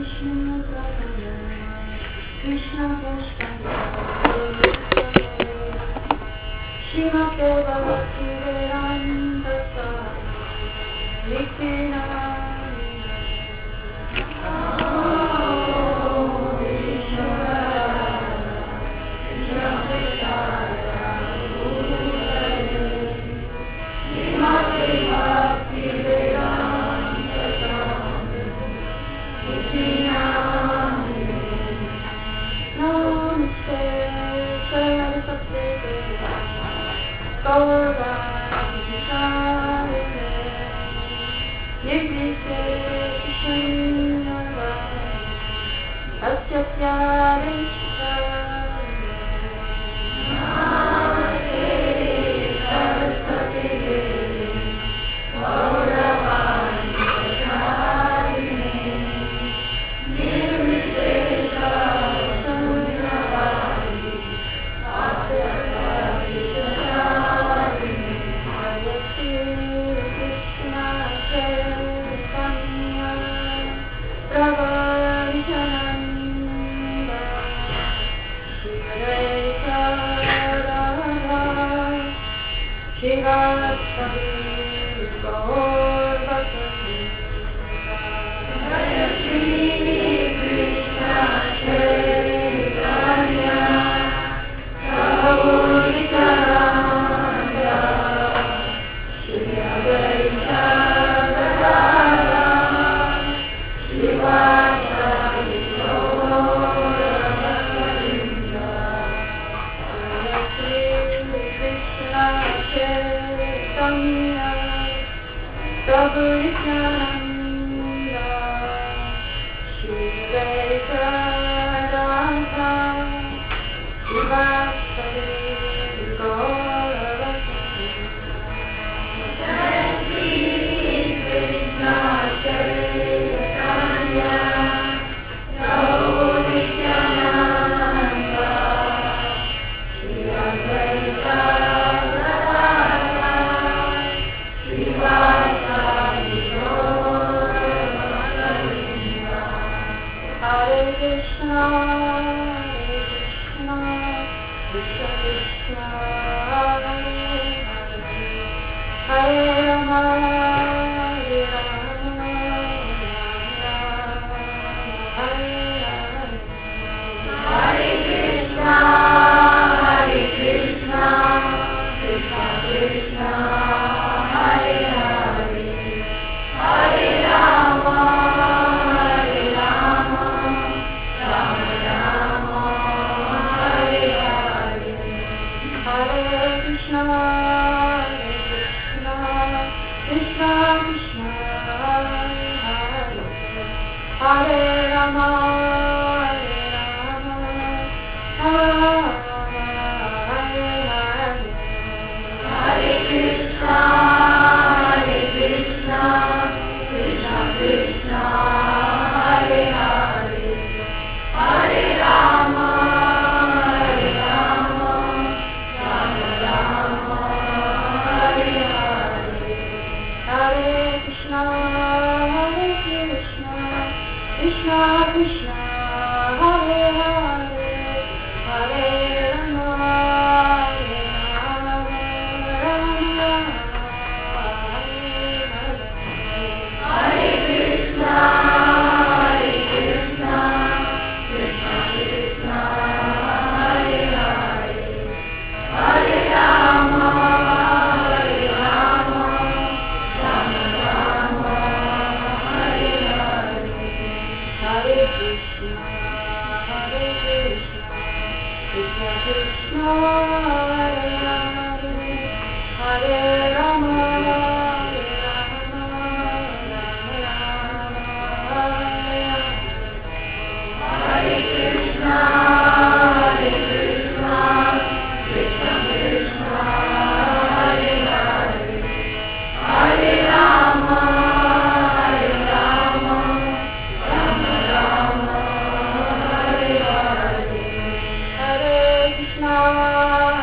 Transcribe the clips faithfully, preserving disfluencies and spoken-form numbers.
Krishna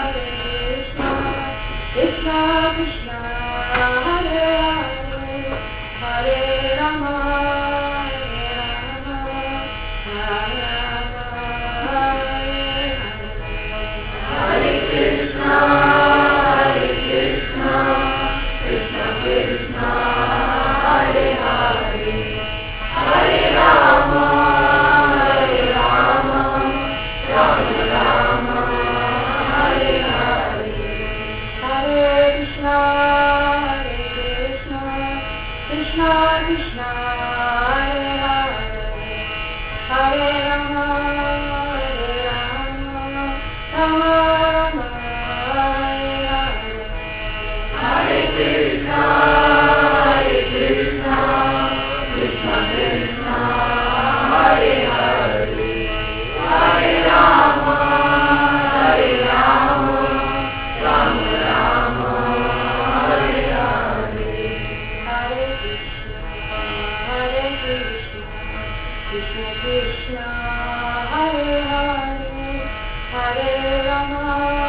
Krishna Krishna, Hare Hare, Hare Rama,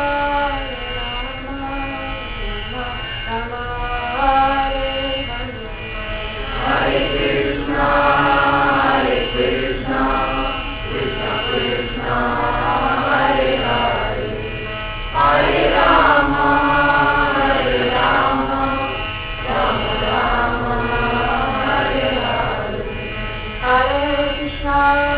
Hare Rama, Rama Rama, Hare Hare. Hare Krishna, Hare Krishna, Krishna Krishna, Hare Hare, Hare Rama, Hare Rama, Rama Rama, Hare Hare. Hare Krishna,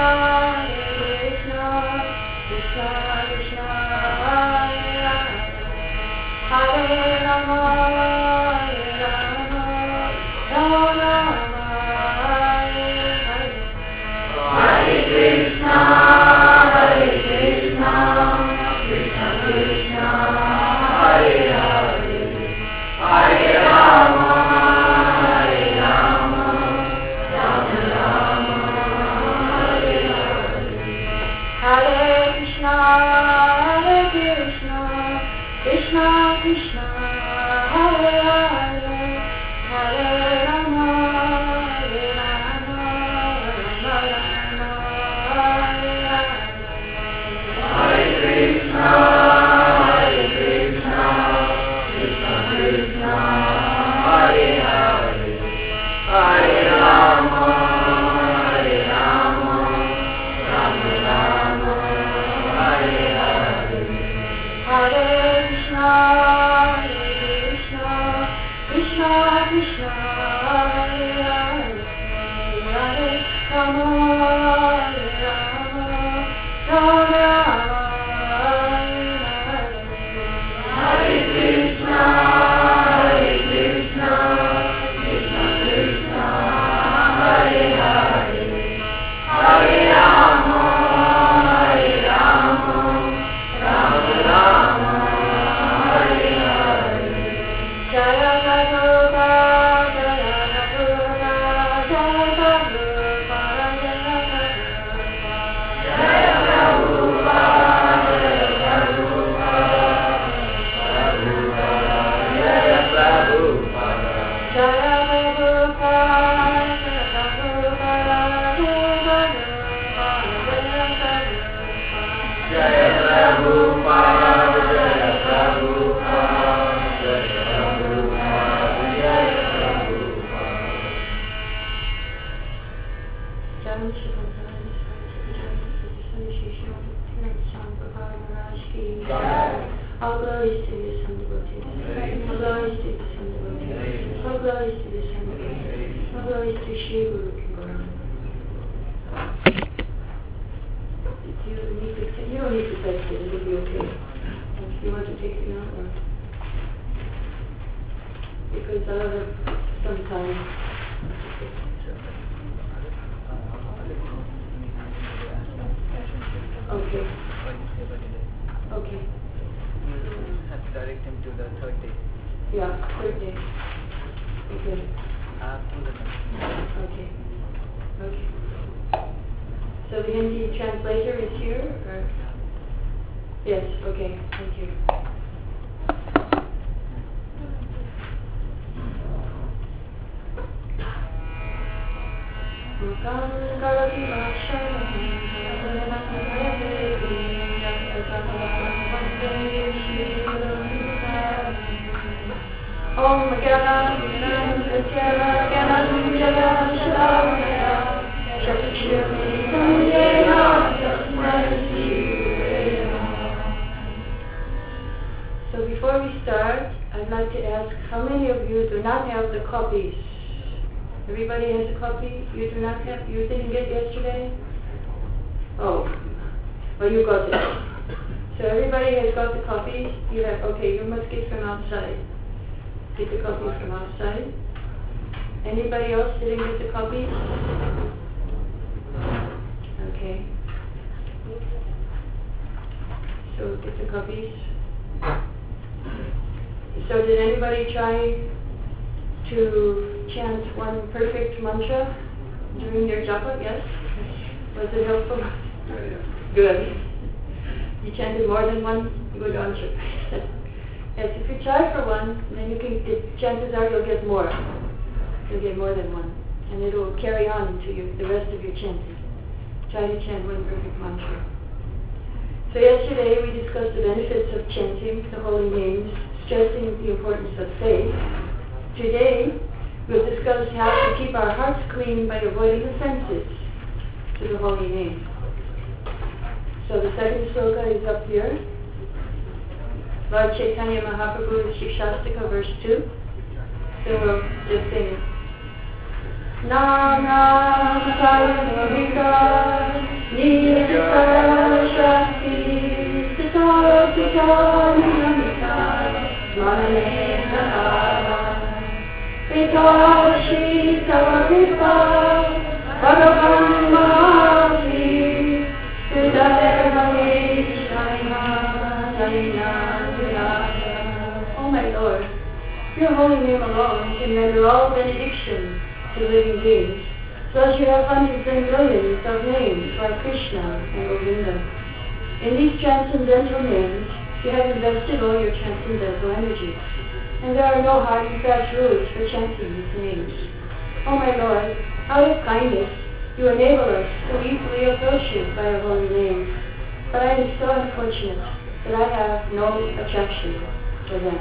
Hare Krishna, Krishna Krishna, Hare Hare, Hare Rama, Hare Rama, Rama Rama, Hare Hare. Hare Krishna, Hare Krishna, Krishna Krishna, Hare Hare, Hare Rama, Hare Rama, Rama Rama, Hare Hare. Hare Krishna, Hare Krishna, Krishna Krishna, Hare Hare, Hare Rama, Hare Rama, Rama Rama, Hare Hare. Hare Krishna, Hare Krishna, Krishna Krishna, Hare Hare, Hare Rama, Hare Rama, Rama Rama, Hare Hare. Hare Krishna, Hare Krishna, Krishna Krishna, Hare Hare, Hare Rama, Hare Rama, Rama Rama, Hare Hare. Hare Krishna, Hare Krishna, Krishna Krishna, Hare Hare, Hare Rama, Hare Rama, Rama Rama, Hare Hare. Jaya Prabhupada, Jaya Prabhupada, Jaya Prabhupada, Jaya Prabhupada, Jaya Prabhupada, Jaya Prabhupada, Jaya Prabhupada, Jaya Prabhupada, Jaya Prabhupada, Jaya Prabhupada, Jaya Prabhupada, Jaya Prabhupada. Jai Shri Prabhupada, all glories to the Son devotees, all glories to the Son devotees, all glories to the Son devotees, all glories to Shri Guru Gauranga. You need to take, you don't need to test it, it'll be okay. If you want to take it now, or because I'll have some time. Okay. Okay. You have to direct him to the third day. Yeah, third day. Okay. Uh, Okay. Okay. So the Hindi translator is here? Or? Yes, okay, thank you. Om Gana Satyara Gananjala Shalaya Chakshumi Samyena Tasmai Sri. So before we start, I'd like to ask how many of you do not have the copies? Everybody has a copy? You do not have? You didn't get yesterday? Oh, well you got it. So everybody has got the copies? You have, okay, you must get from outside. Get the copies from outside. Anybody else didn't get the copies? Okay. So get the copies. So did anybody try to chant one perfect mantra during their japa? Yes? Was it helpful? Good. You chanted more than one? Good answer. Yes, if you try for one, then you can, the chances are you'll get more. You'll get more than one. And it will carry on into your, the rest of your chanting. Try to chant one perfect mantra. So yesterday we discussed the benefits of chanting the holy names, stressing the importance of faith. Today we'll discuss how to keep our hearts clean by avoiding offenses to the holy name. So the second sloka is up here. Lord Chaitanya Mahaprabhu, Shikshastika, verse two. So we'll just sing it. Nama Karika Nisa Shakti Sita Sita Namita Manena Ita Shita Kripa Bhagavan Mahasi Oh my Lord, your holy name alone can render all benediction to living beings. Thus you have hundreds and millions of names like Krishna and Govinda. In these transcendental names, you have invested all your transcendental energy. And there are no hard and fast rules for chanting these names. Oh my Lord, out of kindness, you enable us to easily approach you by your holy names. But I am so unfortunate that I have no attraction for them.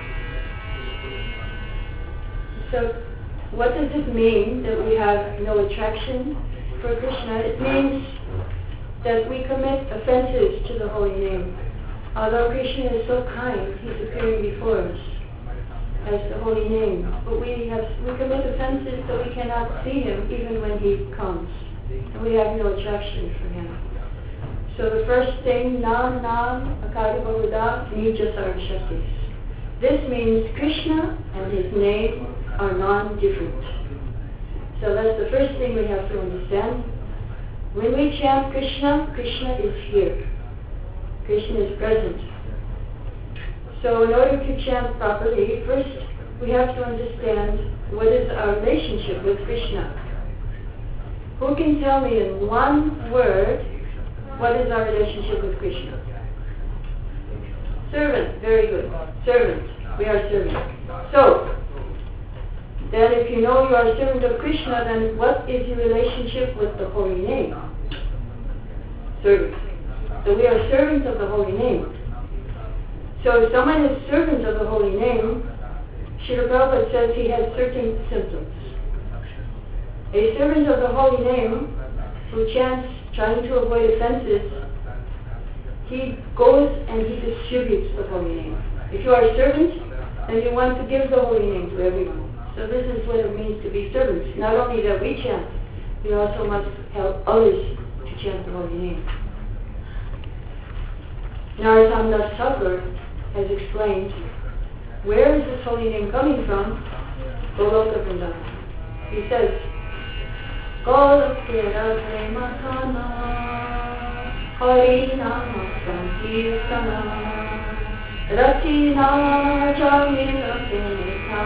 So, what does it mean that we have no attraction for Krishna? It means that we commit offenses to the holy name. Although Krishna is so kind, he's appearing before us as the holy name. But we have we commit offenses so we cannot see him even when he comes. And we have no attraction for him. So the first thing, Nam Nam Akari Bahuda Nija Sarvashaktis. This means Krishna and his name are non-different. So that's the first thing we have to understand. When we chant Krishna, Krishna is here. Krishna is present. So in order to chant properly, first we have to understand what is our relationship with Krishna. Who can tell me in one word what is our relationship with Krishna? Servant, very good. Servant. We are servants. So, then if you know you are a servant of Krishna, then what is your relationship with the holy name? Servant. So we are servants of the holy name. So if someone is servant of the holy name, Srila Prabhupada says he has certain symptoms. A servant of the holy name who chants trying to avoid offenses, he goes and he distributes the holy name. If you are a servant, then you want to give the holy name to everyone. So this is what it means to be servants. Not only that we chant, we also must help others to chant the holy name. Narottam Das Thakur has explained, where is this holy name coming from? Goloka Vrindavan. He says, Golokera Prematana Hari Nama Sankirtana Ratina Jamila Penita.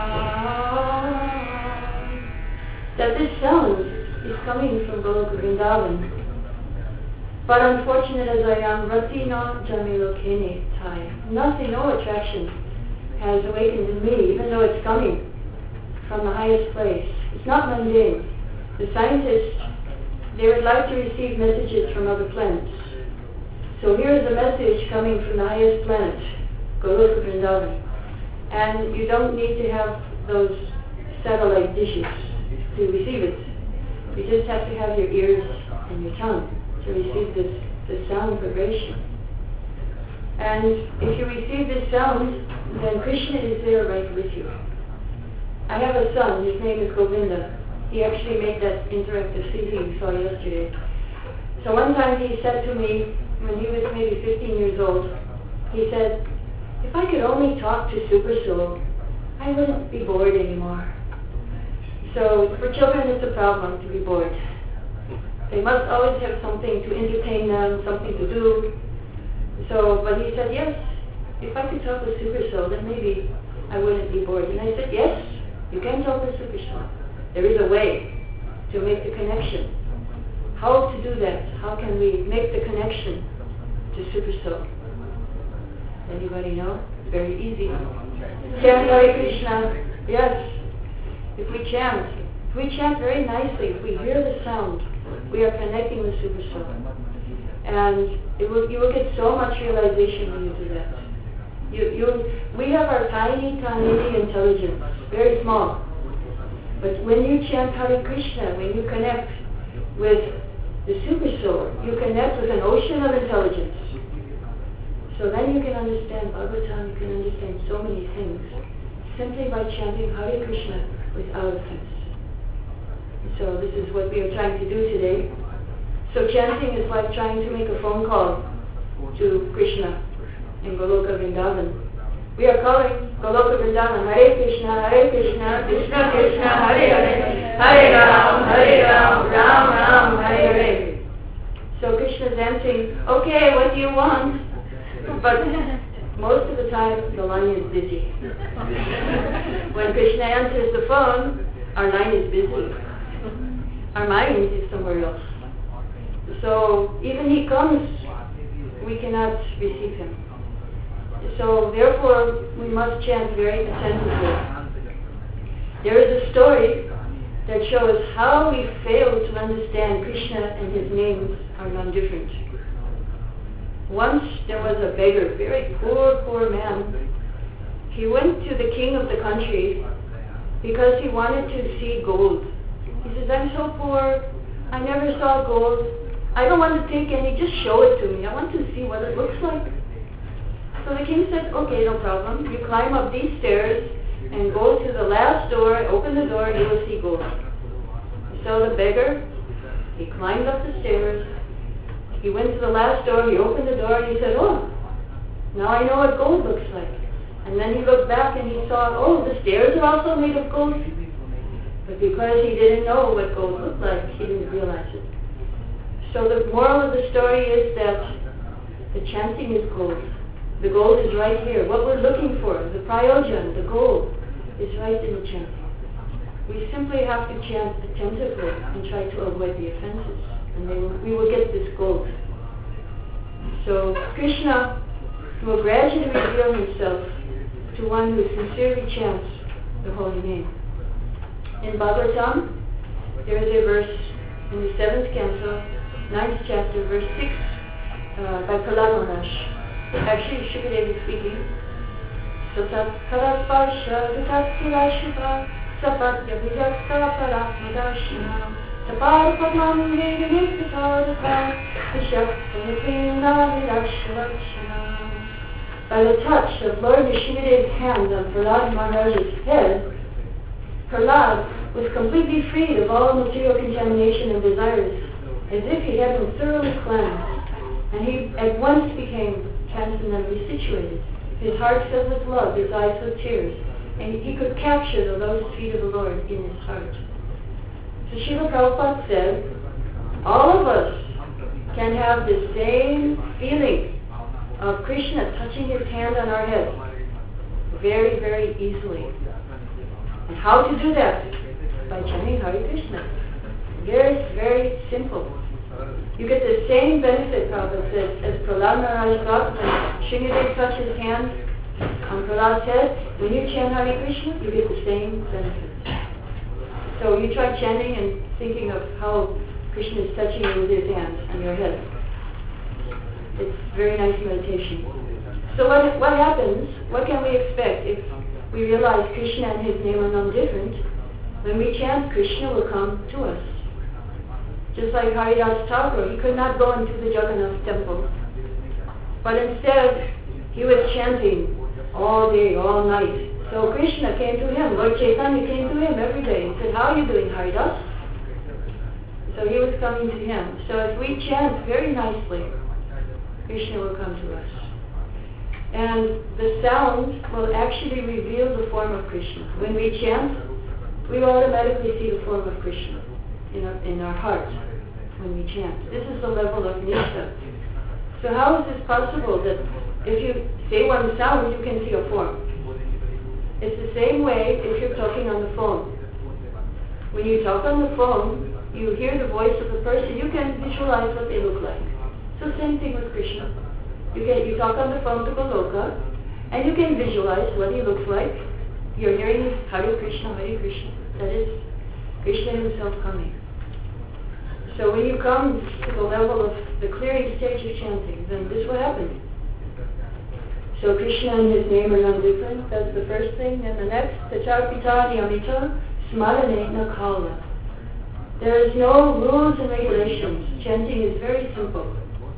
That this sound is coming from Goloka Vrindavan. But unfortunate as I am, Ratina Jamila Penita, nothing, no attraction has awakened in me, even though it's coming from the highest place. It's not mundane. The scientists, they would like to receive messages from other planets. So here is a message coming from the highest planet, Goloka Vrindavan. And you don't need to have those satellite dishes to receive it. You just have to have your ears and your tongue to receive this, this sound vibration. And if you receive this sound, then Krishna is there right with you. I have a son, his name is Govinda. He actually made that interactive C D you saw yesterday. So one time he said to me, when he was maybe fifteen years old, he said, if I could only talk to Super Soul, I wouldn't be bored anymore. So for children it's a problem to be bored. They must always have something to entertain them, something to do. So, but he said, yes, if I could talk with Super Soul, then maybe I wouldn't be bored. And I said, yes, you can talk with Super Soul. There is a way to make the connection. How to do that? How can we make the connection to Super Soul? Anybody know? It's very easy. Chant Hare Krishna. Yes. If we chant, if we chant very nicely, if we hear the sound, We are connecting with Super Soul. And it will, you will get so much realization when you do that. You, you, we have our tiny, tiny intelligence, very small. But when you chant Hare Krishna, when you connect with the Super Soul, you connect with an ocean of intelligence. So then you can understand Bhagavatam, you can understand so many things simply by chanting Hare Krishna without offense. So this is what we are trying to do today. So chanting is like trying to make a phone call to Krishna in Goloka Vrindavan. We are calling Goloka Vrindavan, Hare Krishna, Hare Krishna, Krishna Krishna, Hare Hare, Hare Ram, Hare Ram, Ram Ram, Hare Hare. So Krishna is answering, okay, what do you want? But most of the time, the line is busy. When Krishna answers the phone, our line is busy. Our mind is somewhere else. So even he comes, we cannot receive him. So therefore, we must chant very attentively. There is a story that shows how we fail to understand Krishna and his names are non-different. Once there was a beggar, very poor, poor man. He went to the king of the country because he wanted to see gold. He says, I'm so poor, I never saw gold. I don't want to take any, just show it to me. I want to see what it looks like. So the king said, okay, no problem. You climb up these stairs and go to the last door, open the door, you will see gold. So the beggar, he climbed up the stairs, he went to the last door, he opened the door, and he said, oh, now I know what gold looks like. And then he looked back and he saw, oh, the stairs are also made of gold. But because he didn't know what gold looked like, he didn't realize it. So the moral of the story is that the chanting is gold. The gold is right here. What we're looking for, the prayojan, the gold, is right in the chanting. We simply have to chant attentively and try to avoid the offenses, and then we will get this gold. So Krishna will gradually reveal himself to one who sincerely chants the holy name. In Bhagavatam, there is a verse in the seventh canto, ninth chapter, verse six, uh, by Prahlad Maharaj. Actually, Shukadeva is speaking. Satat Karasparsha Satat Kirashiva Sapat Yabhijakta Paratmadarshana Tapar Padmam Vedanipitadaka Vishaktanapinda Vidakshavakshana. By the touch of Lord Vishnudeva's hand on Prahlad Maharaj's head, Prahlad was completely freed of all material contamination and desires, as if he had been thoroughly cleansed, and he at once became transcendently situated. His heart filled with love, his eyes with tears, and he could capture the lotus feet of the Lord in his heart. So Srila Prabhupada said, all of us can have the same feeling of Krishna touching his hand on our head very, very easily. And how to do that? By chanting Hare Krishna. Very, very simple. You get the same benefit, Prabhupada says, as Prahlad Maharaj got when Shringadeva touched his hand on Prahlad's head. When you chant Hare Krishna, you get the same benefit. So you try chanting and thinking of how Krishna is touching you with his hand on your head. It's very nice meditation. So what, what happens, what can we expect if we realize Krishna and his name are non-different? When we chant, Krishna will come to us. Just like Haridas Thakur, he could not go into the Jagannath temple. But instead, he was chanting all day, all night. So Krishna came to him, Lord Chaitanya came to him every day and said, how are you doing, Haridas? So he was coming to him. So if we chant very nicely, Krishna will come to us. And the sound will actually reveal the form of Krishna. When we chant, we will automatically see the form of Krishna in our, in our heart when we chant. This is the level of Nishtha. So how is this possible that if you say one sound, you can see a form? It's the same way if you're talking on the phone. When you talk on the phone, you hear the voice of the person, you can visualize what they look like. So same thing with Krishna. You can you talk on the phone to Goloka, and you can visualize what he looks like. You're hearing Hare Krishna, Hare Krishna. That is Krishna himself coming. So when you come to the level of the clearing stage of chanting, then this will happen. So Krishna and his name are not different. That's the first thing. And the next, Tacharpita Niyamita Smaranena Kala. There is no rules and regulations. Chanting is very simple.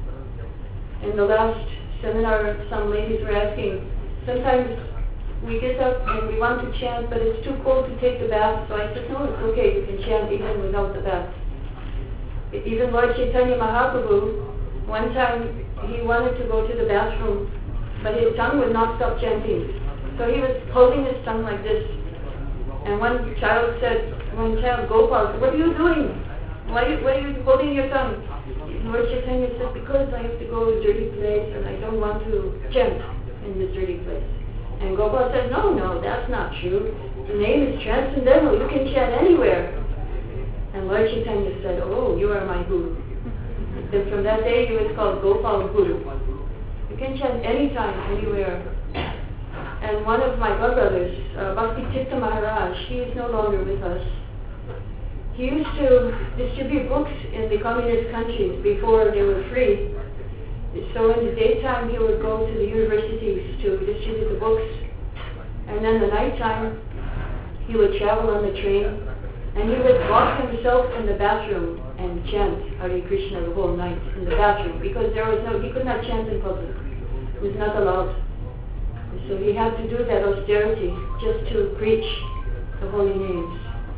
In the last seminar, some ladies were asking, sometimes we get up and we want to chant, but it's too cold to take the bath. So I said, no, it's okay. You can chant even without the bath. Even Lord Chaitanya Mahaprabhu, one time he wanted to go to the bathroom, but his tongue would not stop chanting. So he was holding his tongue like this. And one child said, one child, Gopal, said, what are you doing? Why are you, why are you holding your tongue? Lord Chaitanya said, because I have to go to a dirty place and I don't want to chant in this dirty place. And Gopal said, no, no, that's not true. The name is transcendental. You can chant anywhere. And Lord Chaitanya said, oh, you are my guru. Then from that day he was called Gopal Guru. You can chant anytime, anywhere. And one of my godbrothers, uh, Bhakti Chitta Maharaj, he is no longer with us. He used to distribute books in the communist countries before they were free. So in the daytime he would go to the universities to distribute the books. And then the nighttime he would travel on the train. And he would lock himself in the bathroom and chant Hare Krishna the whole night in the bathroom, because there was no, he could not chant in public. It was not allowed. So he had to do that austerity just to preach the holy names.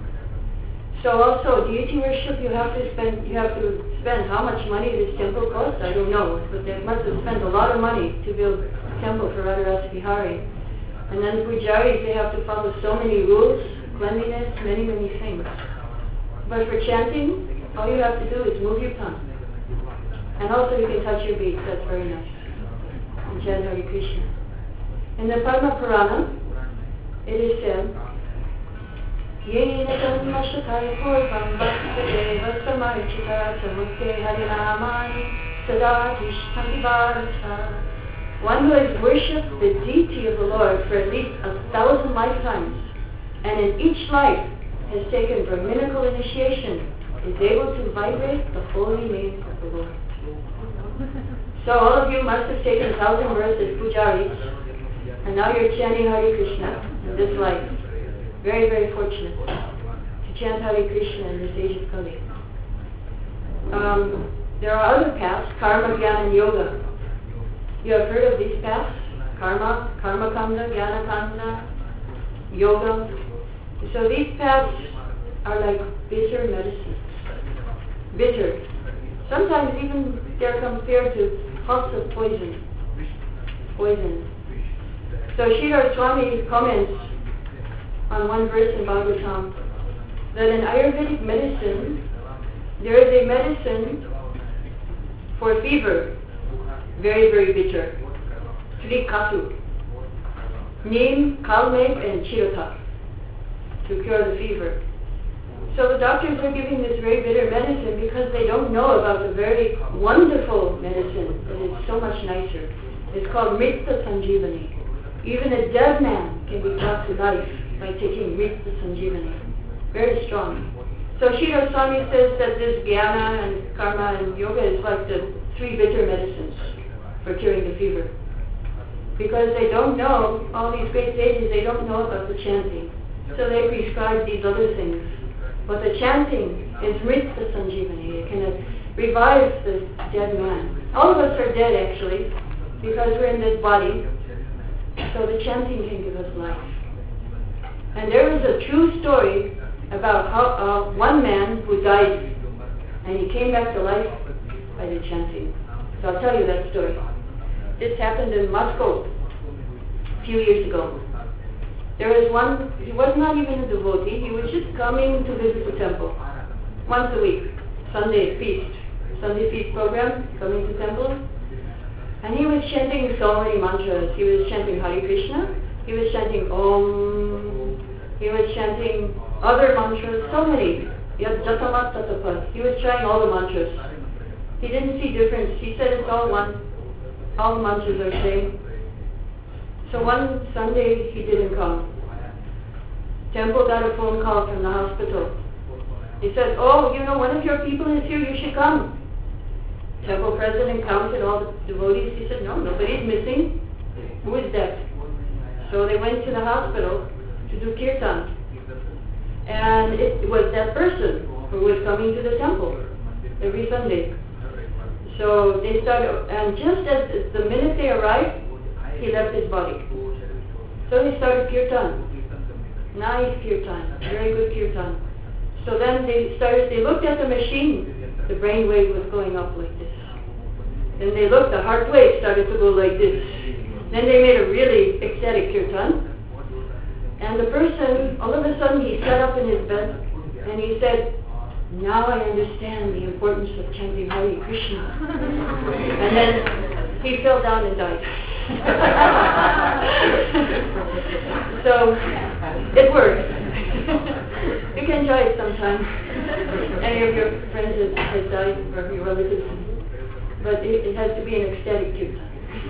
So also deity worship, you have to spend, you have to spend how much money this temple costs, I don't know, but they must have spent a lot of money to build a temple for Radharasa Vihari. And then pujaris, they have to follow so many rules, cleanliness, many, many things. But for chanting, all you have to do is move your tongue. And also you can touch your beads, that's very nice. And chant Hare Krishna. In the Padma Purana, it is said, Yena Dhamma Shatai Purvam Vasudeva Samarchita Samukte Harinamani Sada Tishtanti Bharata. One who has worshipped the deity of the Lord for at least a thousand lifetimes, and in each life has taken Brahminical initiation, is able to vibrate the holy name of the Lord. So all of you must have taken a thousand words as pujaris, and now you're chanting Hare Krishna in this life. Very, very fortunate to chant Hare Krishna in this age of Kali. Um, there are other paths, Karma, Jnana, and Yoga. You have heard of these paths? Karma, Karma Kanda, Jnana Kanda, Yoga. So these paths are like bitter medicines. Bitter. Sometimes even they're compared to puffs of poison. Poison. So Sridhar Swami comments on one verse in Bhagavatam that in Ayurvedic medicine, there is a medicine for fever, very, very bitter. Trikatu. Neem, Kalmeg, and Chirotak to cure the fever. So the doctors are giving this very bitter medicine because they don't know about the very wonderful medicine that is so much nicer. It's called Mrita Sanjeevani. Even a dead man can be brought to life by taking Mrita Sanjeevani. Very strong. So Sridhar Swami says that this Jnana and Karma and Yoga is like the three bitter medicines for curing the fever. Because they don't know, all these great sages, they don't know about the chanting. So they prescribe these other things. But the chanting is Mrita Sanjeevani. It can revive the dead man. All of us are dead actually, because we're in this body. So the chanting can give us life. And there is a true story about how uh, one man who died and he came back to life by the chanting. So I'll tell you that story. This happened in Moscow a few years ago. There was one, he was not even a devotee, he was just coming to visit the temple once a week, Sunday feast, Sunday feast program, coming to temple. And he was chanting so many mantras. He was chanting Hare Krishna, he was chanting Om, he was chanting other mantras, so many. Yad Jatamat Tatapat. He was trying all the mantras. He didn't see difference. He said it's all one. All the mantras are the same. So one Sunday he didn't come. Temple got a phone call from the hospital He said, oh, you know, one of your people is here, you should come. Temple president counted all the devotees. He said, no, nobody's missing. Who is that? So they went to the hospital to do kirtan. And it was that person who was coming to the temple every Sunday. So they started, and just as the minute they arrived, he left his body. So they started kirtan. Nice kirtan, very good kirtan. So then they started, they looked at the machine, the brain wave was going up like this. Then they looked, the heart wave started to go like this. Then they made a really ecstatic kirtan. And the person, all of a sudden he sat up in his bed and he said, now I understand the importance of chanting Hare Krishna. And then he fell down and died. So it works. You can try it sometime. Any of your friends has, has died, or your relatives. But it, it has to be an ecstatic kirtan.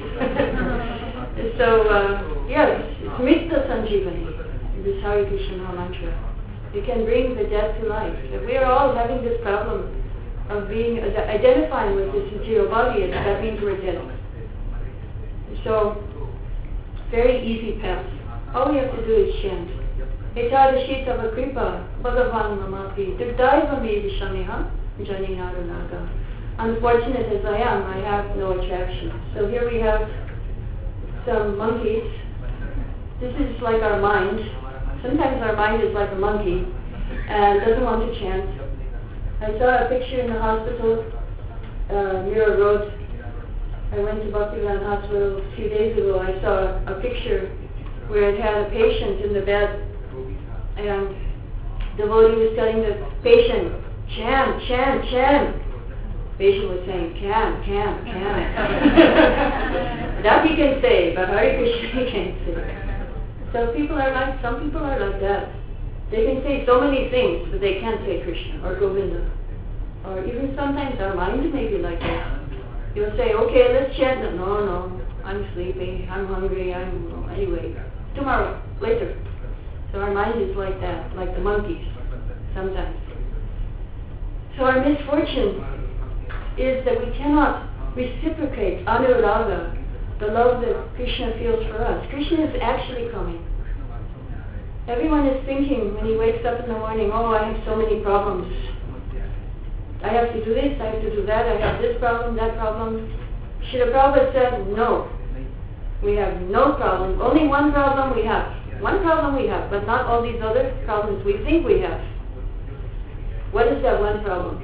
So, uh, yes, it's Mita Sanjeevani, this Hare Krishna mantra. It can bring the dead to life. We are all having this problem of being, uh, identifying with this material body, and that means we're dead. So, very easy path. All we have to do is chant. Etadashitava kripa, bhagavan mamapi, dirdaiva me vishamiha, jani narunaga. Unfortunate as I am, I have no attraction. So here we have some monkeys. This is like our mind. Sometimes our mind is like a monkey and doesn't want to chant. I saw a picture in the hospital, uh, Mira Road. I went to Bhaktivedanta Hospital a few days ago. I saw a picture where it had a patient in the bed, and the devotee was telling the patient, chant, chant, chant. The patient was saying, can, can, can. That he can say, but Hare Krishna he can't say. So people are like, some people are like that. They can say so many things, but they can't say Krishna or Govinda. Or even sometimes our mind may be like that. You'll say, okay, let's chant. No, no, I'm sleepy, I'm hungry, I'm, well, anyway, tomorrow, later. So our mind is like that, like the monkeys, sometimes. So our misfortune is that we cannot reciprocate anuraga, the love that Krishna feels for us. Krishna is actually coming. Everyone is thinking when he wakes up in the morning, oh, I have so many problems. I have to do this, I have to do that, I have this problem, that problem. Srila Prabhupada said, no. We have no problem. Only one problem we have. One problem we have, but not all these other problems we think we have. What is that one problem?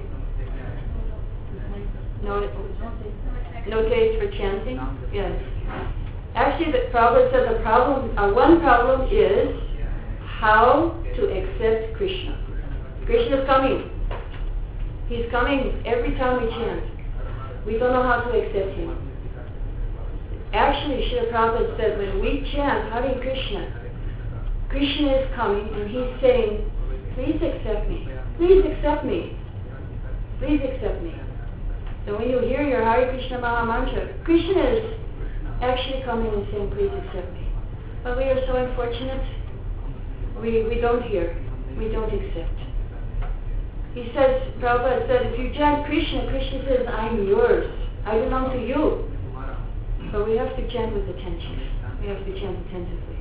No, no taste for chanting? Yes. Actually, the Prabhupada said the problem, uh, one problem is how to accept Krishna. Krishna is coming. He's coming every time we chant. We don't know how to accept him. Actually, Srila Prabhupada said when we chant Hare Krishna, Krishna is coming and he's saying, please accept me. Please accept me. Please accept me. So when you hear your Hare Krishna Maha Mantra, Krishna is actually coming and saying, please accept me. But we are so unfortunate. We, we don't hear. We don't accept. He says, Prabhupada said, if you chant Krishna, Krishna says, I'm yours. I belong to you. But we have to chant with attention. We have to chant attentively.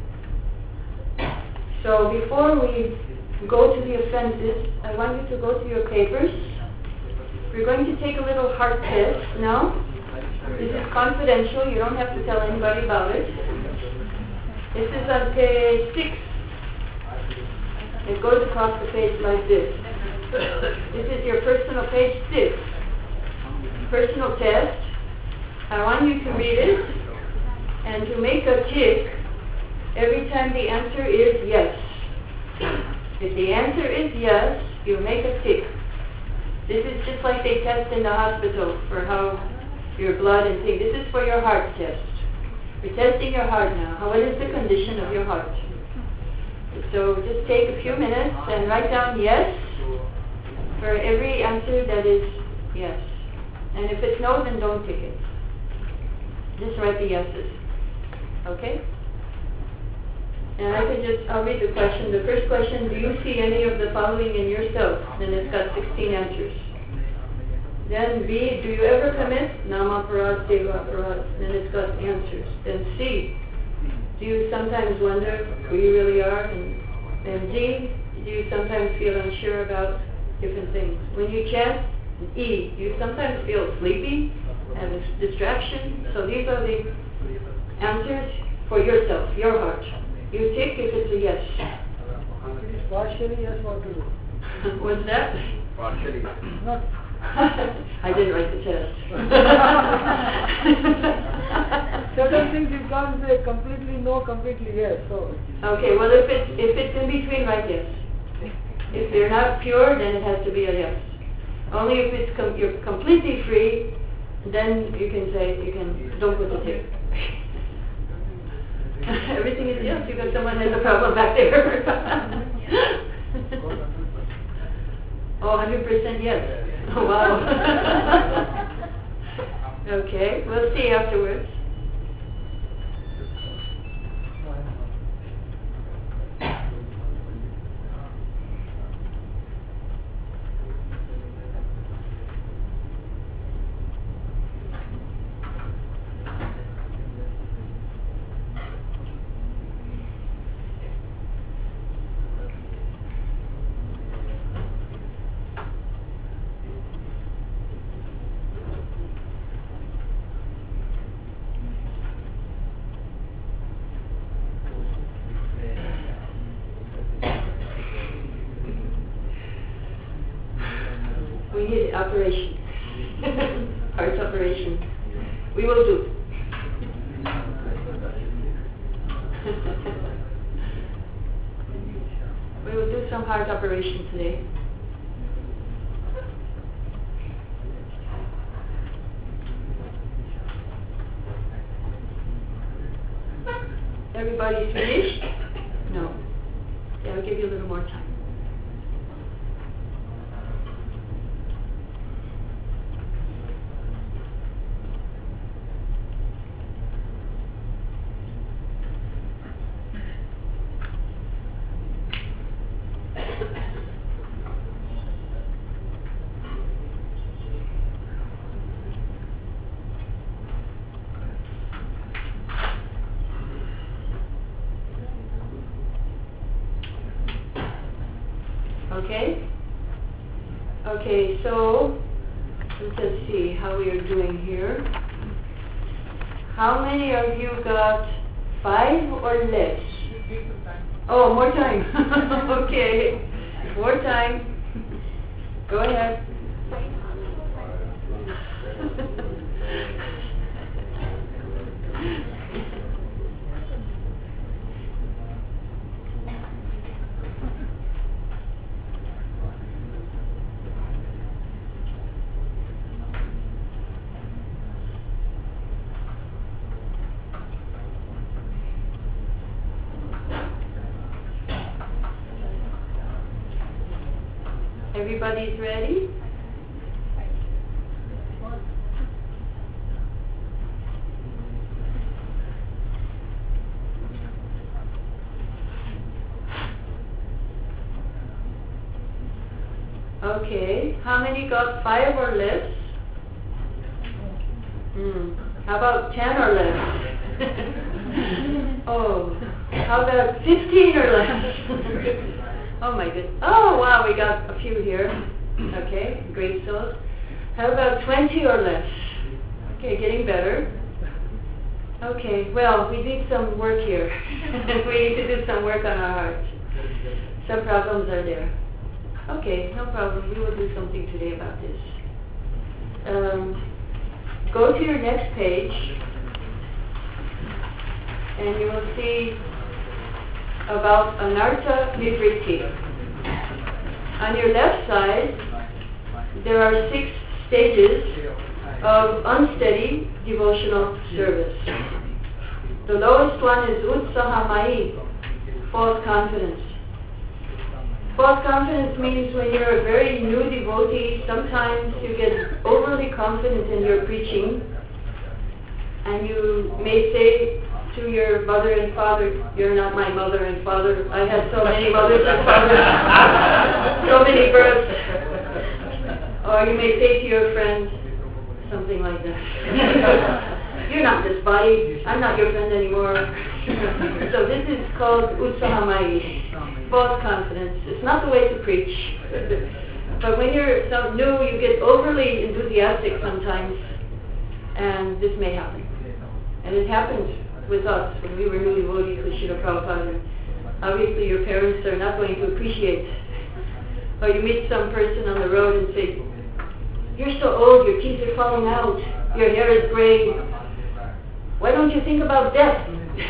So before we go to the offenses, I want you to go to your papers. We're going to take a little heart test now. This is confidential. You don't have to tell anybody about it. This is on page six. It goes across the page like this. This is your personal page six. Personal test. I want you to read it and to make a tick every time the answer is yes. If the answer is yes, you make a tick. This is just like they test in the hospital for how your blood and things. This is for your heart test. We're testing your heart now. How, what is the condition of your heart? So just take a few minutes and write down yes for every answer that is yes. And if it's no, then don't tick it. Just write the yeses. Okay? And I can just, I'll read the question. The first question, do you see any of the following in yourself? Then it's got sixteen answers. Then B, do you ever commit nama aparad, deva aparad? Then it's got answers. Then C, do you sometimes wonder who you really are? And then D, do you sometimes feel unsure about different things? When you chant, E, do you sometimes feel sleepy, have a distraction? So these are the answers for yourself, your heart. You tick if it's a yes. It is partially yes, what to do? What's that? Partially. Not. I didn't write the test. Certain things you can't say completely no, completely yes. So. Okay, well if it's if it's in between, write yes. If they're not pure, then it has to be a yes. Only if it's com- you're completely free, then you can say you can don't put the tick. Everything is yes because someone has a problem back there. Oh, one hundred percent yes. Oh, wow. Okay, we'll see afterwards. We need operation. Heart operation. We will do. We will do some heart operation today. Everybody's finished? No. Okay, I'll give you a little more time. Okay? Okay, so let's see how we are doing here. How many of you got five or less? Oh, more time. Okay, more time. Go ahead. Everybody's ready? Okay, how many got five or less? Hmm. How about ten or less? Oh, how about fifteen or less? Oh my goodness. Oh wow, we got a few here. Okay, great souls. How about twenty or less? Okay, getting better. Okay, well, we need some work here. We need to do some work on our heart. Some problems are there. Okay, no problem. We will do something today about this. Um, go to your next page and you will see about Anartha Nivritti. On your left side, there are six stages of unsteady devotional service. The lowest one is Utsahamai, false confidence. False confidence means when you're a very new devotee, sometimes you get overly confident in your preaching, and you may say to your mother and father, you're not my mother and father. I had so many mothers and fathers, so many births. Or you may say to your friend, something like that. You're not this body, I'm not your friend anymore. So this is called utsahamai, false confidence. It's not the way to preach. But when you're so new, you get overly enthusiastic sometimes, and this may happen. And it happened with us when we were new devotees with Srila Prabhupada. Obviously your parents are not going to appreciate. Or you meet some person on the road and say, you're so old, your teeth are falling out, your hair is gray. Why don't you think about death?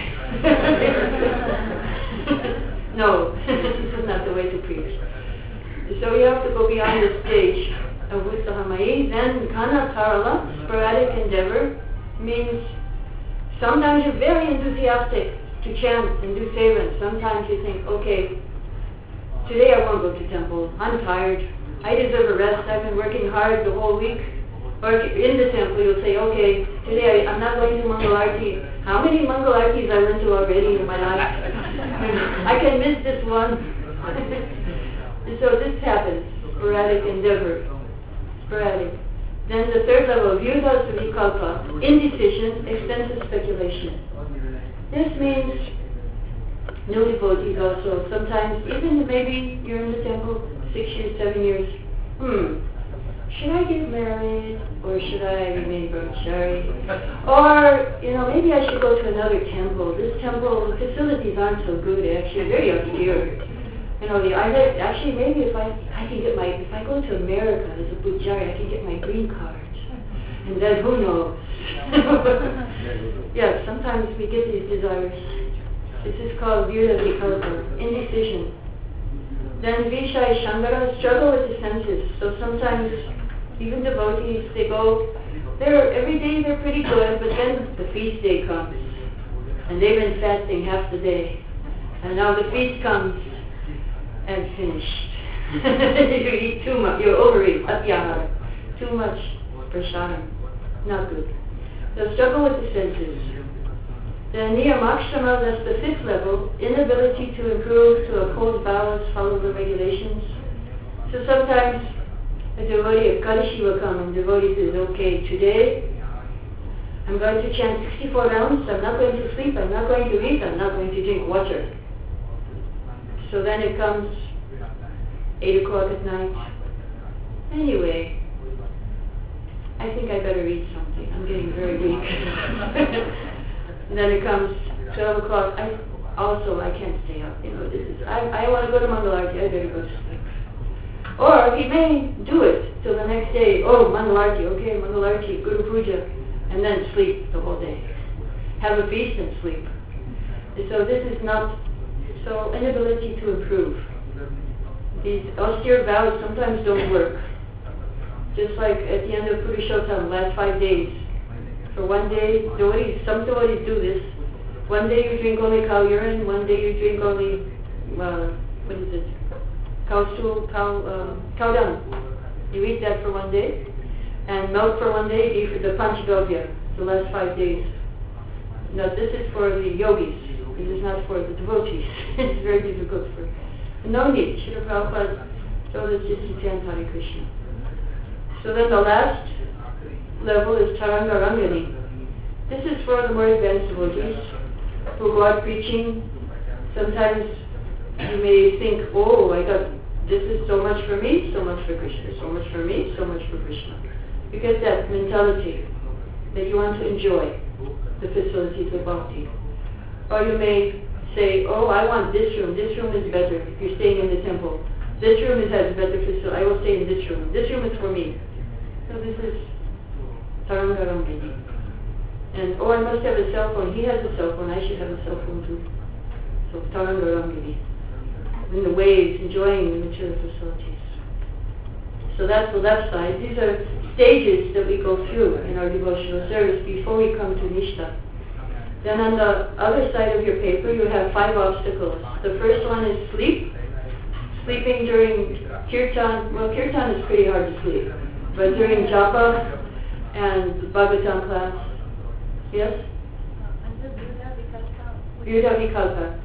No, this is not the way to preach. So you have to go beyond the stage of utsahamai. Then kana karala, sporadic endeavor, means sometimes you're very enthusiastic to chant and do seva. Sometimes you think, okay, today I won't go to temple. I'm tired. I deserve a rest. I've been working hard the whole week. Or in the temple you'll say, okay, today I, I'm not going to Mangalarti. How many Mangalartis I've been to already in my life? I can miss this one. And so this happens, sporadic endeavor, sporadic. Then the third level, vyuha vikalpa, indecision, extensive speculation. This means new devotees also. Sometimes, even maybe you're in the temple six years, seven years. Hmm, should I get married or should I remain brahmachari? Or, you know, maybe I should go to another temple. This temple, the facilities aren't so good actually, very austere. You know, the, I heard, actually maybe if I, I can get my, if I go to America as a pujari, I can get my green card. And then who knows? Yeah, sometimes we get these desires. This is called vyuha vikalpa, indecision. Then vishaya shangara, struggle with the senses. So sometimes even devotees, they go, they're, every day they're pretty good, but then the feast day comes. And they've been fasting half the day. And now the feast comes and finished. You eat too much, you overeat, atyahara, too much prasadam, not good. So struggle with the senses. The niyamakshama, that's the fifth level, inability to improve, to uphold vows, follow the regulations. So sometimes a devotee, a Kadashi will come and the devotee says, okay, today I'm going to chant sixty-four rounds, I'm not going to sleep, I'm not going to eat, I'm not going to drink water. So then it comes eight o'clock at night. Anyway, I think I better eat something. I'm getting very weak. And then it comes twelve o'clock. I also I can't stay up. You know, this is I I want to go to Mangalarti. I better go to sleep. Or he may do it till the next day. Oh, Mangalarti. Okay, Mangalarti, Guru Puja, and then sleep the whole day. Have a feast and sleep. And so this is not. So inability to improve. These austere vows sometimes don't work. Just like at the end of Purushottam, last five days. For one day, devotees, some devotees do this. One day you drink only cow urine, one day you drink only, uh, what is it? Cow stool, cow, um, cow dung. You eat that for one day. And milk for one day, you eat the panchagavya, the last five days. Now this is for the yogis. It is not for the devotees. It's very difficult for... No need. Srila Prabhupada told us just to chant Hare Krishna. So then the last level is Taranga Rangani. This is for the more advanced devotees who go out preaching. Sometimes you may think, oh, I got, this is so much for me, so much for Krishna, so much for me, so much for Krishna. You get that mentality that you want to enjoy the facilities of bhakti. Or you may say, oh, I want this room. This room is better if you're staying in the temple. This room is, has better facility. I will stay in this room. This room is for me. So this is Taranga Rangani. And, oh, I must have a cell phone. He has a cell phone. I should have a cell phone too. So Taranga Rangani. In the waves, enjoying the material facilities. So that's the left side. These are stages that we go through in our devotional service before we come to Nishta. Then on the other side of your paper, you have five obstacles. The first one is sleep. Sleeping during kirtan. Well, kirtan is pretty hard to sleep. But during japa and Bhagavatam class. Yes? Under Vyuha Vikalpa, Virya Vikalpa.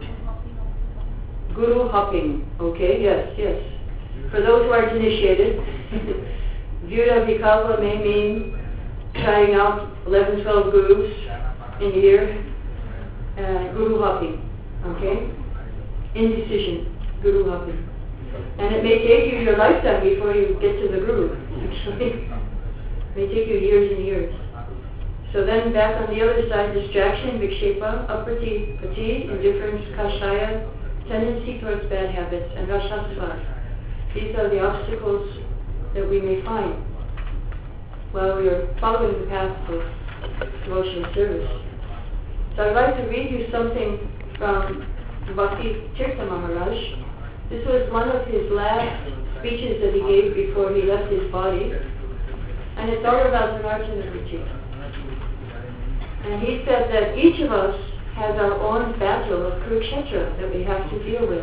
Guru hopping. Okay, yes, yes. For those who aren't initiated, Virya Vikalpa may mean trying out eleven, twelve gurus in a year. Uh, guru hopping. Okay? Indecision. Guru hopping. And it may take you your lifetime before you get to the guru, actually. It may take you years and years. So then back on the other side, distraction, vikshepa, aprati, pati, indifference, kashaya, tendency towards bad habits, and rashasva. These are the obstacles that we may find while we are following the path of devotional service. So I'd like to read you something from Bhakti Tirtha Maharaj. This was one of his last speeches that he gave before he left his body. And it's all about Janardana Ruchi. And he said that each of us has our own battle of Kurukshetra that we have to deal with.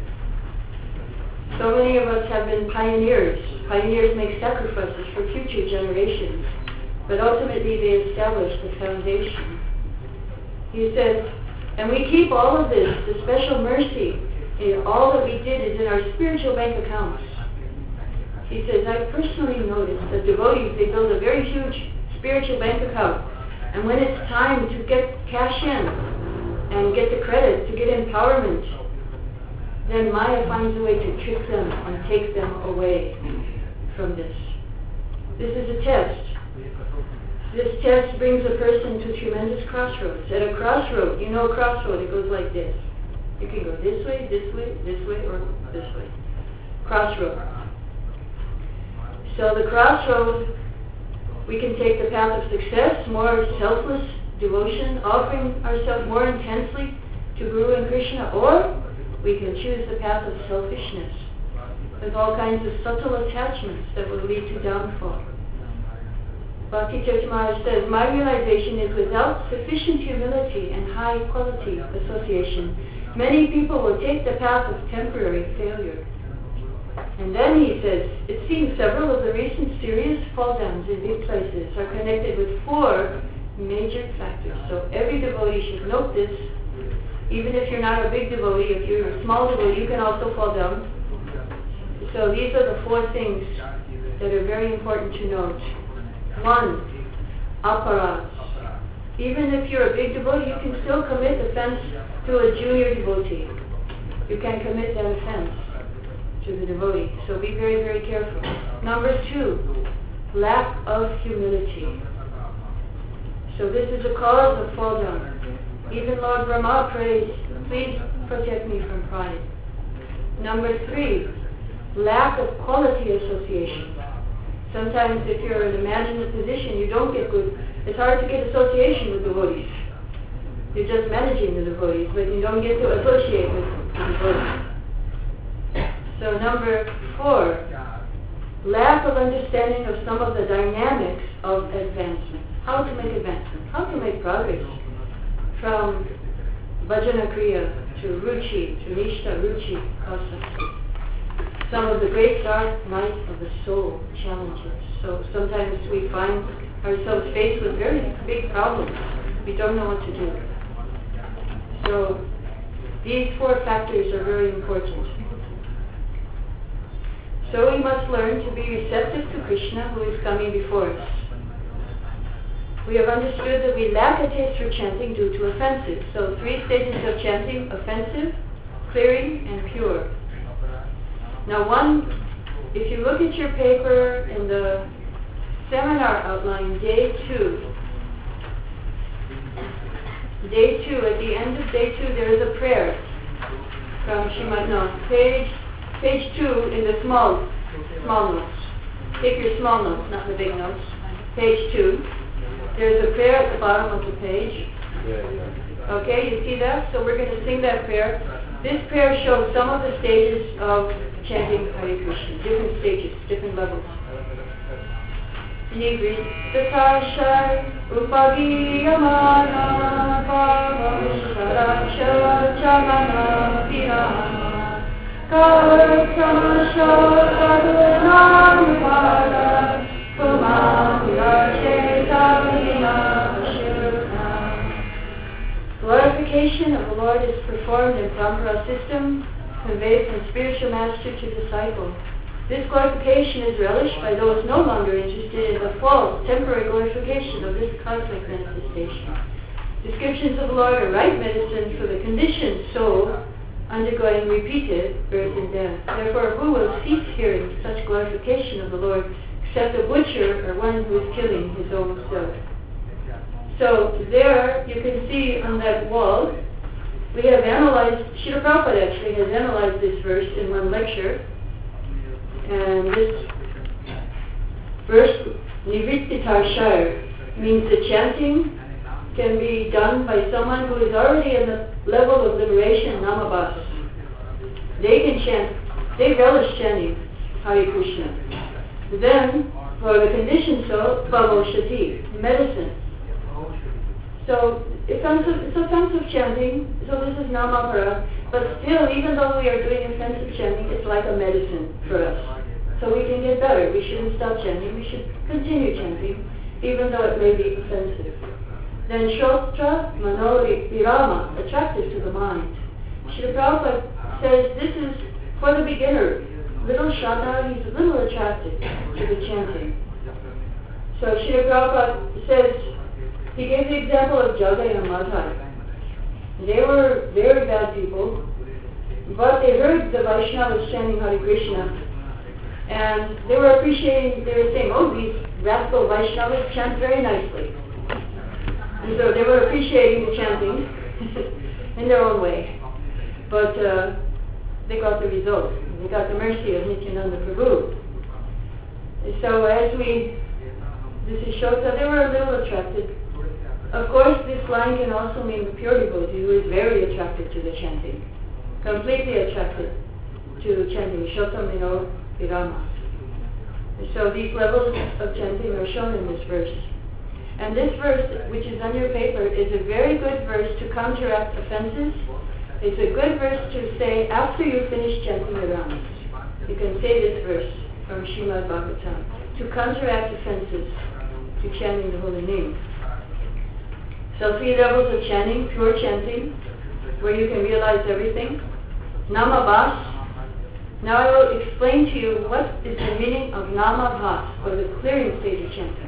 So many of us have been pioneers. Pioneers make sacrifices for future generations, but ultimately they establish the foundation. He says, and we keep all of this, the special mercy, in all that we did is in our spiritual bank accounts. He says, I personally noticed that devotees, they build a very huge spiritual bank account. And when it's time to get cash in and get the credit, to get empowerment, then Maya finds a way to trick them and take them away from this. This is a test. This test brings a person to tremendous crossroads. At a crossroad, you know a crossroad, it goes like this. You can go this way, this way, this way, or this way. Crossroad. So the crossroad, we can take the path of success, more selfless devotion, offering ourselves more intensely to Guru and Krishna, or we can choose the path of selfishness with all kinds of subtle attachments that will lead to downfall. Bhakti Tirtha Maharaj says, my realization is without sufficient humility and high quality association, many people will take the path of temporary failure. And then he says, it seems several of the recent serious fall downs in big places are connected with four major factors. So every devotee should note this. Even if you're not a big devotee, if you're a small devotee, you can also fall down. So these are the four things that are very important to note. One, aparad. Even if you're a big devotee, you can still commit offense to a junior devotee. You can commit that offense to the devotee. So be very, very careful. Number two, lack of humility. So this is a cause of fall down. Even Lord Brahma prays, please protect me from pride. Number three, lack of quality association. Sometimes if you're in an imaginative position, you don't get good. It's hard to get association with devotees. You're just managing the devotees, but you don't get to associate with the devotees. So number four, lack of understanding of some of the dynamics of advancement. How to make advancement, how to make progress from Bhajana Kriya to Ruchi, to Nishta, Ruchi, Kasa. Some of the great dark night of the soul challenges. So sometimes we find ourselves faced with very big problems. We don't know what to do. So these four factors are very important. So we must learn to be receptive to Krishna who is coming before us. We have understood that we lack a taste for chanting due to offensive. So three stages of chanting: offensive, clearing, and pure. Now one, if you look at your paper in the seminar outline, day two, day two, at the end of day two, there is a prayer from Srimad, no, page, page two in the small, small notes. Take your small notes, not the big notes. Page two. There's a prayer at the bottom of the page. Okay, you see that? So we're going to sing that prayer. This prayer shows some of the stages of chanting Hare Krishna, different stages, different levels. Nivrittashai upagiyamana pavamsharasha chamana pirama karsamasha sadhunamvara pumapurashe. Glorification performed in parampara system, conveyed from spiritual master to disciple. This glorification is relished by those no longer interested in the false, temporary glorification of this cosmic manifestation. Descriptions of the Lord are right medicine for the conditioned soul undergoing repeated birth and death. Therefore, who will cease hearing such glorification of the Lord except a butcher or one who is killing his own self? So there you can see on that wall, we have analyzed, Srila Prabhupada actually has analyzed this verse in one lecture. And this verse, Nivrittitar Shire, means the chanting can be done by someone who is already in the level of liberation, Namabhas. They can chant, they relish chanting Hare Krishna. Then, for the conditioned soul, Bhavoshati, medicine. So, offensive, it's offensive chanting, so this is Namapara, but still, even though we are doing offensive chanting, it's like a medicine for us. So we can get better. We shouldn't stop chanting, we should continue chanting, even though it may be offensive. Then Shotra Manori Virama, attractive to the mind. Srila Prabhupada says this is for the beginner. Little Shraddha, he's a little attracted to the chanting. So Srila Prabhupada says, he gave the example of Jagai and Madhai. They were very bad people, but they heard the Vaishnavas chanting Hare Krishna, and they were appreciating, they were saying, oh, these rascal Vaishnavas chant very nicely. And so they were appreciating the chanting in their own way. But uh, they got the result. They got the mercy of Nityananda Prabhu. So as we, this is Shota, they were a little attracted. Of course, this line can also mean the pure devotee who is very attracted to the chanting. Completely attracted to chanting. Shota Mino Virama. So these levels of chanting are shown in this verse. And this verse, which is on your paper, is a very good verse to counteract offenses. It's a good verse to say after you finish chanting the Ramas. You can say this verse from Srimad Bhagavatam to counteract offenses to chanting the holy name. So three levels of chanting, pure chanting, where you can realize everything. Namabhas. Now I will explain to you what is the meaning of Namabhas, or the clearing stage of chanting.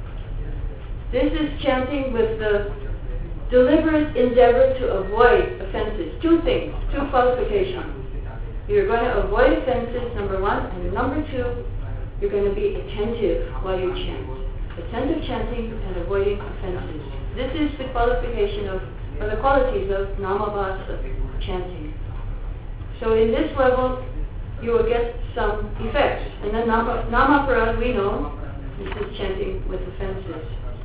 This is chanting with the deliberate endeavor to avoid offenses. Two things, two qualifications. You're going to avoid offenses, number one, and number two, you're going to be attentive while you chant. Attentive chanting and avoiding offenses. This is the qualification of, or the qualities of Namabhas chanting. So in this level, you will get some effects. And then Nama, Namapara, we know, this is chanting with offenses.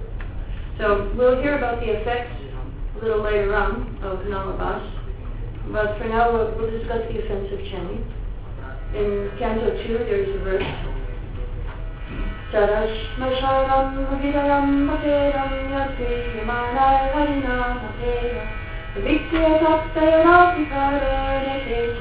So we'll hear about the effects a little later on of Namabhas. But for now, we'll, we'll discuss the offensive chanting. In Canto two, there is a verse. Sadashmasharam hridayam bhateram yati yamanai harina matera Vikya tattaya vikarane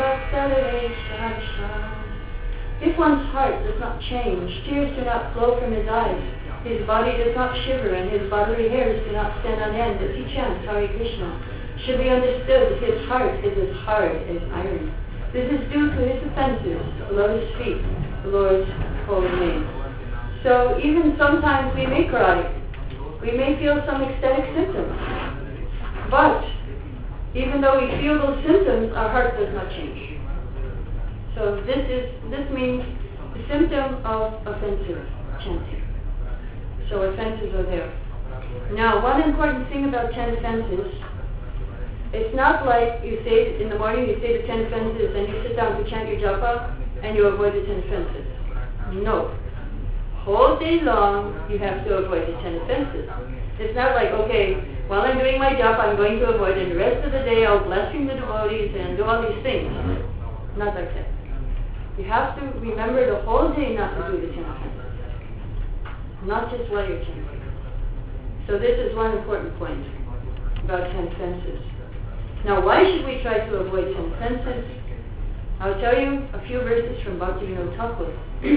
charam. If one's heart does not change, tears do not flow from his eyes, his body does not shiver, and his bodily hairs do not stand on end as he chants Hare Krishna, should be understood his heart is as hard as iron. This is due to his offenses below his feet, the Lord's holy name. So even sometimes we may cry, we may feel some ecstatic symptoms, but even though we feel those symptoms, our heart does not change. So this is this means the symptom of offensive chanting. So offenses are there. Now, one important thing about ten offenses, it's not like you say in the morning, you say the ten offenses, and you sit down to chant your japa, and you avoid the ten offenses. No. Whole day long, you have to avoid the ten offenses. It's not like, okay, while I'm doing my japa, I'm going to avoid it. The rest of the day, I'll blessing the devotees and do all these things. Not like that. You have to remember the whole day not to do the ten offenses. Not just while you're chanting. So this is one important point about ten offenses. Now, why should we try to avoid ten offenses? I'll tell you a few verses from Bhaktivinoda Thakur.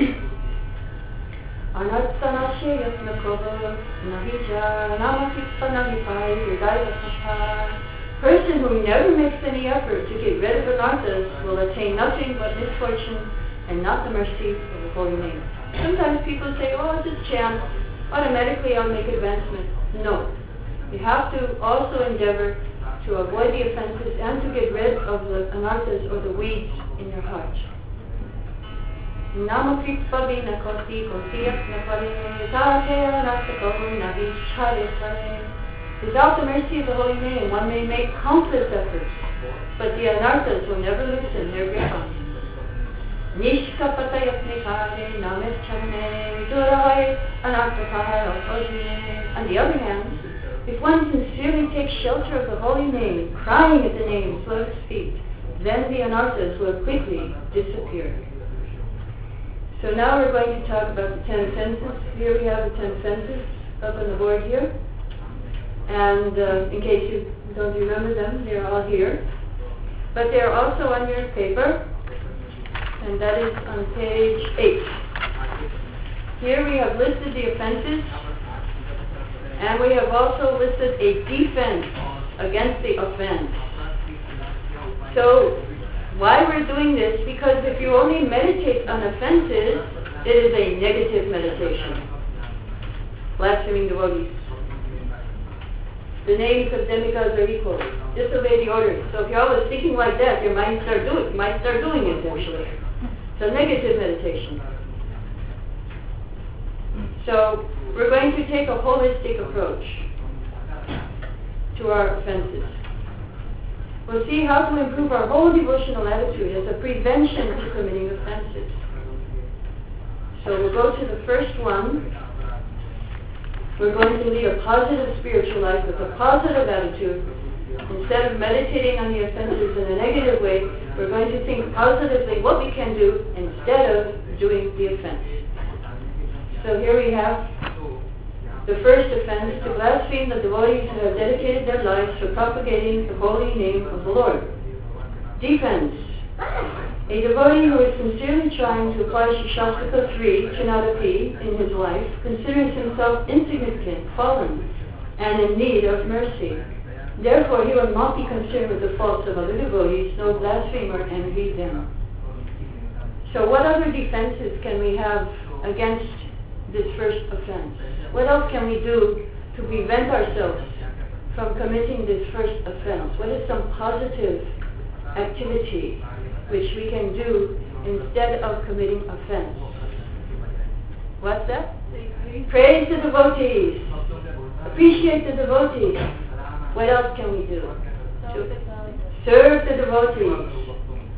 Anatsanasya yatna kovo nahija namakippa nahipai hridaya pasha Person who never makes any effort to get rid of anarthas will attain nothing but misfortune and not the mercy of the holy name. Sometimes people say, oh, just chant, automatically I'll make advancement. No. You have to also endeavor to avoid the offenses and to get rid of the anarthas or the weeds in your heart. Nama Kripavina Kosi Kosiyak Napale Tataya Nasako Nahi Chare. Without the mercy of the holy name, one may make countless efforts, but the anarthas will never loosen their grip on him. Nishkapatayatnikare nameschane durai anarthakara ojine. On the other hand, if one sincerely takes shelter of the holy name, crying at the name at lotus feet, then the anarthas will quickly disappear. So now we're going to talk about the ten offenses. Here we have the ten offenses up on the board here. And uh, in case you don't remember them, they're all here. But they're also on your paper, and that is on page eight. Here we have listed the offenses, and we have also listed a defense against the offense. So, why we're doing this? Because if you only meditate on offenses, it is a negative meditation. Blaspheming devotees. The names of demigods are equal. Disobey the orders. So if you're always thinking like that, your mind start doing, you might start doing it eventually. So negative meditation. So we're going to take a holistic approach to our offenses. We'll see how to improve our whole devotional attitude as a prevention to committing offenses. So we'll go to the first one. We're going to lead a positive spiritual life with a positive attitude. Instead of meditating on the offenses in a negative way, we're going to think positively what we can do instead of doing the offense. So here we have the first offense, to blaspheme the devotees who have dedicated their lives to propagating the holy name of the Lord. Defense. A devotee who is sincerely trying to apply Shikshashtaka three, Chinadapi, in his life, considers himself insignificant, fallen, and in need of mercy. Therefore, he will not be concerned with the faults of other devotees, no blasphemer envy them. So what other defenses can we have against this first offense? What else can we do to prevent ourselves from committing this first offense? What is some positive activity which we can do instead of committing offense? What's that? Praise the devotees. Appreciate the devotees. What else can we do? Serve the devotees.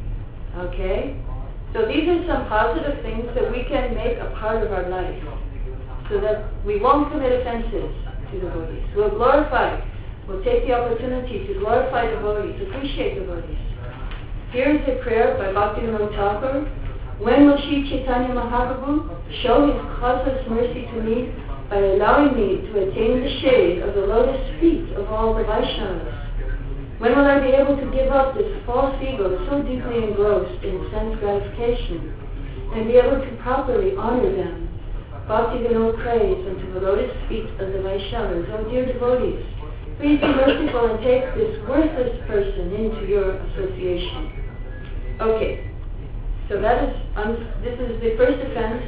Okay? So these are some positive things that we can make a part of our life so that we won't commit offenses to devotees. We'll glorify. We'll take the opportunity to glorify devotees, appreciate devotees. Here's a prayer by Bhaktivinoda Thakur. When will Sri Chaitanya Mahaprabhu show his causeless mercy to me by allowing me to attain the shade of the lotus feet of all the Vaishnavas? When will I be able to give up this false ego so deeply engrossed in sense gratification and be able to properly honor them? Bhaktivinoda prays unto the lotus feet of the Vaishnavas. Oh dear devotees, please be merciful and take this worthless person into your association. Okay, so that is, um, this is the first offense,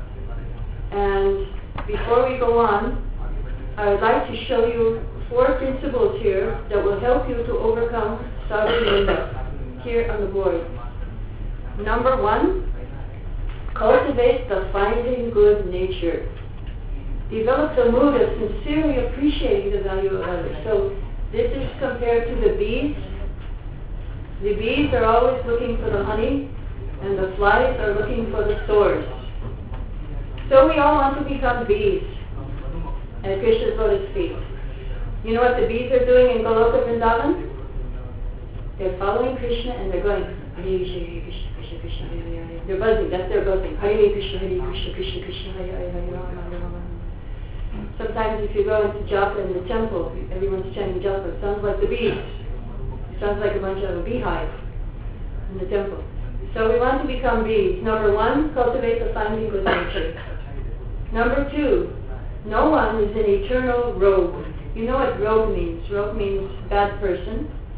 and before we go on, I would like to show you four principles here that will help you to overcome sadhu here on the board. Number one, cultivate the finding good nature. Develop the mood of sincerely appreciating the value of others. So this is compared to the bees. The bees are always looking for the honey, and the flies are looking for the stores. So we all want to become bees at Krishna's lotus feet. You know what the bees are doing in Goloka Vrindavan? They're following Krishna and they're going, Hare Krishna, Hare Krishna, Krishna Krishna, Hare Hare Hare. They're buzzing, that's their buzzing. Hare Krishna, Hare Krishna, Krishna Krishna, Hare Hare Hare Rama, Hare Rama. Sometimes if you go into japa in the temple, everyone's chanting japa. It sounds like the bees. It sounds like a bunch of a beehive in the temple. So we want to become bees. Number one, cultivate the finding good nature. Number two, no one is an eternal rogue. You know what rogue means. Rogue means bad person.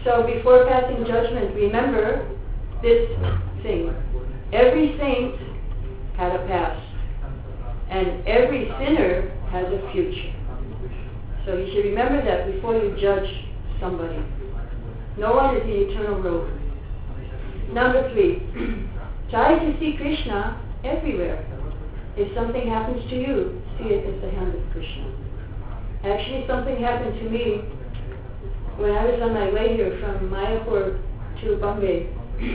So before passing judgment, remember this thing. Every saint had a past, and every sinner has a future. So you should remember that before you judge somebody. No one is the eternal road. Number three, try to see Krishna everywhere. If something happens to you, see it as the hand of Krishna. Actually, something happened to me when I was on my way here from Mayapur to Bombay.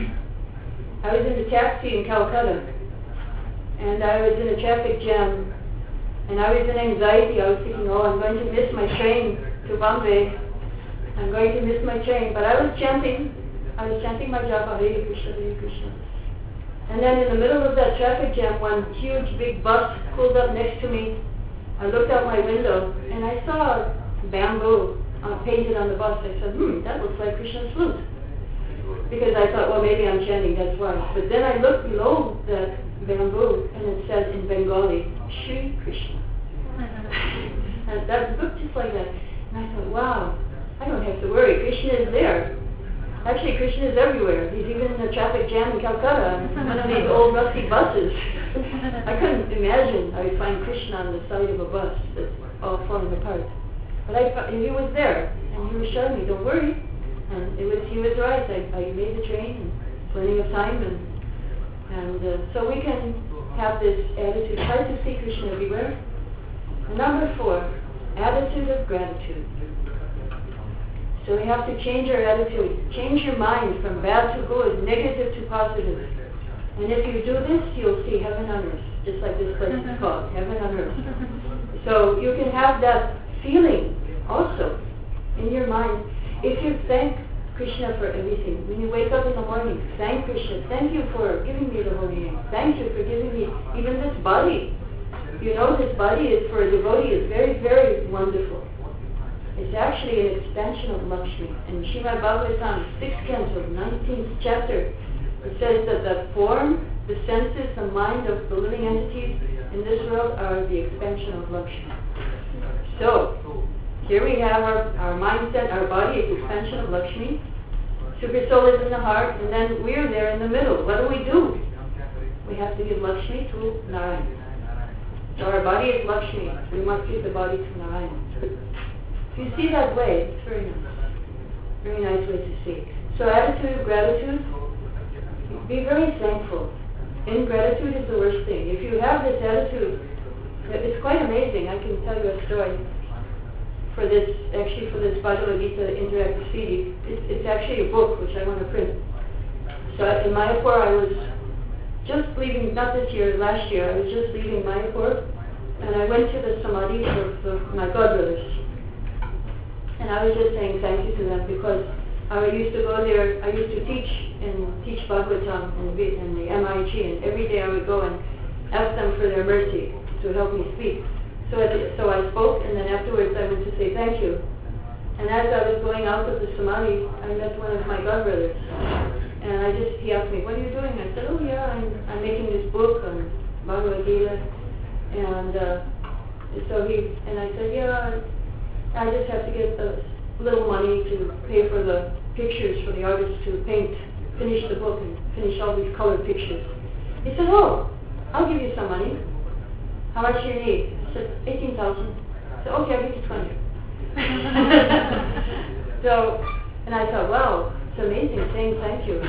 I was in a taxi in Calcutta, and I was in a traffic jam, and I was in anxiety. I was thinking, oh, I'm going to miss my train to Bombay. I'm going to miss my train. But I was chanting. I was chanting my japa, Hare Krishna, Hare Krishna. And then in the middle of that traffic jam, one huge big bus pulled up next to me. I looked out my window, and I saw bamboo uh, painted on the bus. I said, hmm, that looks like Krishna's flute. Because I thought, well, maybe I'm chanting, that's why. But then I looked below that bamboo, and it said in Bengali, Shri Krishna. And that looked just like that. And I thought, wow, I don't have to worry. Krishna is there. Actually, Krishna is everywhere. He's even in the traffic jam in Calcutta, on one of these old rusty buses. I couldn't imagine I would find Krishna on the side of a bus that's all falling apart. But I, and he was there, and he was showing me, don't worry. And it was, he was right. I, I made the train, and plenty of time, and and uh, so we can have this attitude. Try to see Krishna everywhere. And number four, attitude of gratitude. So we have to change our attitude, change your mind from bad to good, negative to positive. And if you do this, you'll see heaven on earth, just like this place is called, heaven on earth. So you can have that feeling also in your mind. If you thank Krishna for everything, when you wake up in the morning, thank Krishna, thank you for giving me the holy name, thank you for giving me even this body. You know, this body is for a devotee is very, very wonderful. It's actually an expansion of Lakshmi. And Srimad Bhagavatam, sixth canto, nineteenth chapter, it says that the form, the senses, the mind of the living entities in this world are the expansion of Lakshmi. So, here we have our, our mindset, our body is expansion of Lakshmi. Super soul is in the heart, and then we're there in the middle. What do we do? We have to give Lakshmi to Narayan. So our body is Lakshmi. We must give the body to Narayan. If you see that way, it's very nice. Very nice way to see. So attitude of gratitude, be very thankful. Ingratitude is the worst thing. If you have this attitude, it's quite amazing. I can tell you a story for this, actually for this Bhagavad Gita interactive C D. It's, it's actually a book which I want to print. So in Mayapur I was just leaving, not this year, last year, I was just leaving Mayapur, and I went to the samadhis of, of my godbrothers. And I was just saying thank you to them because I used to go there, I used to teach and teach Bhagavatam in the, in the M I G, and every day I would go and ask them for their mercy to help me speak. So, at, so I spoke, and then afterwards I went to say thank you. And as I was going out of the samadhi, I met one of my godbrothers. And I just, he asked me, what are you doing? I said, oh yeah, I'm, I'm making this book on Bhagavad Gita. And uh, so he, and I said, yeah, I just have to get a little money to pay for the pictures for the artist to paint, finish the book and finish all these colored pictures. He said, oh, I'll give you some money. How much do you need? I said, eighteen thousand. I said, okay, I'll give you twenty. So, and I thought, wow, it's amazing saying thank you.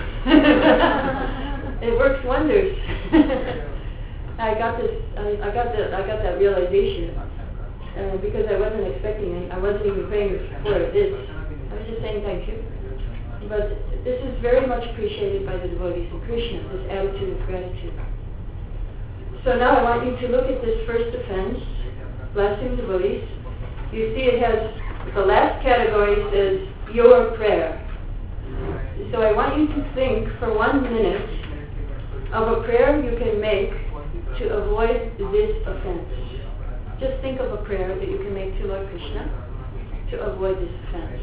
It works wonders. I got this, I, I got that, I got that realization. Uh, because I wasn't expecting it, I wasn't even praying for this. I was just saying thank you. But this is very much appreciated by the devotees of Krishna, this attitude of gratitude. So now I want you to look at this first offense, blessing devotees. You see it has, the last category says, your prayer. So I want you to think for one minute of a prayer you can make to avoid this offense. Just think of a prayer that you can make to Lord Krishna to avoid this offense.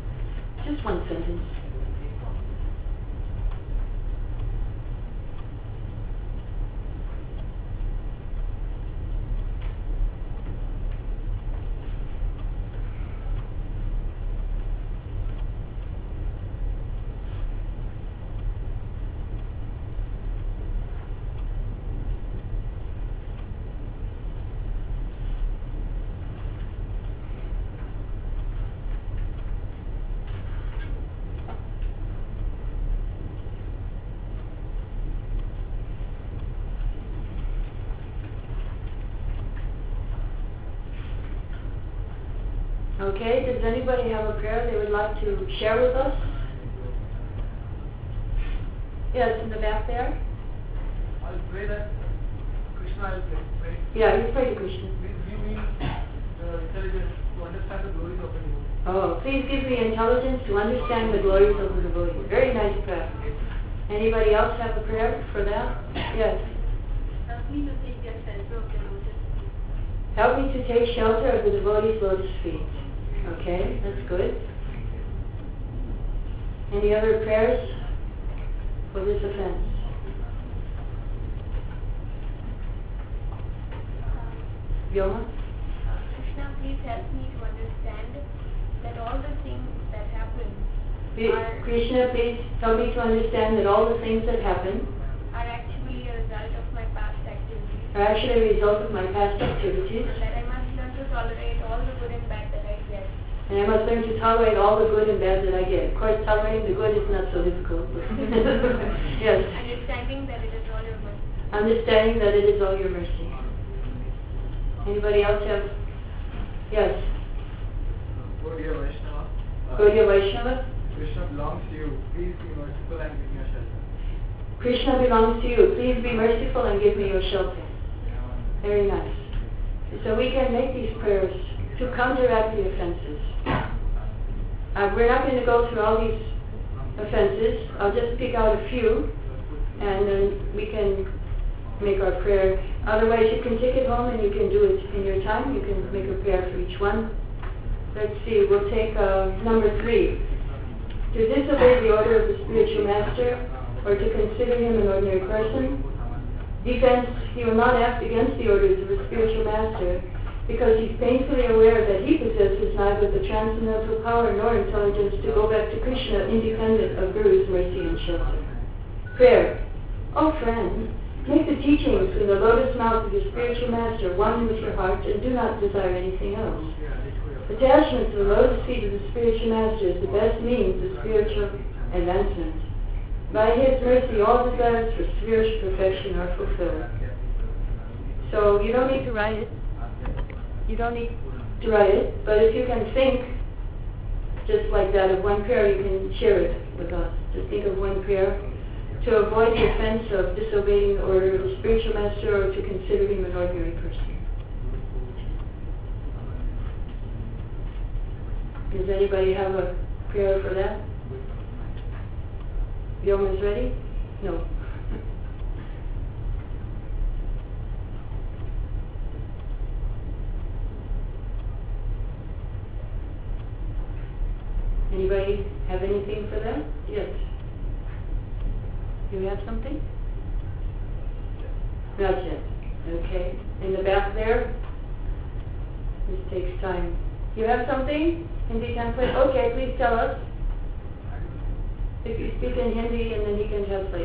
Just one sentence. Okay, does anybody have a prayer they would like to share with us? Yes, in the back there. I'll pray that Krishna will pray. Yeah, you pray to Krishna. Please give me the intelligence to understand the glories of the devotee. Oh, please give me intelligence to understand the glories of the devotee. Very nice prayer. Anybody else have a prayer for that? Yes. Help me to take the shelter of the lotus feet. Help me to take shelter of the devotee's lotus feet. Okay, that's good. Any other prayers for this offense? Vyoma? Uh, Krishna, please help me to understand that all the things that happen P- are, Krishna, please help me to understand that all the things that happen are actually a result of my past activities. are actually a result of my past activities, And that I must learn to tolerate all the good and bad that I get. and I must learn to tolerate all the good and bad that I get. Of course, tolerating the good is not so difficult. Yes. Understanding that it is all your mercy. Understanding that it is all your mercy. Anybody else have? Yes. Gaudiya Vaishnava. uh, Gaudiya Vaishnava. Krishna belongs to you. Please be merciful and give me a shelter. Krishna belongs to you. Please be merciful and give me your shelter. Very nice. So we can make these prayers to counteract the offenses. Uh, we're not going to go through all these offenses. I'll just pick out a few, and then we can make our prayer. Otherwise, you can take it home and you can do it in your time. You can make a prayer for each one. Let's see. We'll take uh, number three. To disobey the order of the spiritual master, or to consider him an ordinary person. Defense, he will not act against the orders of the spiritual master, because he's painfully aware that he possesses neither the transcendental power nor intelligence to go back to Krishna independent of Guru's mercy and shelter. Prayer. Oh friend, make the teachings in the lotus mouth of your spiritual master one with your heart, and do not desire anything else. Attachment to the lotus feet of the spiritual master is the best means of spiritual advancement. By his mercy, all desires for spiritual perfection are fulfilled. So you don't need to write it. You don't need to write it, but if you can think just like that of one prayer, you can share it with us. Just think of one prayer to avoid the offense of disobeying the order of the spiritual master, or to consider him an ordinary person. Does anybody have a prayer for that? Vyoma is ready? No. Anybody have anything for that? Yes. You have something? Not yet. Okay. In the back there? This takes time. You have something? Hindi translate? Okay, please tell us. If you speak in Hindi, and then he can translate.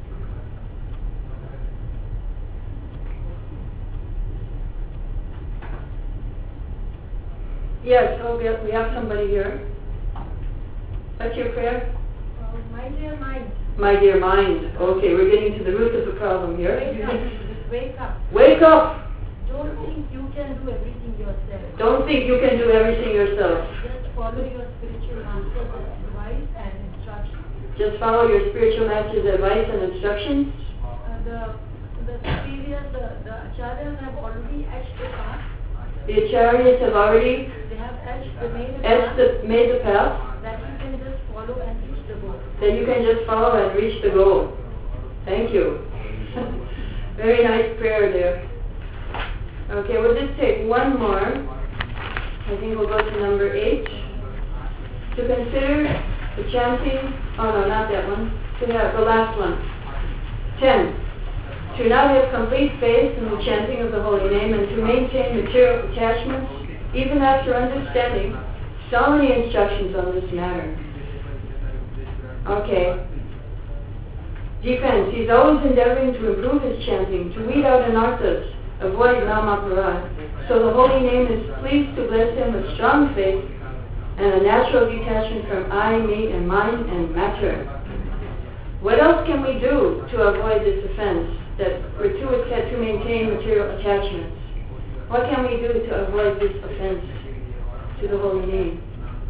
Yes, oh, we have, we have somebody here. What's your prayer? Oh, my dear mind, My dear mind. Okay, we're getting to the root of the problem here. wake up, wake up. Wake up! Don't think you can do everything yourself. Don't think you can do everything yourself. Just follow your spiritual master's advice and instructions. Just follow your spiritual master's advice and instructions. Uh, the the superiors, the, the acharyas have already etched the path. The acharyas have already They have etched the made the etched path the, made the path, that you can just follow and reach the goal. that you can just follow and reach the goal. Thank you. Very nice prayer there. Okay, we'll just take one more. I think we'll go to number eight. To consider the chanting, oh no, not that one. To have the last one. Ten. To not have complete faith in the chanting of the holy name, and to maintain material attachments, even after understanding so many instructions on this matter. Okay. Defense. He's always endeavoring to improve his chanting, to weed out anarthas, avoid namaparad. So the holy name is pleased to bless him with strong faith and a natural detachment from I, me, and mine, and matter. What else can we do to avoid this offense, that we're too attached to maintain material attachments? What can we do to avoid this offense? to the holy name.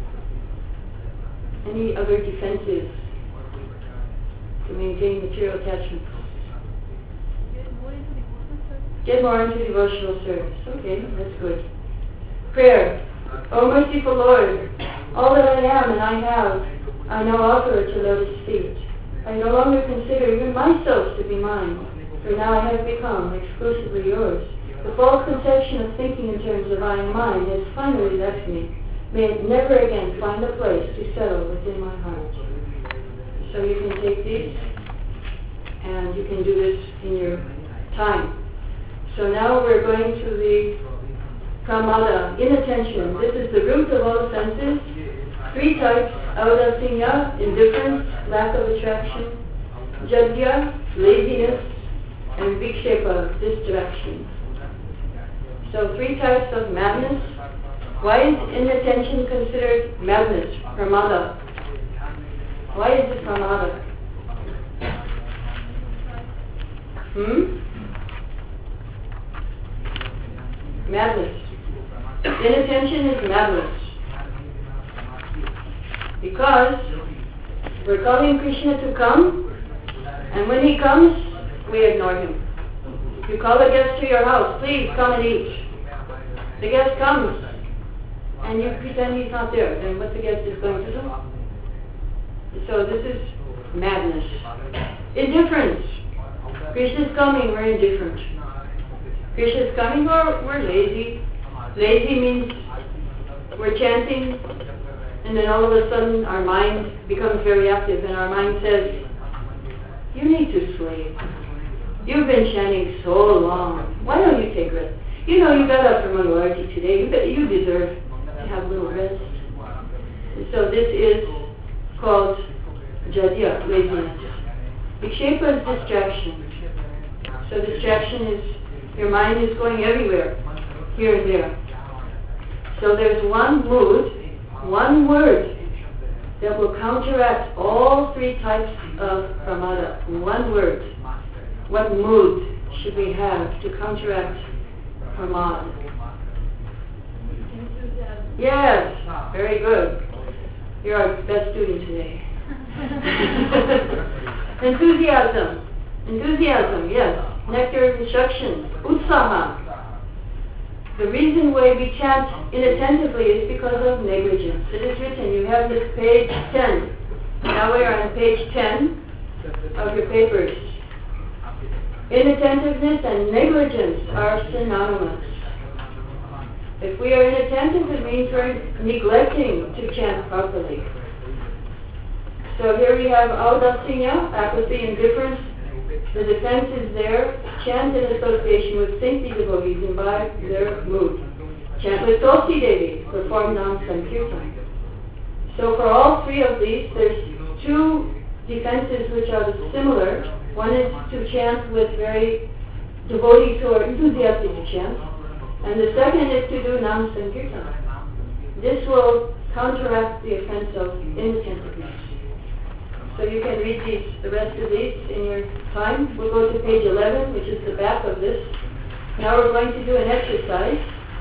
Any other defenses to maintain material attachment? Get more into devotional service. Okay, that's good. Prayer. O merciful Lord, all that I am and I have, I now offer to Lotus feet. I no longer consider even myself to be mine, for now I have become exclusively yours. The false conception of thinking in terms of I am mine has finally left me. May it never again find a place to settle within my heart. So you can take these, and you can do this in your time. So now we're going to the pramada, inattention. This is the root of all the senses. Three types: audasinya, indifference, lack of attraction; jadya, laziness; and vikshepa, distraction. So three types of madness. Why is inattention considered madness, pramada? Why is it pramada? Hmm? Madness. Inattention is madness. Because we're calling Krishna to come, and when he comes, we ignore him. You call a guest to your house, please come and eat. The guest comes, and you pretend he's not there. Then what the guest is going to do? So this is madness. Indifference. Krishna's coming, we're indifferent. Krishna's coming, we're, we're lazy. Lazy means we're chanting, and then all of a sudden our mind becomes very active, and our mind says, you need to sleep. You've been chanting so long. Why don't you take rest? You know, you got up from Mangalarti today. You, got, you deserve to have a little rest. And so this is called jadya, laziness. Vikshepa is distraction. So distraction is, your mind is going everywhere, here and there. So there's one mood, one word that will counteract all three types of pramada. One word. What mood should we have to counteract pramada? Yes, very good. You're our best student today. Enthusiasm. Enthusiasm, yes. Nectar of instruction. Utsaha. The reason why we chant inattentively is because of negligence. It is written, you have this page ten. Now we are on page ten of your papers. Inattentiveness and negligence are synonymous. If we are inattentive, it means we're neglecting to chant properly. So here we have audasinya, apathy, indifference. The defense is there. Chant in association with saintly devotees, imbibe their mood. Chant with Tulsi Devi, perform Nam Sankirtan. So for all three of these, there's two defenses which are similar. One is to chant with very devotees who are enthusiastic to chant, and the second is to do Nam Sankirtan. This will counteract the offense of inattentiveness. So you can read these, the rest of these in your time. We'll go to page eleven, which is the back of this. Now we're going to do an exercise.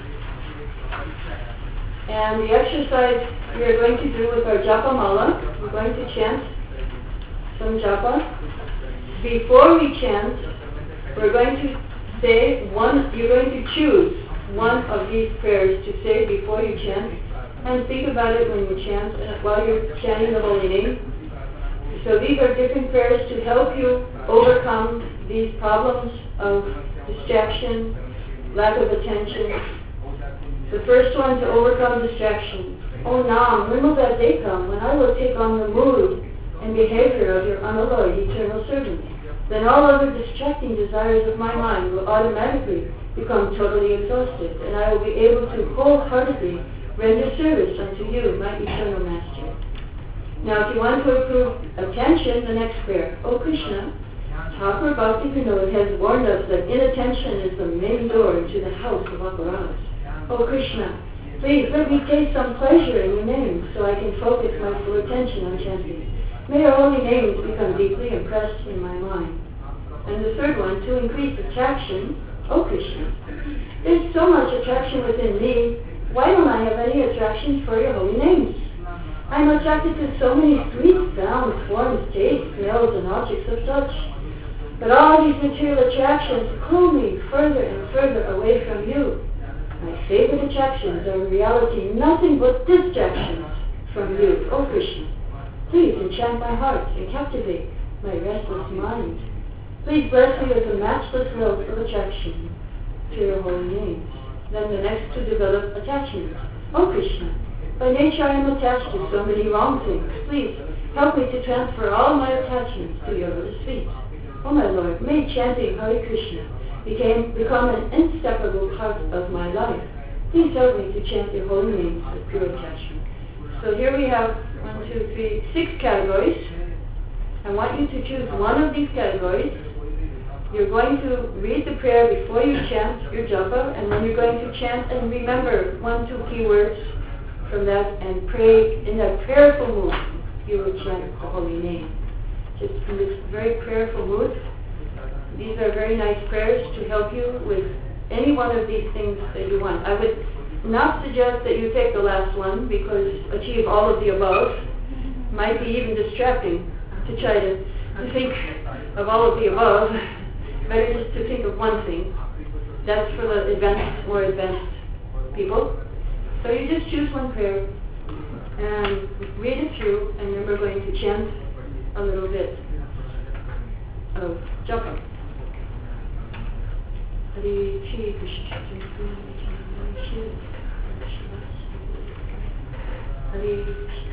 And the exercise we are going to do with our japa mala. We're going to chant some japa. Before we chant, we're going to say one, you're going to choose one of these prayers to say before you chant, and think about it when you chant, and while you're chanting the holy name. So these are different prayers to help you overcome these problems of distraction, lack of attention. The first one, to overcome distraction. Oh Nam, when will that day come when I will take on the mood and behavior of your unalloyed eternal servant? Then all other distracting desires of my mind will automatically become totally exhausted, and I will be able to wholeheartedly render service unto you, my eternal Master. Now, if you want to improve attention, the next prayer. O Krishna, Thakur Bhakti Vinod has warned us that inattention is the main door into the house of apparatus. O Krishna, please let me take some pleasure in your name so I can focus my full attention on chanting. May your holy names become deeply impressed in my mind. And the third one, to increase attraction. O Krishna, there's so much attraction within me. why don't I have any attractions for your holy names? I'm attracted to so many sweet sounds, forms, tastes, smells, and objects of touch. But all these material attractions pull me further and further away from you. My favorite attractions are in reality nothing but distractions from you, O Krishna. Please enchant my heart and captivate my restless mind. Please bless me with a matchless wealth of attraction to your holy names. Then the next to develop attachment. O Krishna, by nature I am attached to so many wrong things. Please help me to transfer all my attachments to your lotus feet. O my Lord, may chanting Hare Krishna became, become an inseparable part of my life. Please help me to chant your holy names with pure attachment. So here we have one, two, three, six categories. I want you to choose one of these categories. You're going to read the prayer before you chant your japa, and then you're going to chant and remember one, two key words from that and pray in that prayerful mood. You will chant the holy name. Just in this very prayerful mood. These are very nice prayers to help you with any one of these things that you want. I would not suggest that you take the last one because achieve all of the above might be even distracting to try to, to think of all of the above. Better just to think of one thing. That's for the advanced, more advanced people. So you just choose one prayer and read it through, and then we're going to chant a little bit of japa. Hare Krishna, Hare Krishna.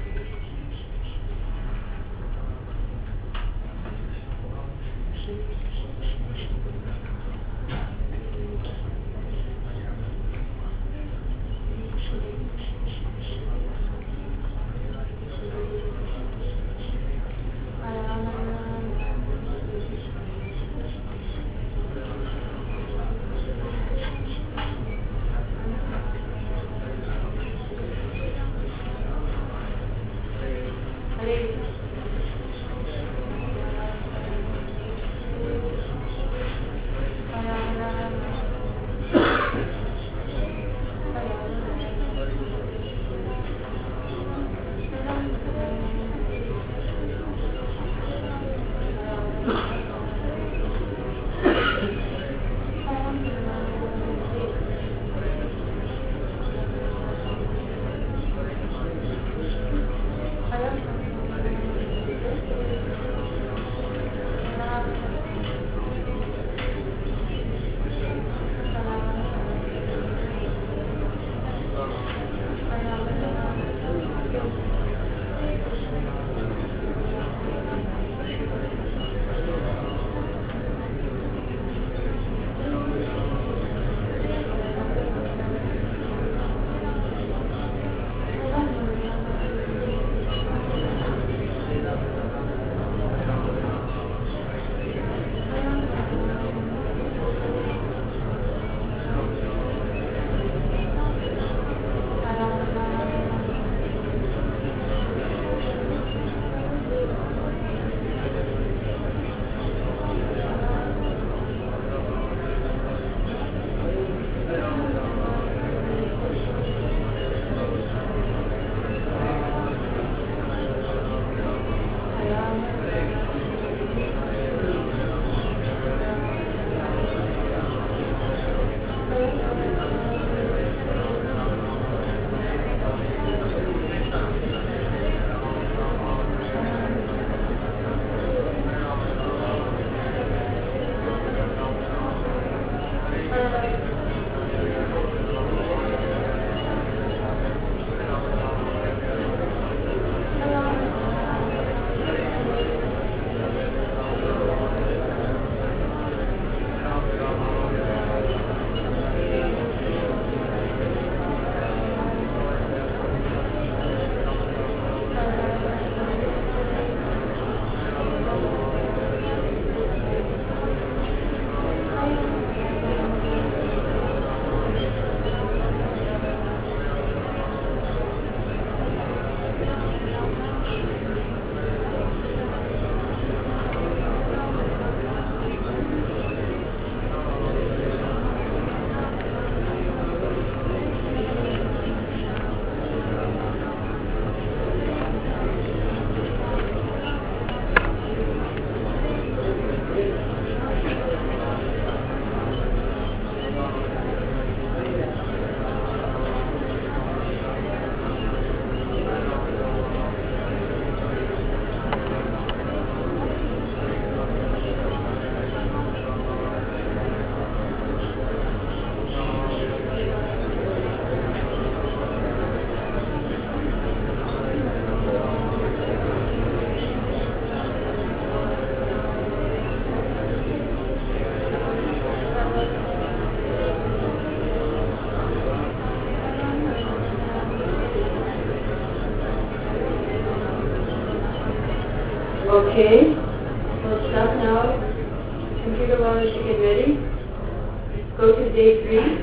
Okay, we'll stop now. Computer wants to get ready. Go to day three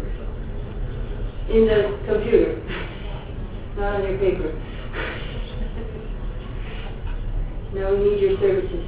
in the computer, not on your paper. Now we need your services.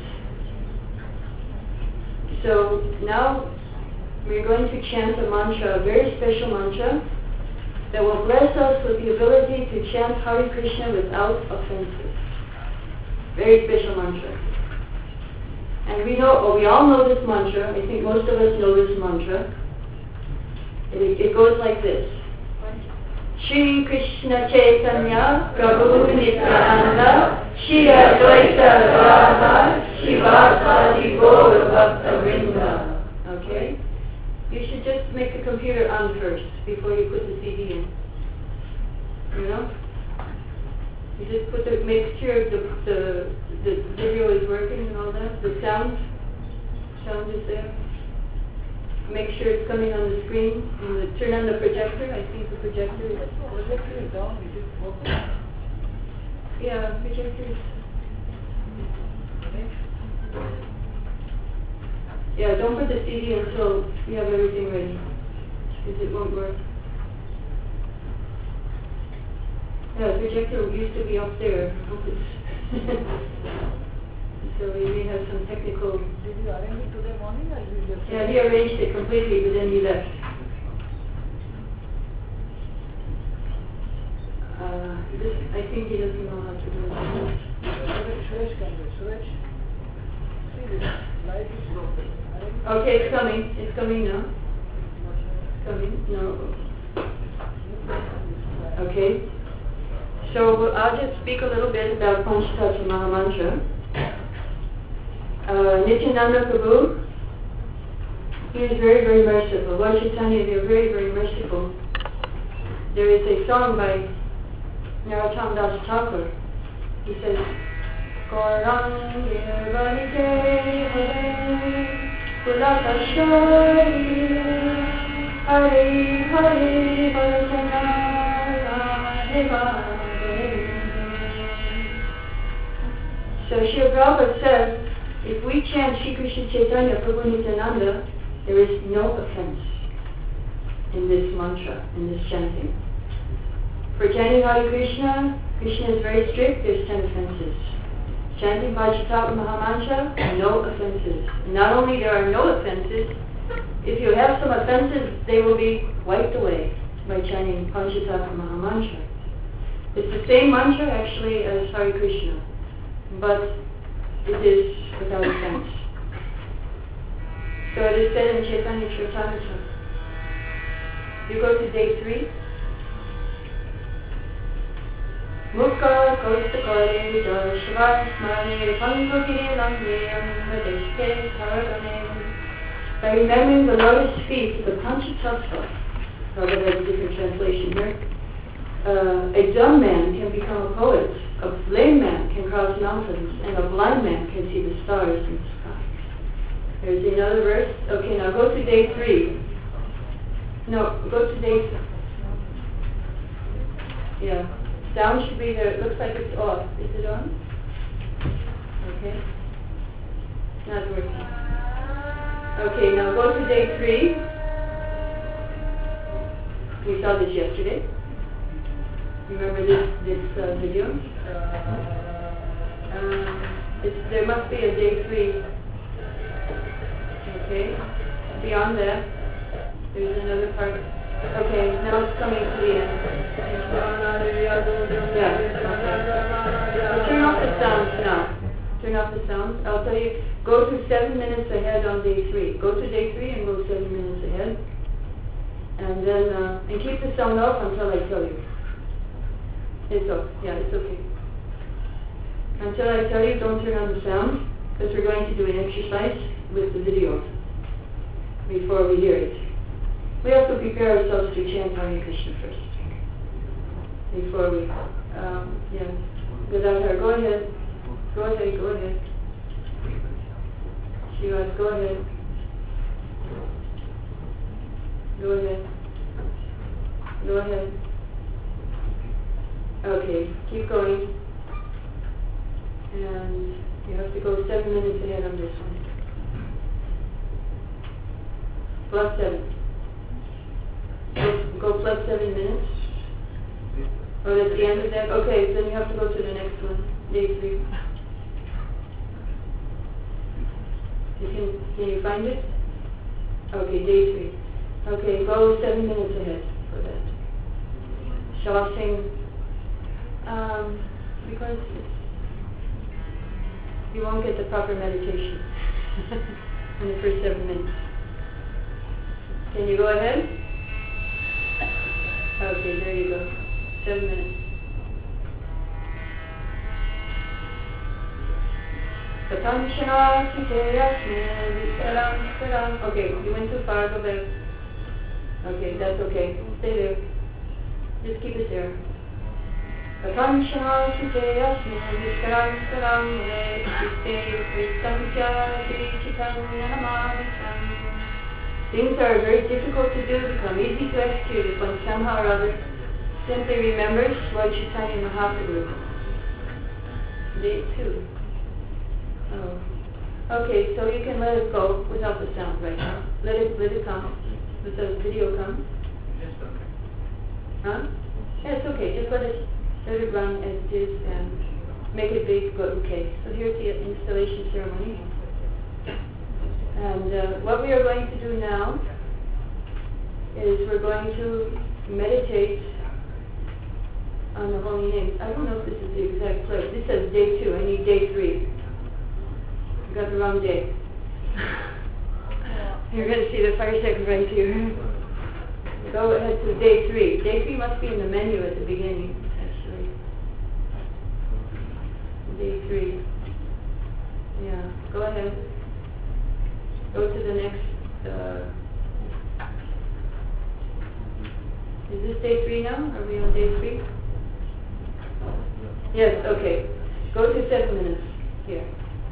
So now we're going to chant a mantra, a very special mantra, that will bless us with the ability to chant Hare Krishna without offenses. Very special mantra. And we know, or we all know this mantra. I think most of us know this mantra. It, it goes like this. Shri Krishna Chaitanya Prabhu Nityananda Shri Advaita Radha Shivasadi Gaura Bhakta Vrinda. Okay? You should just make the computer on first before you put the C D in. You know? You just put the, make sure the, the, the video is working and all that. The sound, sound is there. Make sure it's coming on the screen. And the, turn on the projector. I think the projector is... Projector is down, it is working. Yeah, projector is... Yeah, don't put the C D until you have everything ready, because it won't work. Yeah, the projector used to be up there. So we may have some technical... Did you arrange it today morning or did you just... Yeah, he arranged it completely, but then he left. Uh, this, I think he doesn't know how to do it. Suresh can do it. Suresh? See this, light is broken. Okay, it's coming. It's coming now. It's coming. No. Okay. So I'll just speak a little bit about Panchatattva Mahamantra. Uh, Nityananda Prabhu, he is very, very merciful. Lord Chaitanya, they are very, very merciful. There is a song by Narottam Das Thakur. He says, Gaurang Nirvanike Hare Kulakashari Hare Hare Bhartana Radhe. So Srila Prabhupada says, if we chant Shri Krishna Chaitanya Prabhu Nityananda, there is no offense in this mantra, in this chanting. For chanting Hare Krishna, Krishna is very strict, there's ten offenses. Chanting Panchatattva Mahamantra, no offenses. And not only there are no offenses, if you have some offenses, they will be wiped away by chanting Panchatattva Mahamantra. It's the same mantra actually as Hare Krishna, but it is without offense. So it is said in Chaitanya Charitamrita. You go to day three. Mukha Kostakare Darshvasmane Pankukire Lamyam Vadeshte Karagane. By remembering the lotus feet of the Panchatattva, although there's a different translation here, uh, a dumb man can become a poet, a lame man can cross mountains, and a blind man can see the stars in the sky. There's another verse. Okay, now go to day three. No, go to day three. Yeah. Sound should be there. It looks like it's off. Is it on? Okay. Not working. Okay, now go to day three. We saw this yesterday. Remember this this uh, video? Um, it's, there must be a day three. Okay. Beyond that, there's another part. Okay, now it's coming to the end. Yeah. Okay. So turn off the sounds now. Turn off the sounds. I'll tell you, go to seven minutes ahead on day three. Go to day three and go seven minutes ahead. And then, uh, and keep the sound off until I tell you. It's okay. Yeah, it's okay. Until I tell you, don't turn on the sound, because we're going to do an exercise with the video before we hear it. We have to prepare ourselves to chant Hare Krishna first. Before we, um, yeah. Gadadhar, go ahead. Go ahead, go ahead. Shivat, go ahead. Go ahead. Go ahead. Okay, keep going. And You have to go seven minutes ahead on this one. Plus seven. Go, go plus seven minutes. Or that's the end of that? Okay, then you have to go to the next one. Day three. You can, can you find it? Okay, day three. Okay, go seven minutes ahead for that. Shall I sing? Um, because it's, you won't get the proper meditation in the first seven minutes. Can you go ahead? Okay, there you go. Seven minutes. Okay, you went too far, go back. Okay, that's okay. Stay there. Just keep it there. Things are very difficult to do, become easy to execute if one somehow or other simply remembers Lord Chaitanya Mahaprabhu. Day two. Oh. Okay, so you can let it go without the sound right now. Let it let it come. Let the video come. Yes, okay. Huh? Yeah, it's okay. Just let it let it run as it is and make it big. Go okay. So here's the installation ceremony. And uh, what we are going to do now is we're going to meditate on the holy names. I don't know if this is the exact place. This says day two. I need day three. I got the wrong day. You're going to see the fire sacrifice here. Go ahead to day three. Day three must be in the menu at the beginning, actually. Day three. Yeah, go ahead. Go to the next. Uh, is this day three now? Are we on day three? Yes, okay. Go to seven minutes here.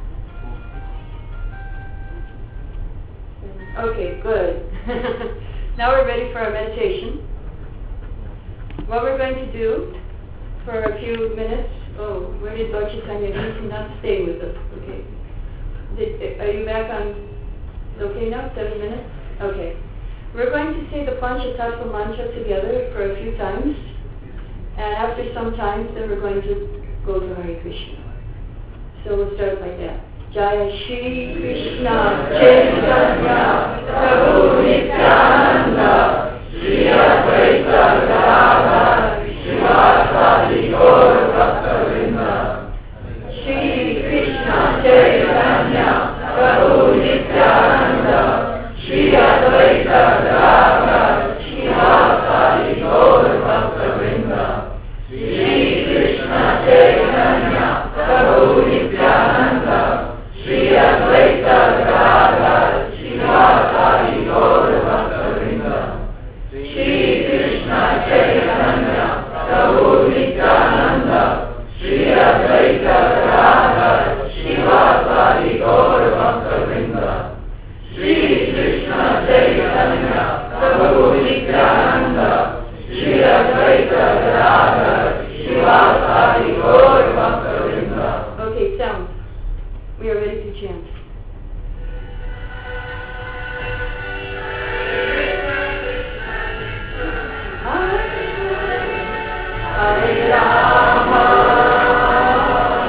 Okay, good. Now we're ready for our meditation. What we're going to do for a few minutes. Oh, where did Lord Chaitanya? He cannot stay with us. Okay. Did, are you back on? Okay now? Seven minutes? Okay. We're going to say the Panchatattva mantra together for a few times. And after some time, then we're going to go to Hare Krishna. So we'll start like that. Jaya Shri Krishna Chaitanya Prabhu Nityananda Shri Advaita Gadadhar Srivasadi Gaur Bhakta-vrinda Shri Krishna Chaitanya Prabhu Nityananda Shri Advaita Gadadhar Srivasadi Gaur Bhakta-vrinda Shri Krishna Chaitanya Prabhu Nityananda Shri Advaita Gadadhar Srivasadi Gaur Bhakta-vrinda Shri Krishna Chaitanya Prabhu Nityananda Shri Advaita Gadadhar Srivasadi Gaur Bhakta-vrinda Shri Krishna Chaitanya Prabhu Nityananda Shri Advaita Gadadhar Srivasadi Gaur Bhakta-vrinda. Okay, sound. We are ready to chant. Hare Rama,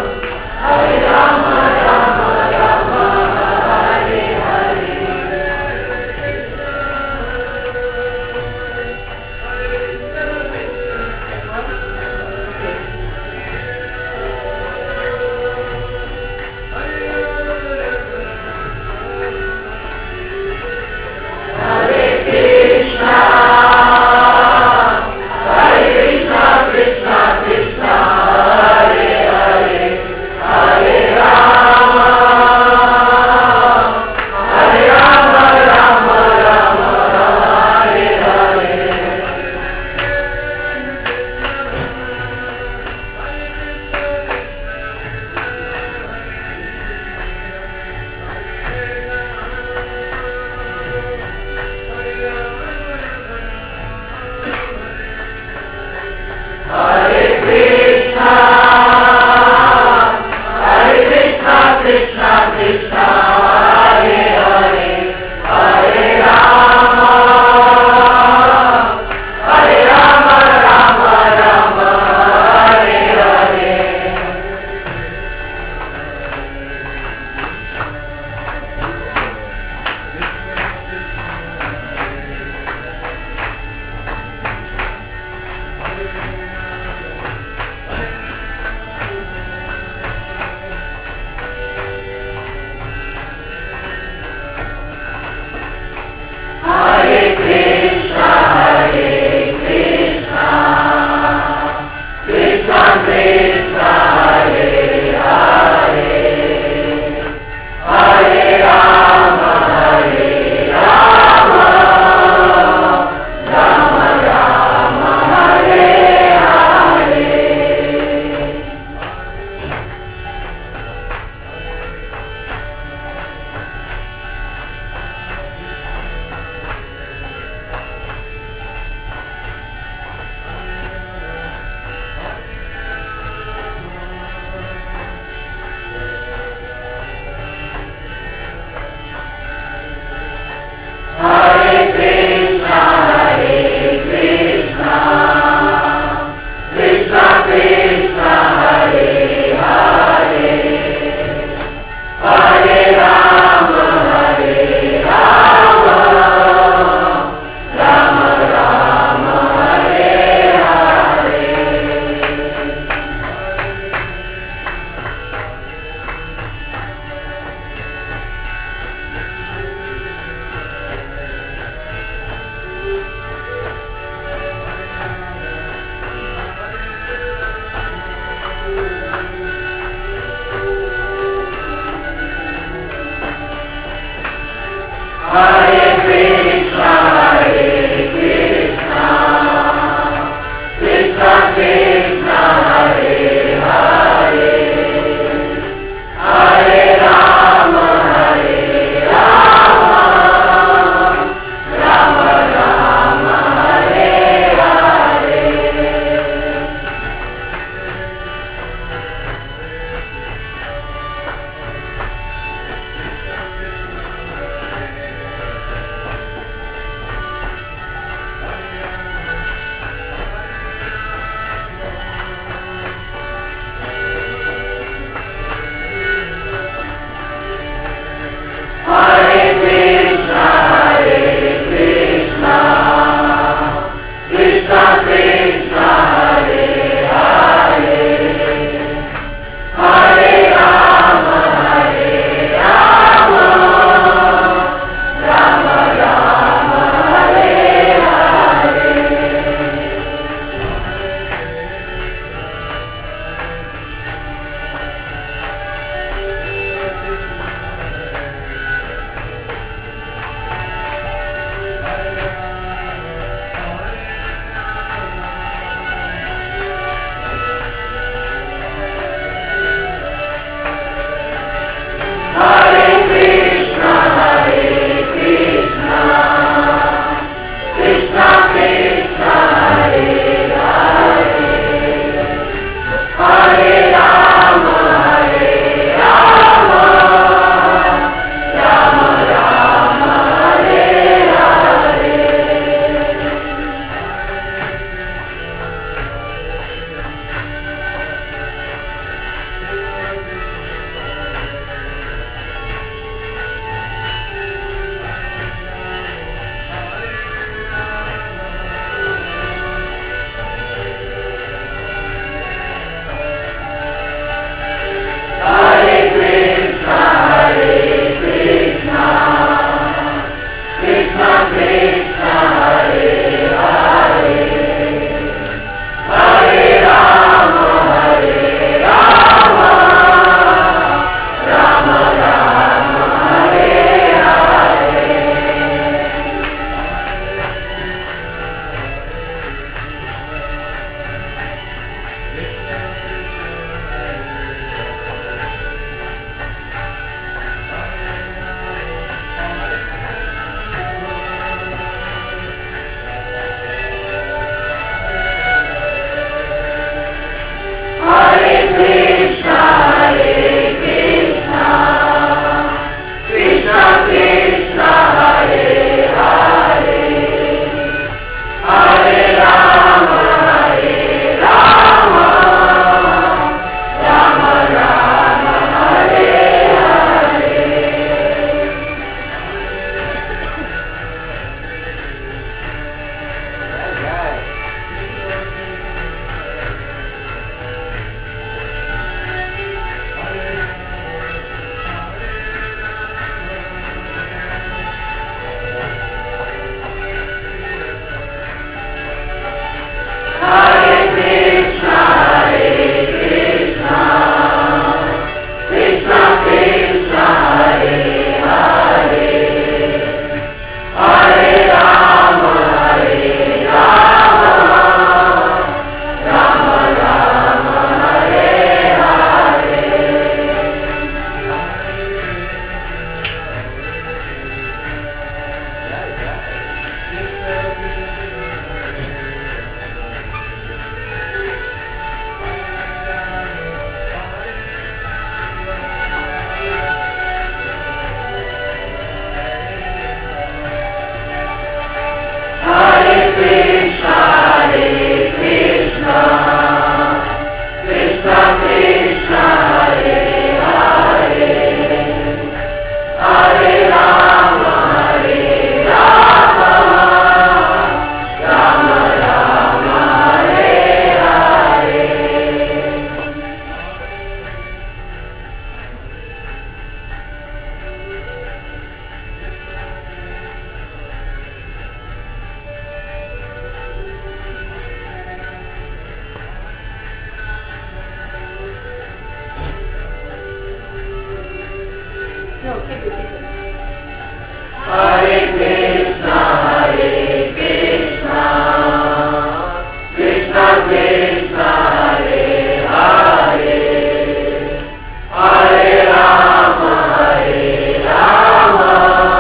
No, keep it, keep it. Hare Krishna, Hare Krishna, Krishna Krishna, Hare Hare, Hare Rama, Hare Rama,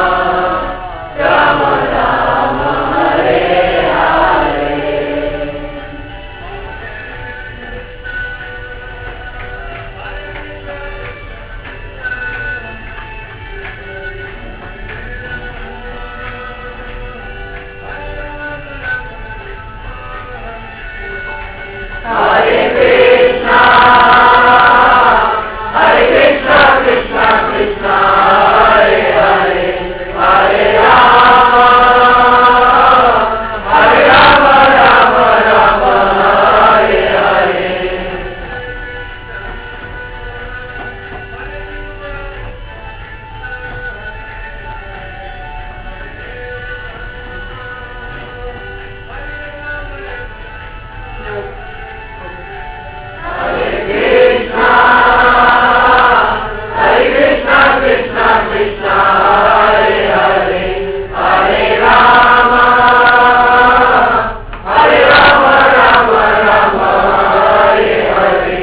Rama Rama, Hare Hare. Hare Krishna, Hare Krishna, Krishna Krishna, Hare Hare, Hare Rama, Hare Rama, Rama Rama, Hare Hare. Hare Krishna, Hare Krishna, Krishna Krishna, Hare Hare, Hare Rama, Hare Rama, Rama Rama, Hare Hare.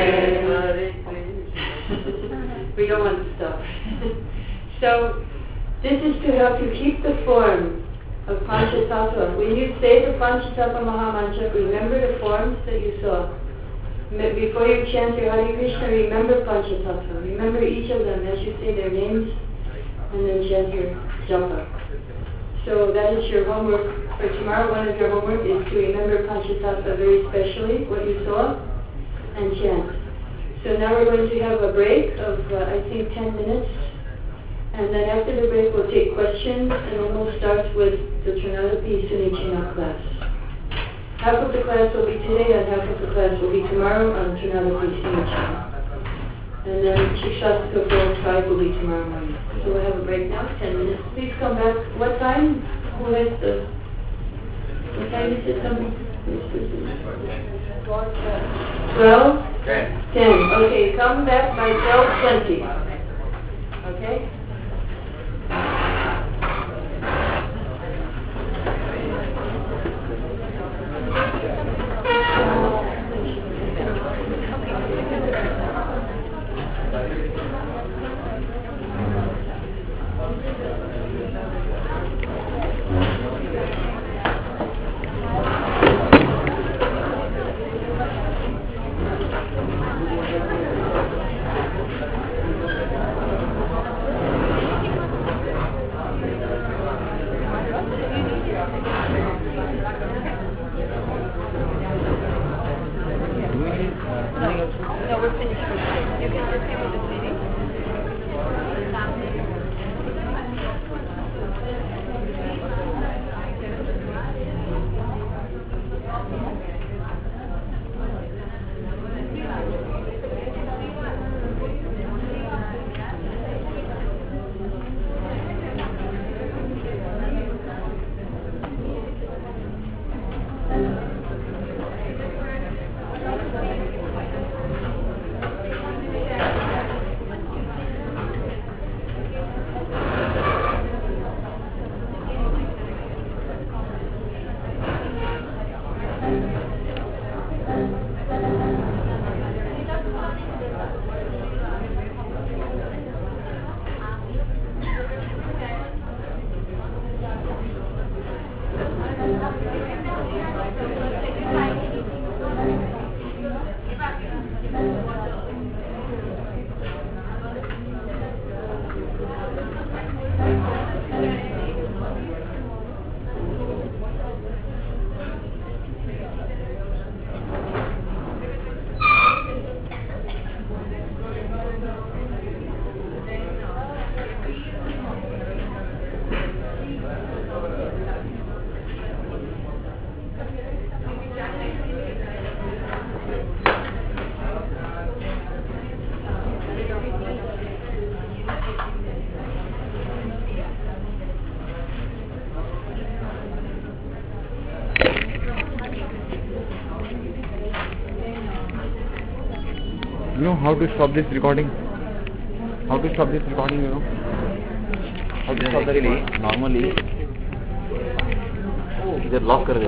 We don't want to stop. So, this is to help you keep the form of Panchatattva. When you say the Panchatattva Mahamantra, remember the forms that you saw. Me- Before you chant your Hare Krishna, remember Panchatattva. Remember each of them as you say their names, and then chant your japa. So that is your homework for tomorrow. One of your homework is to remember Panchatattva very specially, what you saw, and chant. So now we're going to have a break of, uh, I think, ten minutes. And then after the break, we'll take questions, and then we'll start with the Trinadapi Sunichina class. Half of the class will be today, and half of the class will be tomorrow on Trinadapi Sunichina. And then Shikshastika four and five will be tomorrow morning. So we'll have a break now, ten minutes. Please come back. What time? Who has the... What time is it coming? twelve? Ten. ten. Okay, come back by twelve twenty. Okay? No, we're finished for today. You can just give me the C D. You know how to stop this recording? How to stop this recording, you know? Actually, normally, इधर lock कर दे।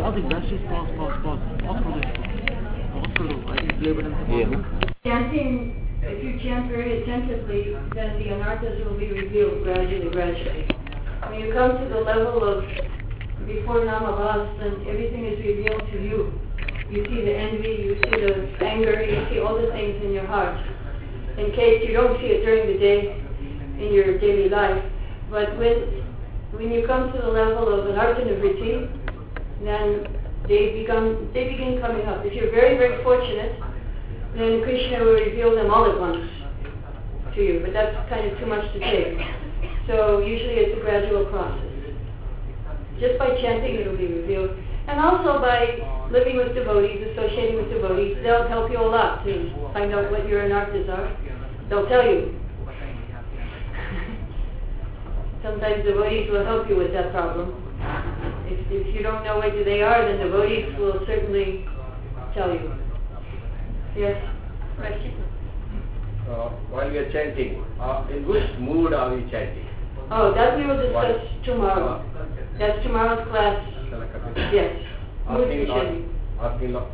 ये ना। Chanting, if you chant very attentively, then the anarthas will be revealed gradually, gradually. When you come to the level of before Namavas, then everything is revealed to you. You see the envy, you see the anger, you see all the things in your heart. In case you don't see it during the day in your daily life, but when when you come to the level of an arthanavritti, then they become they begin coming up. If you're very very fortunate, then Krishna will reveal them all at once to you. But that's kind of too much to take. So usually it's a gradual process. Just by chanting, it will be revealed. And also by living with devotees, associating with devotees, they'll help you a lot to find out what your anarthas are. They'll tell you. Sometimes devotees will help you with that problem. If, if you don't know what they are, then devotees will certainly tell you. Yes? Question? Uh, while we are chanting, uh, in which mood are we chanting? Oh, that we will discuss What? tomorrow. Uh, That's tomorrow's class. Yes. Mood Asking, Lord, chanting. asking, Lord,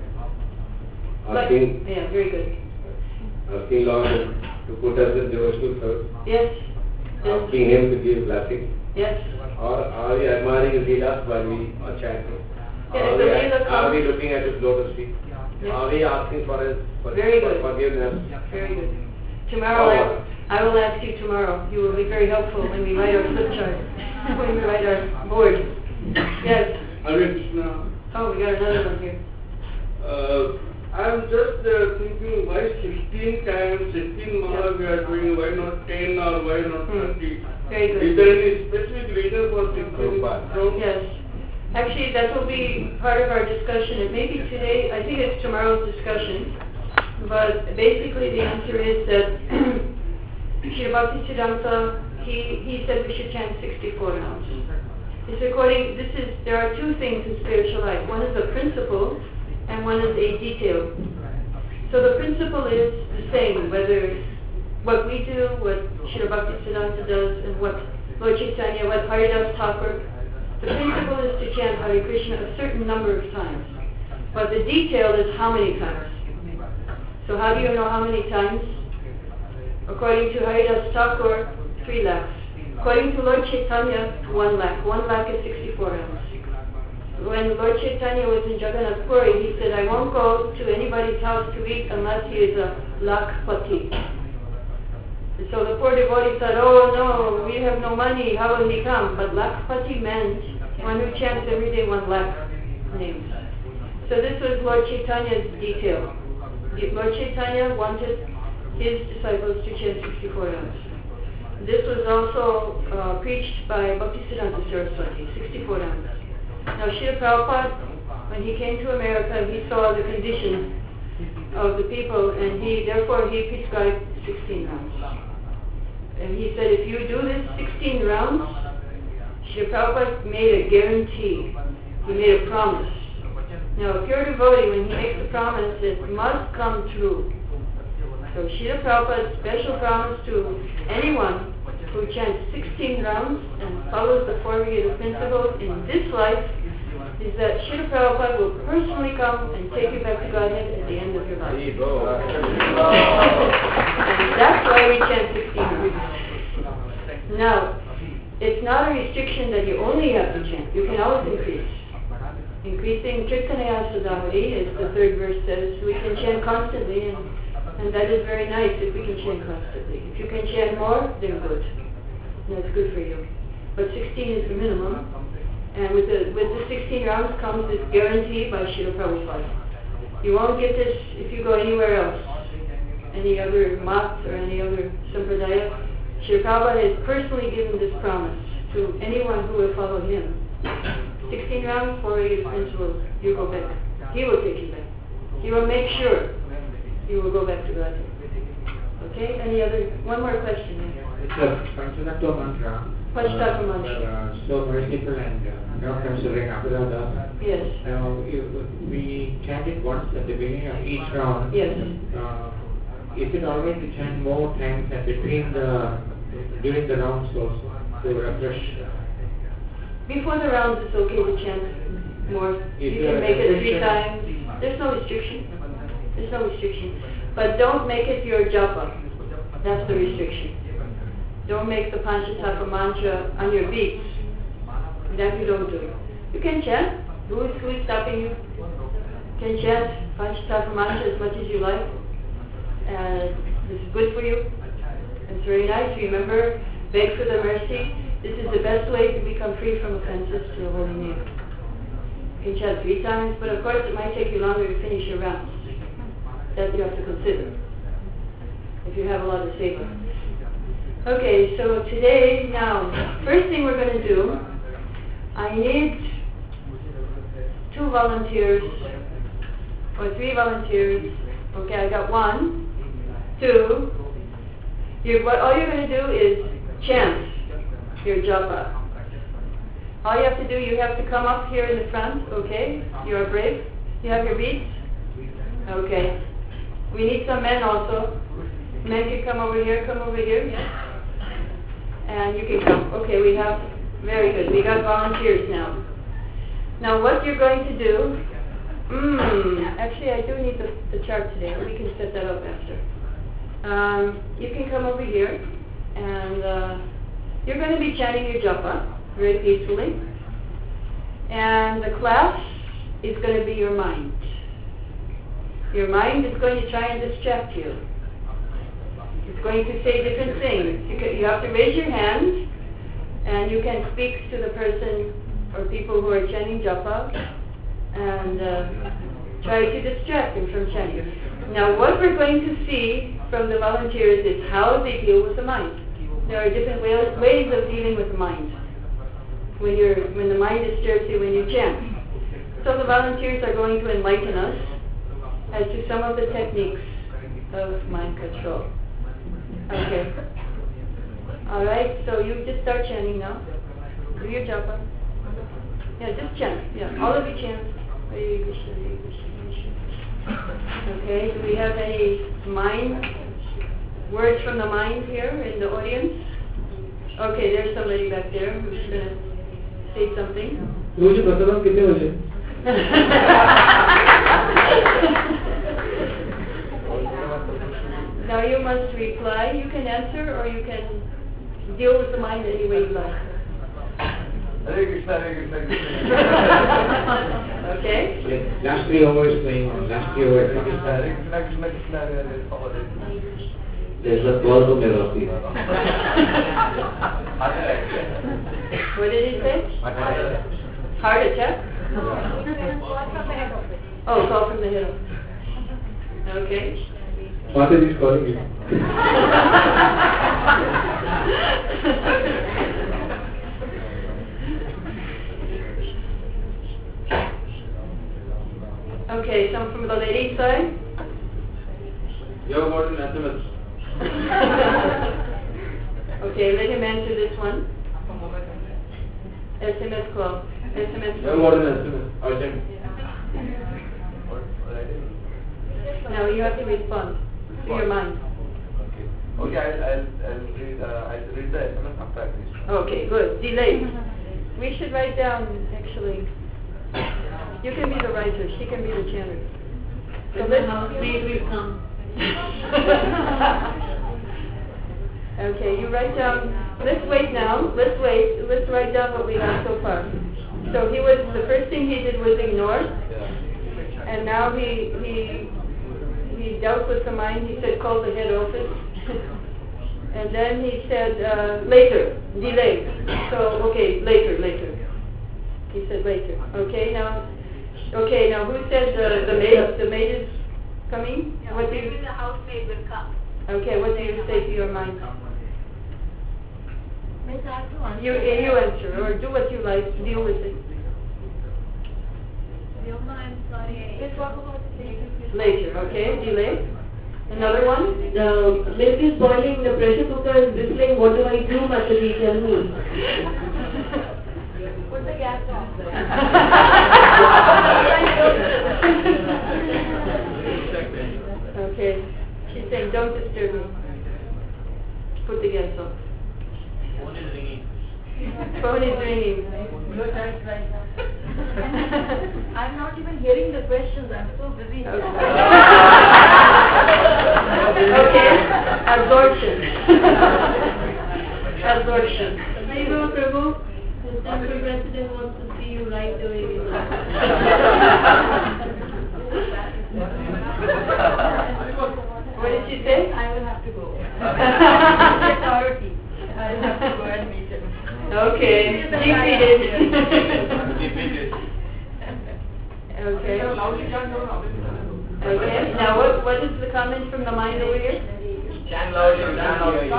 But- Asking, Yeah, very good. asking Lord to put us in devotional service, Yes? Yes? asking Him to give blessing, Yes? or are we admiring His leelas while we are chanting? Yeah, Are if the we, leela are we comes- looking at His lotus feet? Yes. Are we asking for His for, Very for good. forgiveness? Very good. Tomorrow, Oh. I, I will ask you tomorrow. You will be very helpful when we write our flip chart, when we write our board. Yes. Hare Krishna. Oh, we got another one here. Uh, I'm just uh, thinking why sixteen times, sixteen mala we are doing, why not ten or why not Hmm. twenty? Very good. Is there any specific reason for sixteen? Prabhupada. Yes. Actually, that will be part of our discussion. It may be today, I think it's tomorrow's discussion. But basically the answer is that Srila Bhaktisiddhanta, he, he said we should chant sixty-four rounds. It's according, this is, there are two things in spiritual life. One is a principle and one is a detail. So the principle is the same, whether what we do, what Srila Bhaktisiddhanta does, and what Lord Chaitanya, what Haridas Thakur. The principle is to chant Hare Krishna a certain number of times. But the detail is how many times. So how do you know how many times? According to Haridas Thakur, three lakhs. According to Lord Chaitanya, one lakh. One lakh is sixty-four rounds. When Lord Chaitanya was in Jagannath Puri, he said, I won't go to anybody's house to eat unless he is a lakhpati. So the poor devotee said, oh no, we have no money, how will he come? But lakhpati meant one who chants every day one lakh names. So this was Lord Chaitanya's detail. Lord Chaitanya wanted his disciples to chant sixty-four rounds. This was also uh, preached by Bhaktisiddhanta Saraswati, sixty-four rounds. Now Srila Prabhupada, when he came to America, he saw the condition of the people and he, therefore he prescribed sixteen rounds. And he said, if you do this sixteen rounds, Srila Prabhupada made a guarantee. He made a promise. Now, a pure devotee, when he makes a promise, it must come true. So Srila Prabhupada's special promise to anyone who chants sixteen rounds and follows the four Veda principles in this life is that Srila Prabhupada will personally come and take you back to Godhead at the end of your life. And that's why we chant sixteen rounds. Now, it's not a restriction that you only have to chant. You can always increase. Increasing Kirtanaya Sadamari, as the third verse says, we can chant constantly, and, and that is very nice if we can chant constantly. If you can chant more, then good. That's good for you. But sixteen is the minimum, and with the with the sixteen rounds comes this guarantee by Srila Prabhupada. You won't get this if you go anywhere else, any other mat or any other sampradaya. Srila Prabhupada has personally given this promise to anyone who will follow him. sixteen rounds, four Veda principles, you go back. He will take you back. He will make sure you will go back to God. Okay, any other, one more question. It's a Panchatattva mantra. Panchatattva mantra. There are so many people and uh, not considering Abhidhamma. Yes. Now, you, we chant it once at the beginning of each round. Yes. Uh, is it alright to chant more times and between the during the rounds also to refresh. Before the rounds, it's okay to chant more. If You you can are make it three efficient. times. There's no restriction. There's no restriction. But don't make it your japa. That's the restriction. Don't make the Panchatattva mantra on your beats. That you don't do. You can chant. Who is, who is stopping you? You can chant Panchatattva mantra as much as you like. And this is good for you. It's very nice. Remember, beg for the mercy. This is the best way to become free from offenses to the holy name. You can chant three times, but of course it might take you longer to finish your rounds. That you have to consider if you have a lot of savor. Okay, so today, now, first thing we're going to do, I need two volunteers, or three volunteers. Okay, I got one, two. You're, what, all you're going to do is chant your japa. All you have to do, you have to come up here in the front, okay? You're brave. You have your beads? Okay. We need some men also. Men can come over here, come over here. And you can come. Okay, we have, very good. We got volunteers now. Now what you're going to do, mm, actually I do need the, the chart today. We can set that up after. Um, you can come over here and uh, you're going to be chanting your japa very peacefully. And the class is going to be your mind. Your mind is going to try and distract you. It's going to say different things. You, can, you have to raise your hand and you can speak to the person or people who are chanting japa and uh, try to distract them from chanting. Now what we're going to see from the volunteers is how they deal with the mind. There are different ways, ways of dealing with the mind when, you're, when the mind disturbs you when you chant. So the volunteers are going to enlighten us as to some of the techniques of mind control. Okay. Alright, so you just start chanting now. Do your japa. Yeah, just chant. Yeah, all of you chant. Hare Krishna, Hare Krishna, Krishna. Okay, do we have any mind, words from the mind here in the audience? Okay, there's somebody back there who's going to say something. Now you must reply. You can answer or you can deal with the mind any way you like. Hare Krishna, Hare Krishna, Krishna. Okay? Like last three hours going on, last three hours. Hare Krishna, Krishna, Krishna, Hare Hare. There's a call to Meroti. What did he say? Heart attack? Oh, call from the head office. Okay. Father is calling you. Okay, some from the ladies' side. You have got an S M S. Okay, let him answer this one. S M S call. S M S You have got an S M S. Urgent. Now you have to respond to your mind. Okay, I'll, I'll, I'll, read, uh, I'll read the S M S after I read. Okay, good. Delay. We should write down, actually. You can be the writer, she can be the chanter. So let's we come. Okay, you write down, let's wait now, let's wait, let's write down what we have so far. So he was, the first thing he did was ignore, and now he, he, he dealt with the mind, he said call the head office, and then he said uh, later, delay, so okay, later, later. He said later, okay, now, okay, now who said the, the maid, the maid is coming? Yeah, What do maybe you, the housemaid will come. okay, what do you say to your mind? Miss, I have to answer. You, you answer, or do what you like, deal with it. Vyoma, I'm sorry. We'll talk about it later. Later, okay, delay. Another one? The milk is boiling, the pressure cooker is whistling, what do I do, Mataji, tell me. Put the gas off. Okay, she's saying don't disturb me. Put the gas off. Phone is ringing. I'm not even hearing the questions. I'm so busy. Okay. Absorption. Absorption. Haribo Prabhu, the temple president wants to see you right away. What did she say? I will have to go. Authority. I will have to go and meet him. Okay. Defeated. Okay. Okay. Now, what what is the comment from the mind over here? Chant loudly, chant loudly.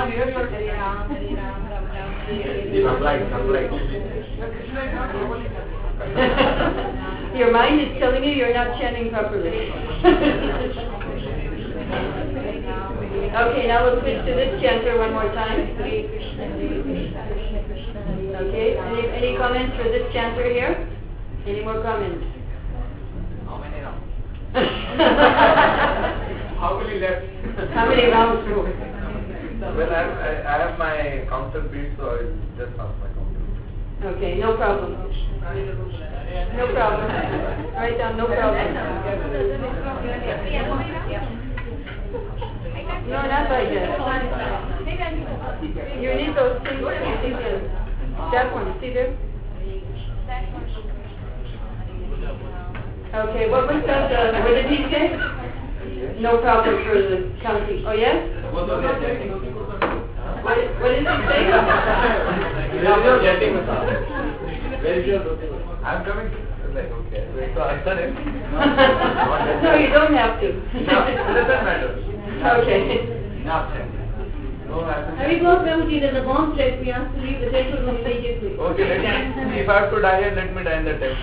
Your mind is telling you you're not chanting properly. Okay, now we'll switch to this chanter one more time. Okay, any, any comments for this chanter here? Any more comments? How many rounds? How many left? How many rounds more? Well, I have, I, I have my counter beat, so I just ask my counter. Okay, no problem. No problem. Write down, no problem. No, not like that. You need those things. See them. That one, see them? Okay, what was that? Uh, what did he say? No problem for the counting. Oh, yes? What, what did he say? I'm coming. Like, okay. So answer him. No, you don't have to. No, it doesn't matter. Okay. Haribo Prabhuji, there's a bomb threat. We have to leave the temple room immediately. Okay, let me, if I have to die here, let me die in the temple.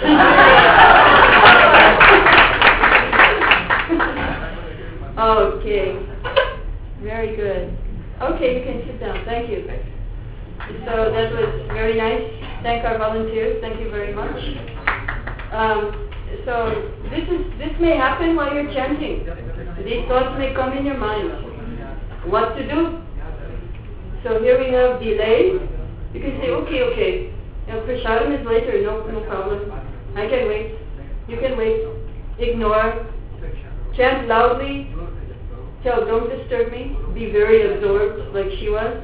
Okay. Very good. Okay, you can sit down. Thank you. So that was very nice. Thank our volunteers. Thank you very much. Um, so this is this may happen while you're chanting. These thoughts may come in your mind. What to do? So here we have delay. You can say, okay, okay. Now prasadam is later. No, no problem. I can wait. You can wait. Ignore. Chant loudly. Tell, don't disturb me. Be very absorbed like she was.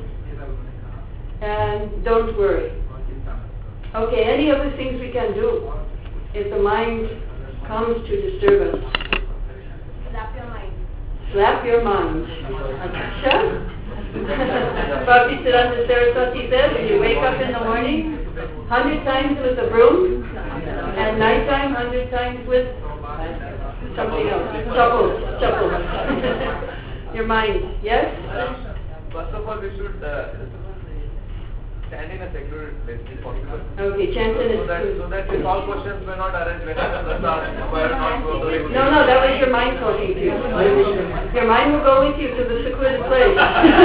And don't worry. Okay, any other things we can do if the mind comes to disturb us? Slap your mind. Slap your mind. Acha? Bhakti Siddhanta Saraswati said, when you wake up in the morning, hundred times with a broom, and night time, hundred times with something else. Chuckles. Chuckles. Your mind. Yes? First of all, we should uh, stand in a secluded place if possible. Okay, chant in so that, so that if all questions may not arise when I will not go to the No, no, that was your mind talking to you. Your mind will go with you to the secluded place.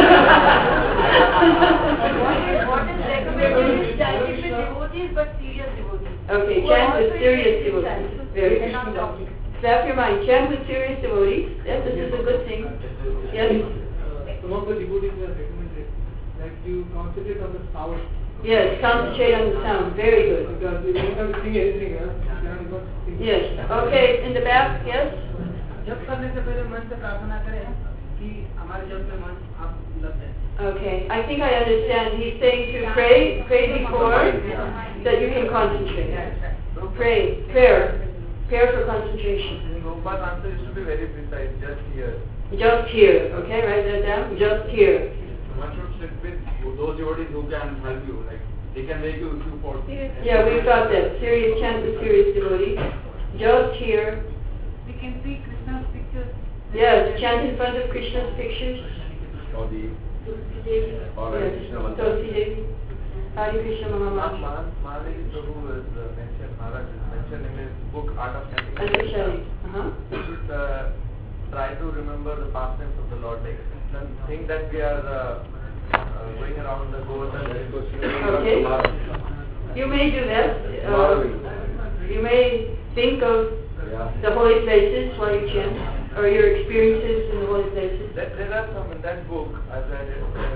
What is recommended is chanting with devotees, but serious devotees. Okay, chant with serious devotees. Very good. Slap your mind. Chant with serious devotees. Yes, this is a good thing. Yes? Some of the devotees are recommended that you concentrate on the sound. Yes, concentrate on the sound. Very good. Because you don't have to sing anything else. You have got to sing. Yes. Okay, in the back, yes? जब करने से पहले मन से प्रार्थना करें कि हमारे जब में मन आप लग जाए. Okay, I think I understand. He's saying to pray, pray before, that you can concentrate. Pray, prayer, prayer for concentration. Gopal's answer is to be very precise, just here. Just here, okay, write that down, just here. One should sit with those devotees who can help you, like they can make you if you fall. Yeah, we've got that. Serious chant with serious devotee. Just here. We can see Krishna's pictures. Yes, chant in front of Krishna's pictures. Or the Yes, Tulsi Devi. Hare Krishna Mahamaj. Mahaviri Prabhu is uh, mentioned, Maharaj is mentioned in his book Art of Chanting. Understanding. Uh-huh. We should uh, try to remember the pastimes of the Lord. Like the thing that we are uh, uh, going around the Govardhan. Okay. You may do that. Uh, you may think of the holy places while you chant, or your experiences in the holy places. There, there are some in that book, as I read, uh,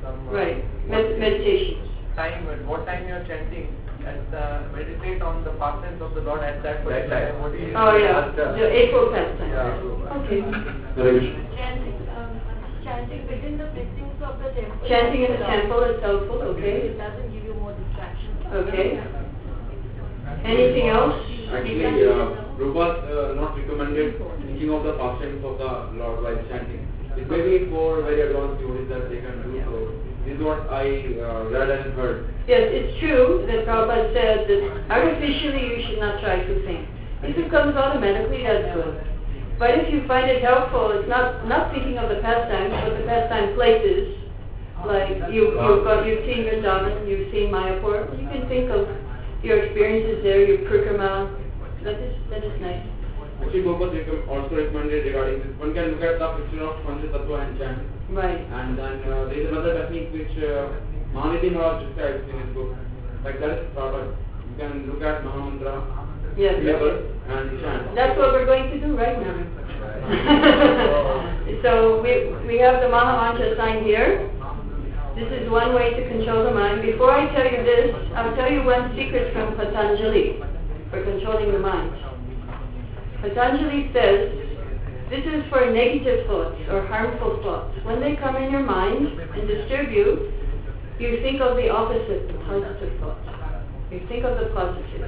some uh, Right. what Med- meditation. time, at what time you are chanting, and uh, meditate on the pastimes of the Lord at that particular time. What is Oh yeah, after. the eightfold pastime. Yeah. Okay. Chanting, um, chanting within the precincts of the temple. Chanting in the temple is helpful, okay. It doesn't give you more distractions. Okay. Anything else? Actually, uh, Prabhupada uh, not recommended thinking of the pastimes of the Lord while chanting. It may be for very advanced devotees that they can do so. This is what I uh, read and heard. Yes, it's true that Prabhupada said that artificially you should not try to think. If it comes automatically, that's good. But if you find it helpful, it's not not thinking of the pastimes, but the pastime places. Like you, you've got, you've seen Vrindavan, you've seen Mayapur. You can think of your experiences there, your Prikrama. That is that is nice. Actually, Prabhupada also recommended regarding this. One can look at the picture of Pancha Tattva and chant. Right. And then uh, there is another technique which uh, Mahanidhi Maharaj describes in his book. Like that is product. You can look at Mahamantra Yes. level and chant. That's what we're going to do right now. So we we have the Maha Mantra sign here. This is one way to control the mind. Before I tell you this, I'll tell you one secret from Patanjali for controlling the mind. Patanjali says this is for negative thoughts or harmful thoughts. When they come in your mind and disturb you, you think of the opposite, the positive thoughts. You think of the positive.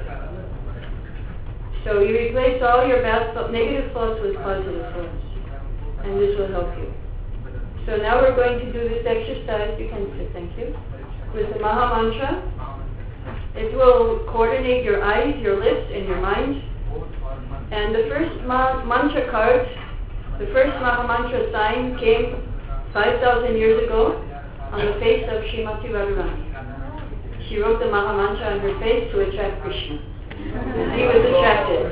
So you replace all your bad th- negative thoughts with positive thoughts, and this will help you. So now we're going to do this exercise. You can sit, thank you. With the Maha Mantra. It will coordinate your eyes, your lips, and your mind. And the first ma- mantra card, the first Maha Mantra sign came five thousand years ago on the face of Srimati Radharani. She wrote the Maha Mantra on her face to attract Krishna. He was attracted.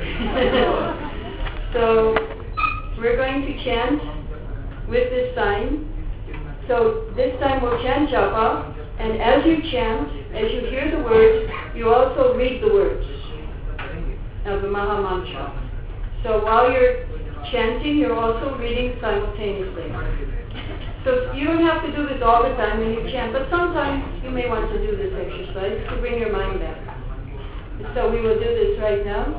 So we're going to chant with this sign. So this time we'll chant japa, and as you chant, as you hear the words, you also read the words of the Maha Mantra. So while you're chanting, you're also reading simultaneously. So you don't have to do this all the time when you chant, but sometimes you may want to do this exercise to bring your mind back. So we will do this right now.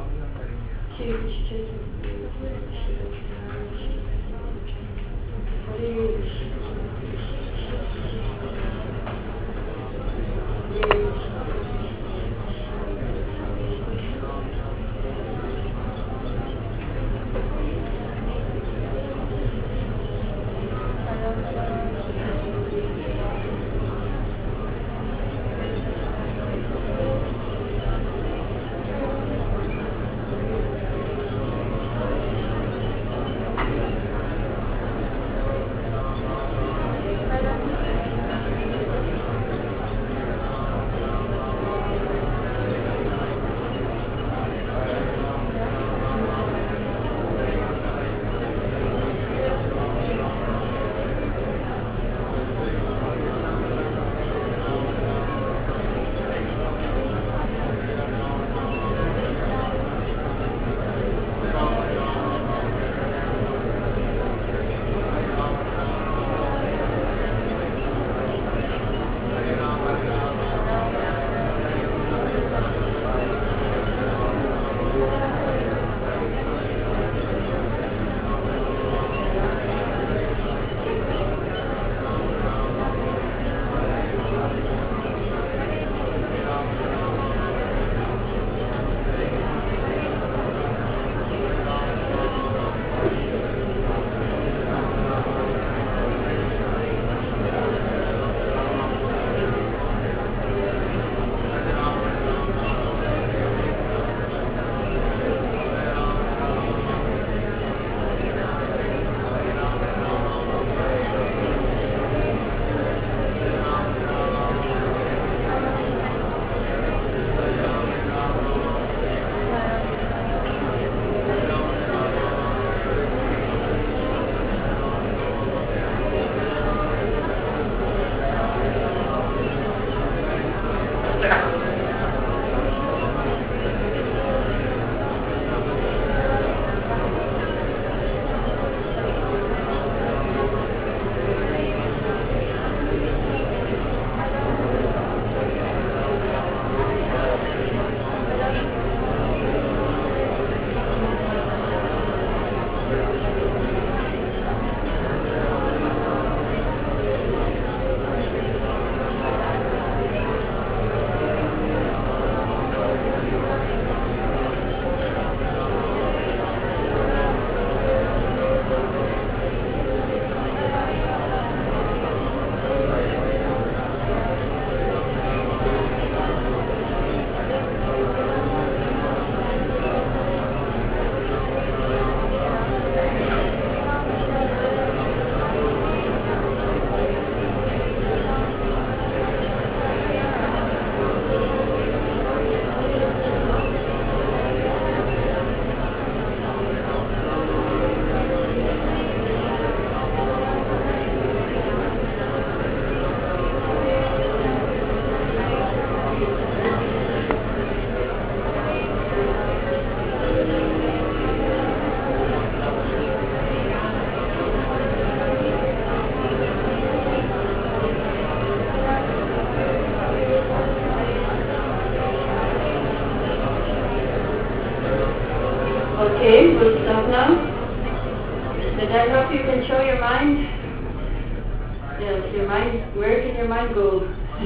control your mind? Yes, your mind, where can your mind go?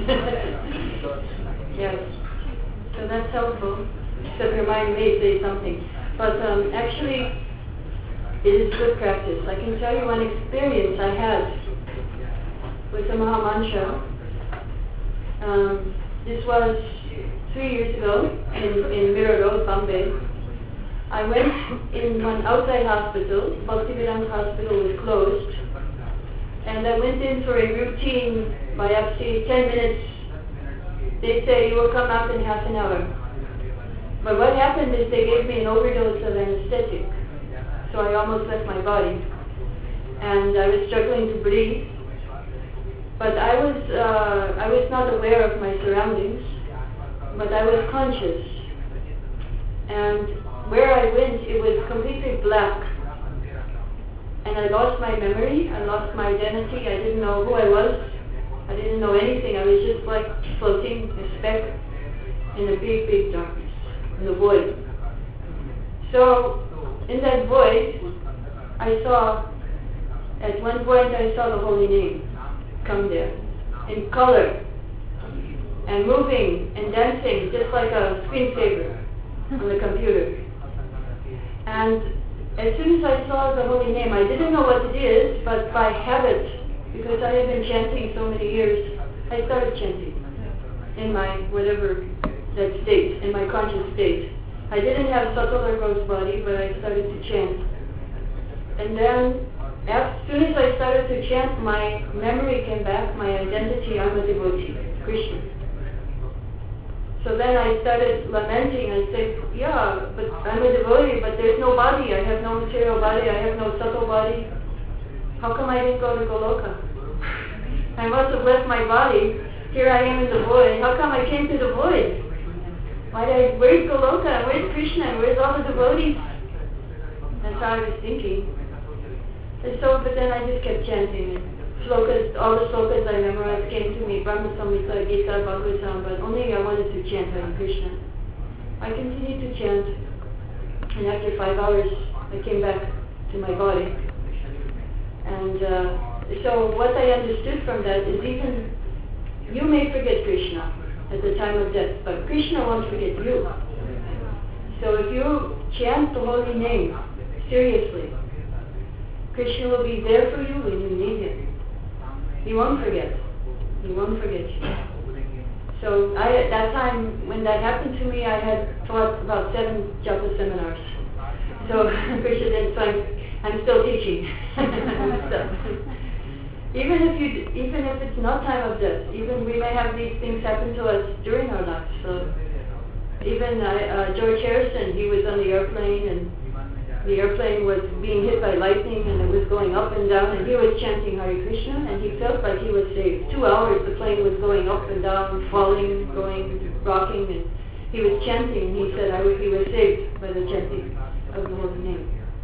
Yes, so that's helpful. Except your mind may say something. But um, actually, it is good practice. I can tell you one experience I had with the Maha Mantra. Um, this was three years ago in, in Mirror Road, Bombay. I went in one outside hospital. Bhaktivedanta Hospital was closed. And I went in for a routine biopsy, ten minutes. They say you will come out in half an hour. But what happened is they gave me an overdose of anesthetic. So I almost left my body. And I was struggling to breathe. But I was, uh, I was not aware of my surroundings. But I was conscious. And where I went, it was completely black. And I lost my memory, I lost my identity, I didn't know who I was, I didn't know anything, I was just like floating, a speck in a big, big darkness, in the void. So, in that void, I saw, at one point I saw the holy name come there, in color, and moving and dancing, just like a screensaver on the computer. And as soon as I saw the holy name, I didn't know what it is, but by habit, because I had been chanting so many years, I started chanting in my whatever that state, in my conscious state. I didn't have subtle or gross body, but I started to chant. And then, as soon as I started to chant, my memory came back, my identity, I'm a devotee, Krishna. So then I started lamenting. I said, yeah, but I'm a devotee, but there's no body. I have no material body. I have no subtle body. How come I didn't go to Goloka? I must have left my body. Here I am in the void. How come I came to the void? Why did I, where's Goloka? Where's Krishna? Where's all the devotees? That's how I was thinking. And so, but then I just kept chanting. Slokas, all the slokas I memorized came to me, Brahma Samhita, Gita, Bhagavatam, but only I wanted to chant Hare Krishna. I continued to chant, and after five hours, I came back to my body. And uh, so what I understood from that is even you may forget Krishna at the time of death, but Krishna won't forget you. So if you chant the holy name seriously, Krishna will be there for you when you need Him. He won't forget. He won't forget you. So I, at that time, when that happened to me, I had taught about seven japa seminars. So Krishna didn't, so I'm, I'm still teaching. So, even if you, even if it's not time of death, even we may have these things happen to us during our lives. So even uh, uh, George Harrison, he was on the airplane and the airplane was being hit by lightning and it was going up and down and he was chanting Hare Krishna and he felt like he was saved. Two hours the plane was going up and down, falling, going, rocking, and he was chanting and he said I was, he was saved by the chanting of the holy name.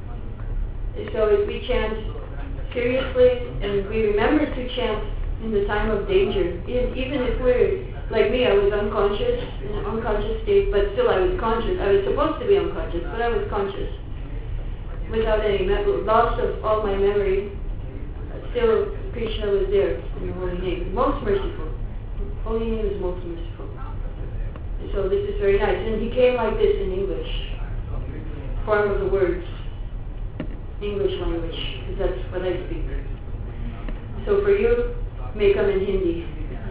So if we chant seriously and we remember to chant in the time of danger, even if we're, like me, I was unconscious, in an unconscious state, but still I was conscious. I was supposed to be unconscious, but I was conscious. Without any me- loss of all my memory, still Krishna was there in the holy name. Most merciful. Holy name is most merciful. And so this is very nice. And he came like this in English. Form of the words. English language, because that's what I speak. So for you, may come in Hindi.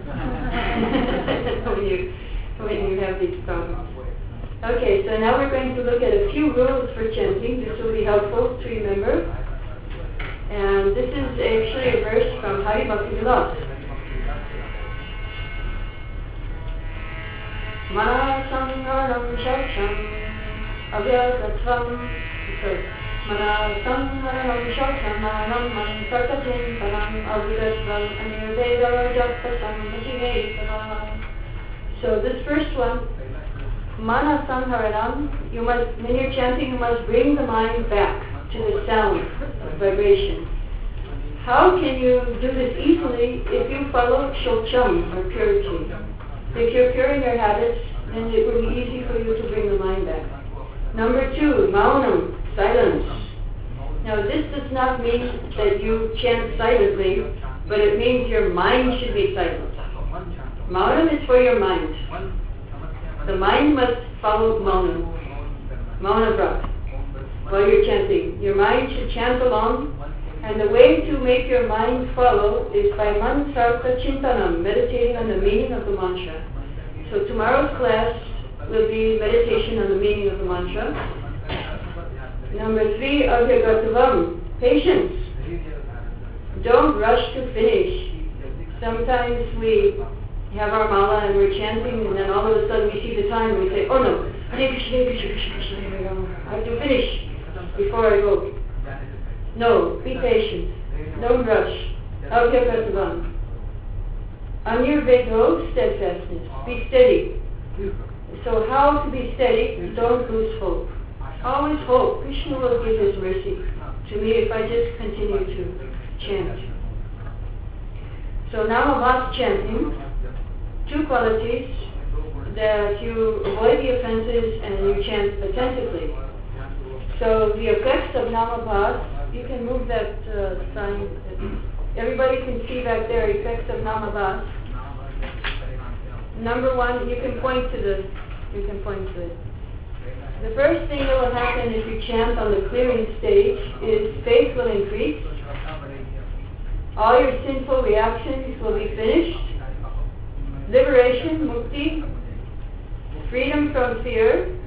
when, you, when you have these problems. Okay, so now we're going to look at a few rules for chanting. This will be helpful to remember. And this is actually a verse from Hari Bhakti Vilas. Mana sangharam shaucham avyakatvam. Sorry. Mana sangharam shaucham manam mantarkatim param avyakatvam anirveda japasam bhajivesava. So this first one, Mana Sangharanam, you must, when you're chanting, you must bring the mind back to the sound of vibration. How can you do this easily if you follow Shocham, or purity? If you're pure in your habits, then it will be easy for you to bring the mind back. Number two, Maunam, silence. Now this does not mean that you chant silently, but it means your mind should be silent. Maunam is for your mind. The mind must follow Maunam. Mauna Vrat. While you're chanting, your mind should chant along, and the way to make your mind follow is by Mansartha Chintanam, meditating on the meaning of the mantra. So tomorrow's class will be meditation on the meaning of the mantra. Number three, Avyagatavam, patience. Don't rush to finish. Sometimes we have our mala and we're chanting, and then all of a sudden we see the time and we say, oh no, Hare Krishna, Hare Krishna, Krishna Krishna, Hare Rama. I have to finish before I go. No, be patient. Don't rush. Avyagatavam. Anirvedho, steadfastness. Be steady. So how to be steady? Don't lose hope. Always hope. Krishna will give his mercy to me if I just continue to chant. So Namavas chanting, two qualities, that you avoid the offenses and you chant attentively. So the effects of Namavas, you can move that uh, sign. Everybody can see back there, effects of Namavas. Number one, you can point to the, you can point to it. The first thing that will happen if you chant on the clearing stage is faith will increase. All your sinful reactions will be finished. Liberation, mukti, freedom from fear,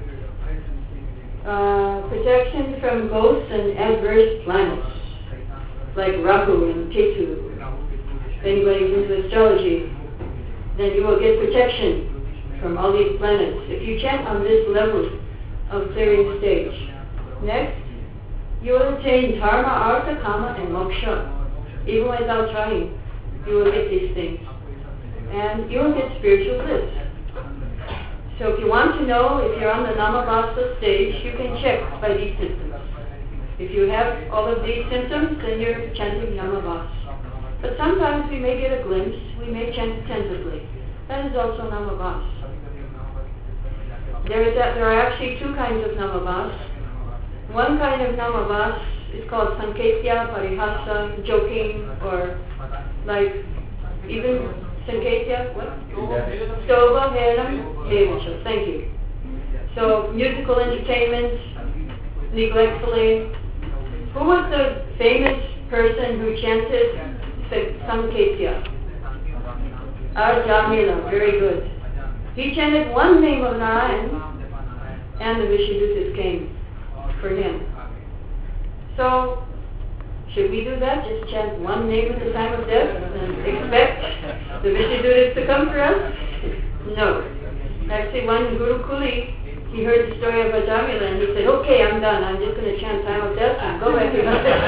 uh, protection from ghosts and adverse planets, like Rahu and Ketu. If anybody's into astrology, then you will get protection from all these planets if you chant on this level of clearing stage. Next, you will attain dharma, artha, kama, and moksha. Even without trying, you will get these things. And you will get spiritual bliss. So if you want to know if you're on the Namavasa stage, you can check by these symptoms. If you have all of these symptoms, then you're chanting Namavasa. But sometimes we may get a glimpse, we may chant attentively. That is also Namavasa. There, is a, there are actually two kinds of Namavas. One kind of Namavas is called Sanketya, Parihasa, joking, or like even Sanketya, what? Stova, Helam, Hevacha. Thank you. So musical entertainment, neglectfully. Who was the famous person who chanted Sanketya? Arjamila, very good. He chanted one name of Narayan, and the Vishadutas came for him. So, should we do that? Just chant one name at the time of death and expect the Vishadutas to come for us? No. Actually, one Guru Kuli, he heard the story of Ajamila and he said, okay, I'm done. I'm just going to chant time of death and go back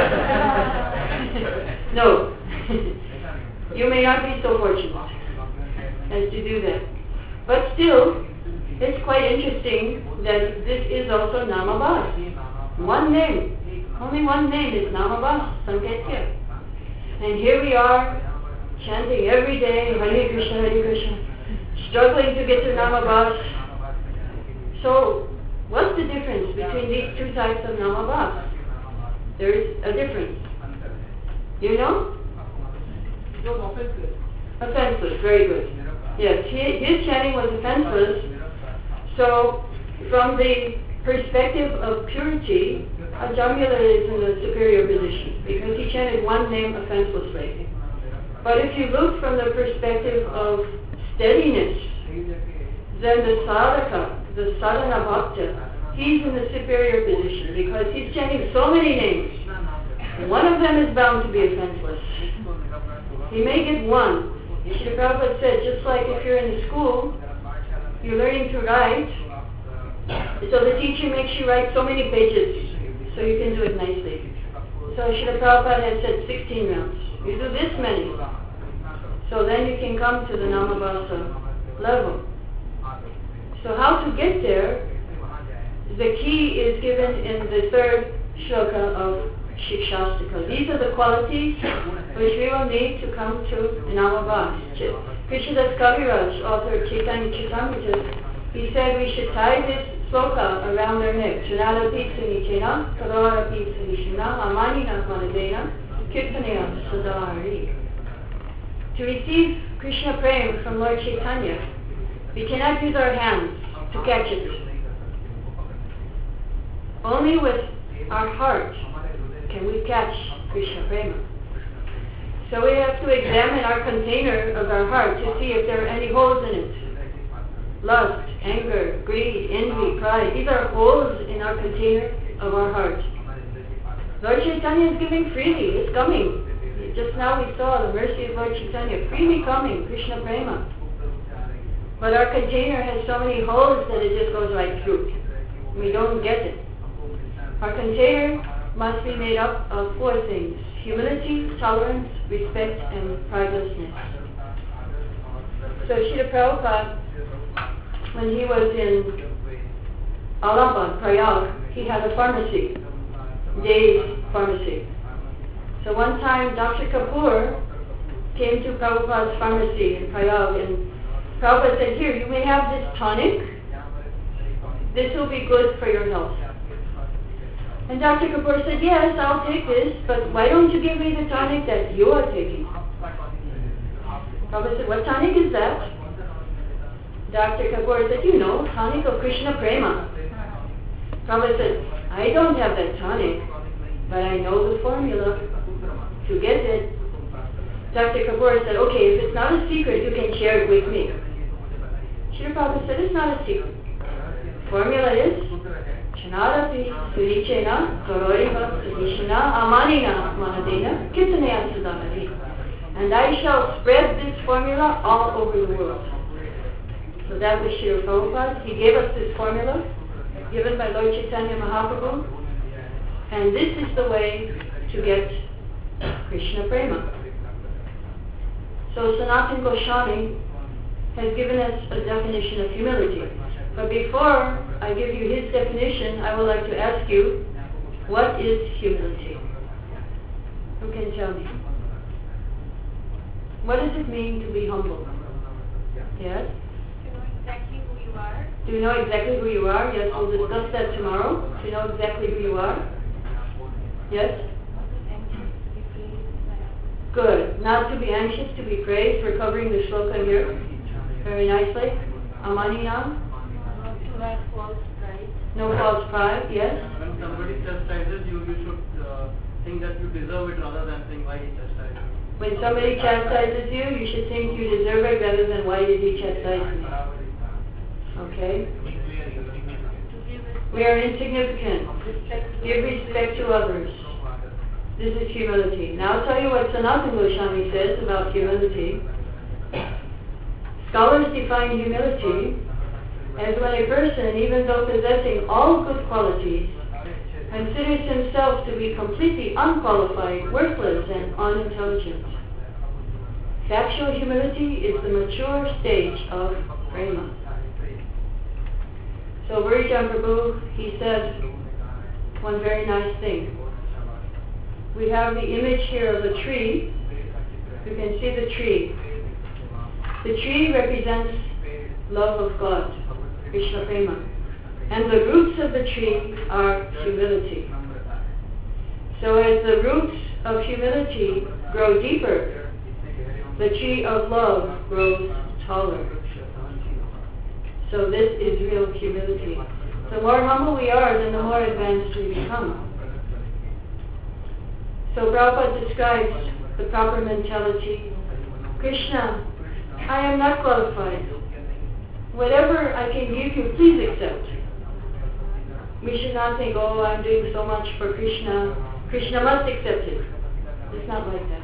to No. You may not be so fortunate as to do that. But still, it's quite interesting that this is also Namavas. One name. Only one name is Namavas, Sanketya. And here we are, chanting every day, Hare Krishna, Hare Krishna, struggling to get to Namavas. So, what's the difference between these two types of Namavas? There is a difference. You know? It was offensive. Offenseless, very good. Yes, he, his chanting was offenseless. So, from the perspective of purity, Ajamila is in a superior position because he chanted one name offenselessly. But if you look from the perspective of steadiness, then the sadhaka, the sadhana bhakta, he's in the superior position because he's chanting so many names. One of them is bound to be offenseless. He may get one. Srila Prabhupada said, just like if you're in school, you're learning to write, so the teacher makes you write so many pages so you can do it nicely. So Srila Prabhupada had said sixteen rounds. You do this many, so then you can come to the Namavasa level. So how to get there, the key is given in the third shloka of Shikshastika. These are the qualities which we will need to come to Namavas. Krishnadas Kaviraj, author of Chaitanya Charitamrita, he said we should tie this sloka around their neck. Chanada pizza nichena, karara pizza nishina, amanina manadena, kirtanaya sadari. To receive Krishna Prem from Lord Chaitanya, we cannot use our hands to catch it. Only with our heart can we catch Krishna Prema. So we have to examine our container of our heart to see if there are any holes in it. Lust, anger, greed, envy, pride, these are holes in our container of our heart. Lord Chaitanya is giving freely, it's coming. Just now we saw the mercy of Lord Chaitanya, freely coming, Krishna Prema. But our container has so many holes that it just goes right through. We don't get it. Our container must be made up of four things: humility, tolerance, respect, and pridelessness. So Srila Prabhupada, when he was in Allahabad, Prayag, he had a pharmacy, Day's pharmacy. So one time Doctor Kapoor came to Prabhupada's pharmacy in Prayag, and Prabhupada said, "Here, you may have this tonic. This will be good for your health." And Doctor Kapoor said, "Yes, I'll take this, but why don't you give me the tonic that you are taking?" Prabhupada said, "What tonic is that?" Doctor Kapoor said, "You know, tonic of Krishna Prema." Prabhupada said, "I don't have that tonic, but I know the formula to get it." Doctor Kapoor said, "Okay, if it's not a secret, you can share it with me." Srila Prabhupada said, "It's not a secret. Formula is Chanarapi Surichena Karoriva Sadishana Amanina Manadena Kirtanaya Sadari. And I shall spread this formula all over the world." So that was Srila Prabhupada. He gave us this formula given by Lord Chaitanya Mahaprabhu. And this is the way to get Krishna Prema. So Sanatana Goswami has given us a definition of humility. But before I give you his definition, I would like to ask you, what is humility? Who can tell me? What does it mean to be humble? Yes? To know exactly who you are. Do you know exactly who you are? Yes, we'll discuss that tomorrow. Do you know exactly who you are? Yes? Good. Not to be anxious, to be praised. We're covering the shloka here very nicely. Amanina. To have false pride. No false pride, yes? When somebody chastises you, you should uh, think that you deserve it rather than think why he chastised you. When somebody chastises you, you should think you deserve it rather than why did he chastise me. Okay? We are insignificant. Give respect to others. This is humility. Now I'll tell you what Sanatana Goswami says about humility. Scholars define humility as when a person, even though possessing all good qualities, considers himself to be completely unqualified, worthless, and unintelligent. Factual humility is the mature stage of prema. So Bhurijan Prabhu, he said one very nice thing. We have the image here of a tree. You can see the tree. The tree represents love of God, Krishna Prema. And the roots of the tree are humility. So as the roots of humility grow deeper, the tree of love grows taller. So this is real humility. The more humble we are, then the more advanced we become. So Prabhupada describes the proper mentality. Krishna, I am not qualified. Whatever I can give you, please accept. We should not think, oh, I'm doing so much for Krishna. Krishna must accept it. It's not like that.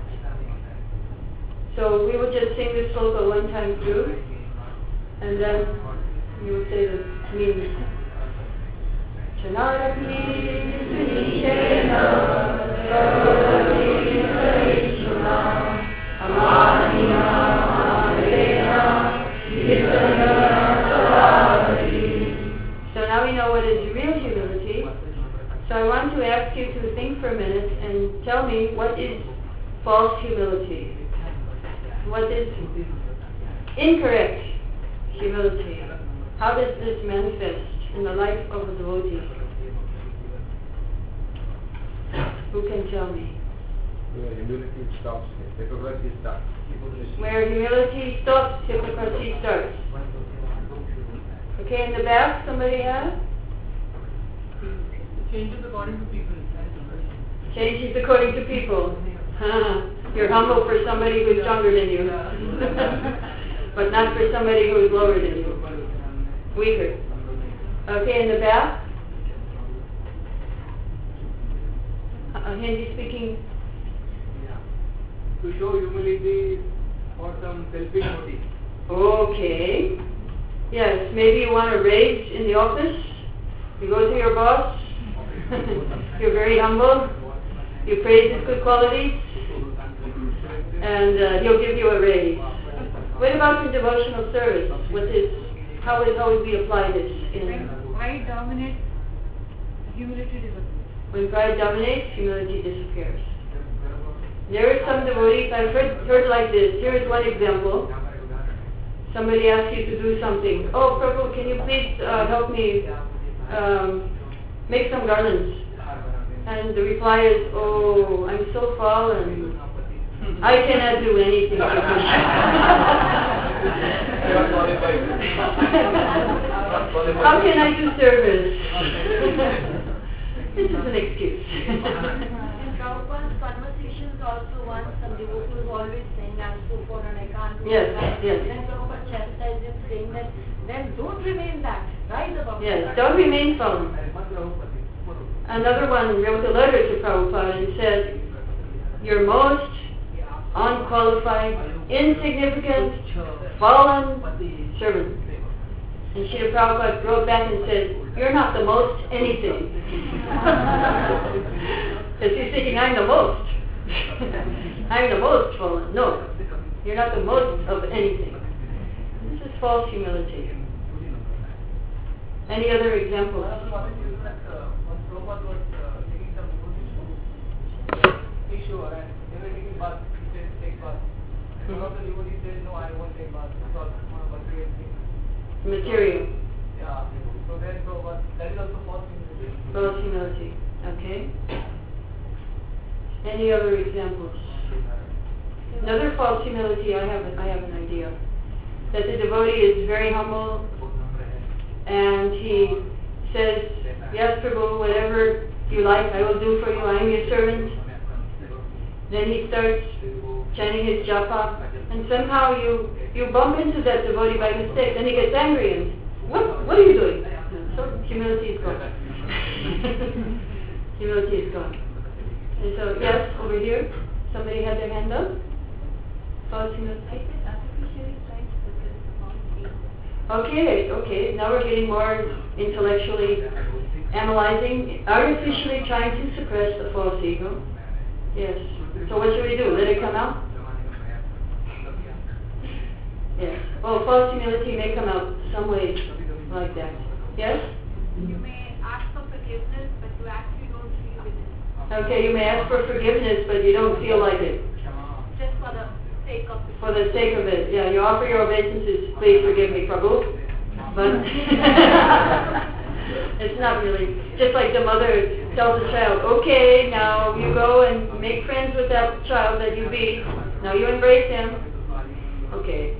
So we will just sing this sloka one time through, and then you will say the meaning. Chanarapi Sunishena Sarvati Sarishuna Amanina Amanina Kirtana Sarvati. So now we know what is real humility. So I want to ask you to think for a minute and tell me what is false humility. What is incorrect humility? How does this manifest? in the life of a devotee? Who can tell me? Where humility stops, hypocrisy starts. Where humility stops, hypocrisy starts. Okay, in the back, somebody has? Changes according to people. Changes according to people. You're humble for somebody who's stronger than you. But not for somebody who is lower than you. Weaker. Okay, in the back? Uh, Hindi speaking. To show humility for some selfish motive. Okay. Yes, maybe you want a raise in the office. You go to your boss. You're very humble. You praise his good qualities. And uh, he'll give you a raise. What about in devotional service? What is, how, is, how would we apply this? In, When pride dominates, humility disappears. when pride dominates, humility disappears. There are some devotees, I've heard, heard like this. Here is one example. Somebody asks you to do something. Oh, Prabhu, can you please uh, help me um, make some garlands? And the reply is, oh, I'm so fallen. I cannot do anything. How can I do service? This is an excuse. In Prabhupada's conversations also, once some devotee was always saying, I'm so poor and I can't do Yes, that. yes. Then Prabhupada chastised him saying that, then don't remain that. Rise above Yes, that. don't remain fallen. Another one wrote a letter to Prabhupada and said, you're most unqualified, insignificant, fallen servant. And Srila Prabhupada wrote back and said, you're not the most anything. Because he's thinking, I'm the most. I'm the most fallen. No, you're not the most of anything. This is false humility. Any other examples? Material. Yeah. So then, so what, that is also false humility. False humility. Okay. Any other examples? Another false humility, I have, I have an idea. That the devotee is very humble and he says, yes, Prabhu, whatever you like, I will do for you. I am your servant. Then he starts chanting his japa, and somehow you you bump into that devotee by mistake. Then he gets angry and, what what are you doing? So humility is gone. Humility is gone. And so, yes, over here, somebody had their hand up. False humility. Okay, okay. Now we're getting more intellectually analyzing, artificially trying to suppress the false ego. Yes. So what should we do? Let it come out? Yes. Oh, false humility may come out some way like that. Yes? You may ask for forgiveness, but you actually don't feel it. Okay, you may ask for forgiveness, but you don't feel like it. Just for the sake of it. For the sake of it. Yeah, you offer your obeisances, please forgive me, Prabhu. But it's not really. Just like the mother tells the child, okay, now you go and make friends with that child that you beat. Now you embrace him. Okay.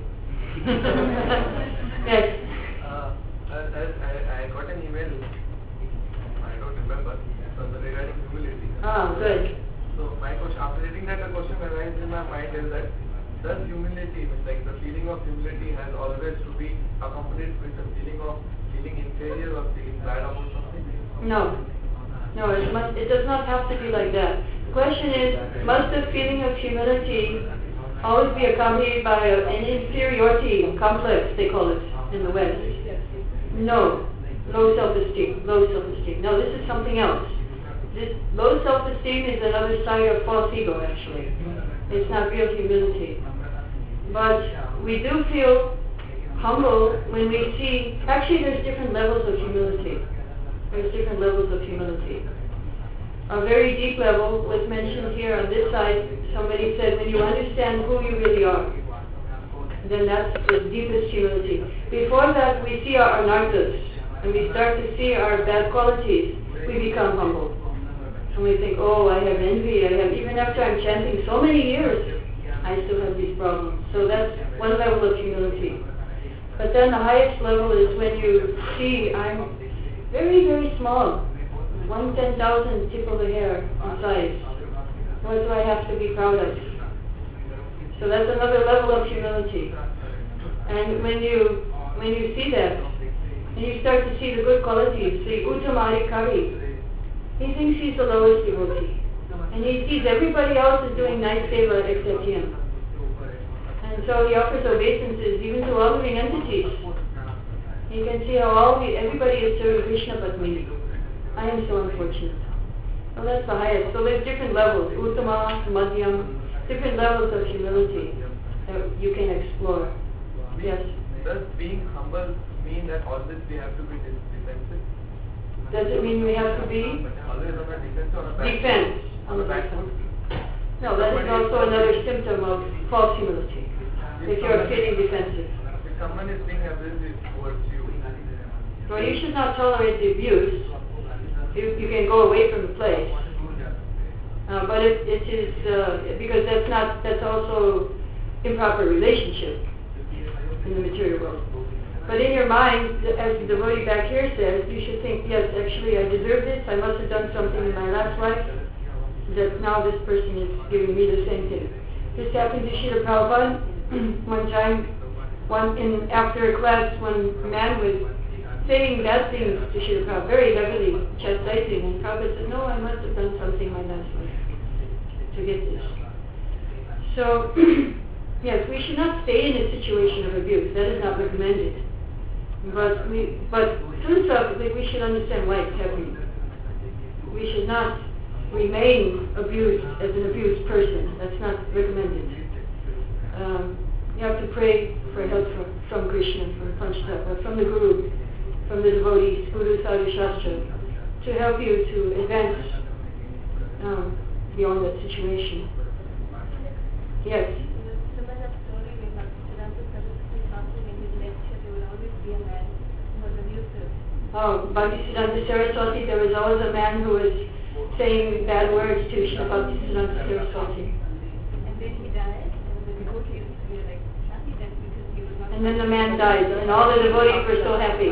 Yes. Uh, I, I, I got an email, I don't remember, from the regarding humility. Ah, good. So my question, after reading that, the question arises in my mind is that, does humility, like the feeling of humility has always to be accompanied with the feeling of feeling inferior or feeling bad about something? No. No, it, must, it does not have to be like that. The question is, must the feeling of humility always be accompanied by a, an inferiority complex, they call it in the West? No. Low self-esteem. Low self-esteem. No, this is something else. This low self-esteem is another side of false ego, actually. It's not real humility. But we do feel humble when we see, actually there's different levels of humility. There's different levels of humility. A very deep level was mentioned here on this side. Somebody said, when you understand who you really are, then that's the deepest humility. Before that, we see our anarthas. and we start to see our bad qualities, we become humble. And we think, oh, I have envy, I have, even after I'm chanting so many years, I still have these problems. So that's one level of humility. But then the highest level is when you see I'm very, very small, one ten thousand tip of a hair in size. What do I have to be proud of? So that's another level of humility. And when you when you see that, and you start to see the good qualities, the Uttamari Kari, he thinks he's the lowest devotee. And he sees everybody else is doing nice seva except him. And so he offers obeisances even to all living entities. You can see how all the, everybody is serving Krishna but me. I am so unfortunate. So that's the highest. So there's different levels, Uttama, Madhyam, different levels of humility that you can explore. Yes? Does being humble mean that always we have to be defensive? Does it mean we have to be? Always on a defense or a back Defense. On the back foot? No, that is also another symptom of false humility. If you're feeling defensive. If someone is being abusive towards you. Well, you should not tolerate the abuse. You, you can go away from the place. Uh, but it, it is, uh, because that's not, that's also improper relationship in the material world. But in your mind, as the devotee back here says, you should think, yes, actually I deserve this, I must have done something in my last life, that now this person is giving me the same thing. This happened to Srila Prabhupada one time, one in, after a class, one man was saying bad things to Srila Prabhupada, very heavily chastising, and Prabhupada said, no, I must have done something in my last life to get this. So, yes, we should not stay in a situation of abuse. That is not recommended. But we, but philosophically, we should understand why it's happening. We should not remain abused as an abused person. That's not recommended. Um, you have to pray for help from, from Krishna, from Panchatattva, from the Guru, from the devotees, Guru, Sadhu, Shastra, to help you to advance um, beyond that situation. Yes? Oh, Bhaktisiddhanta Saraswati, there was always a man who was saying bad words to Srila Bhaktisiddhanta Saraswati. And then he died, and the devotees were like happy that because he was not... And then the man died, and all the devotees were so happy.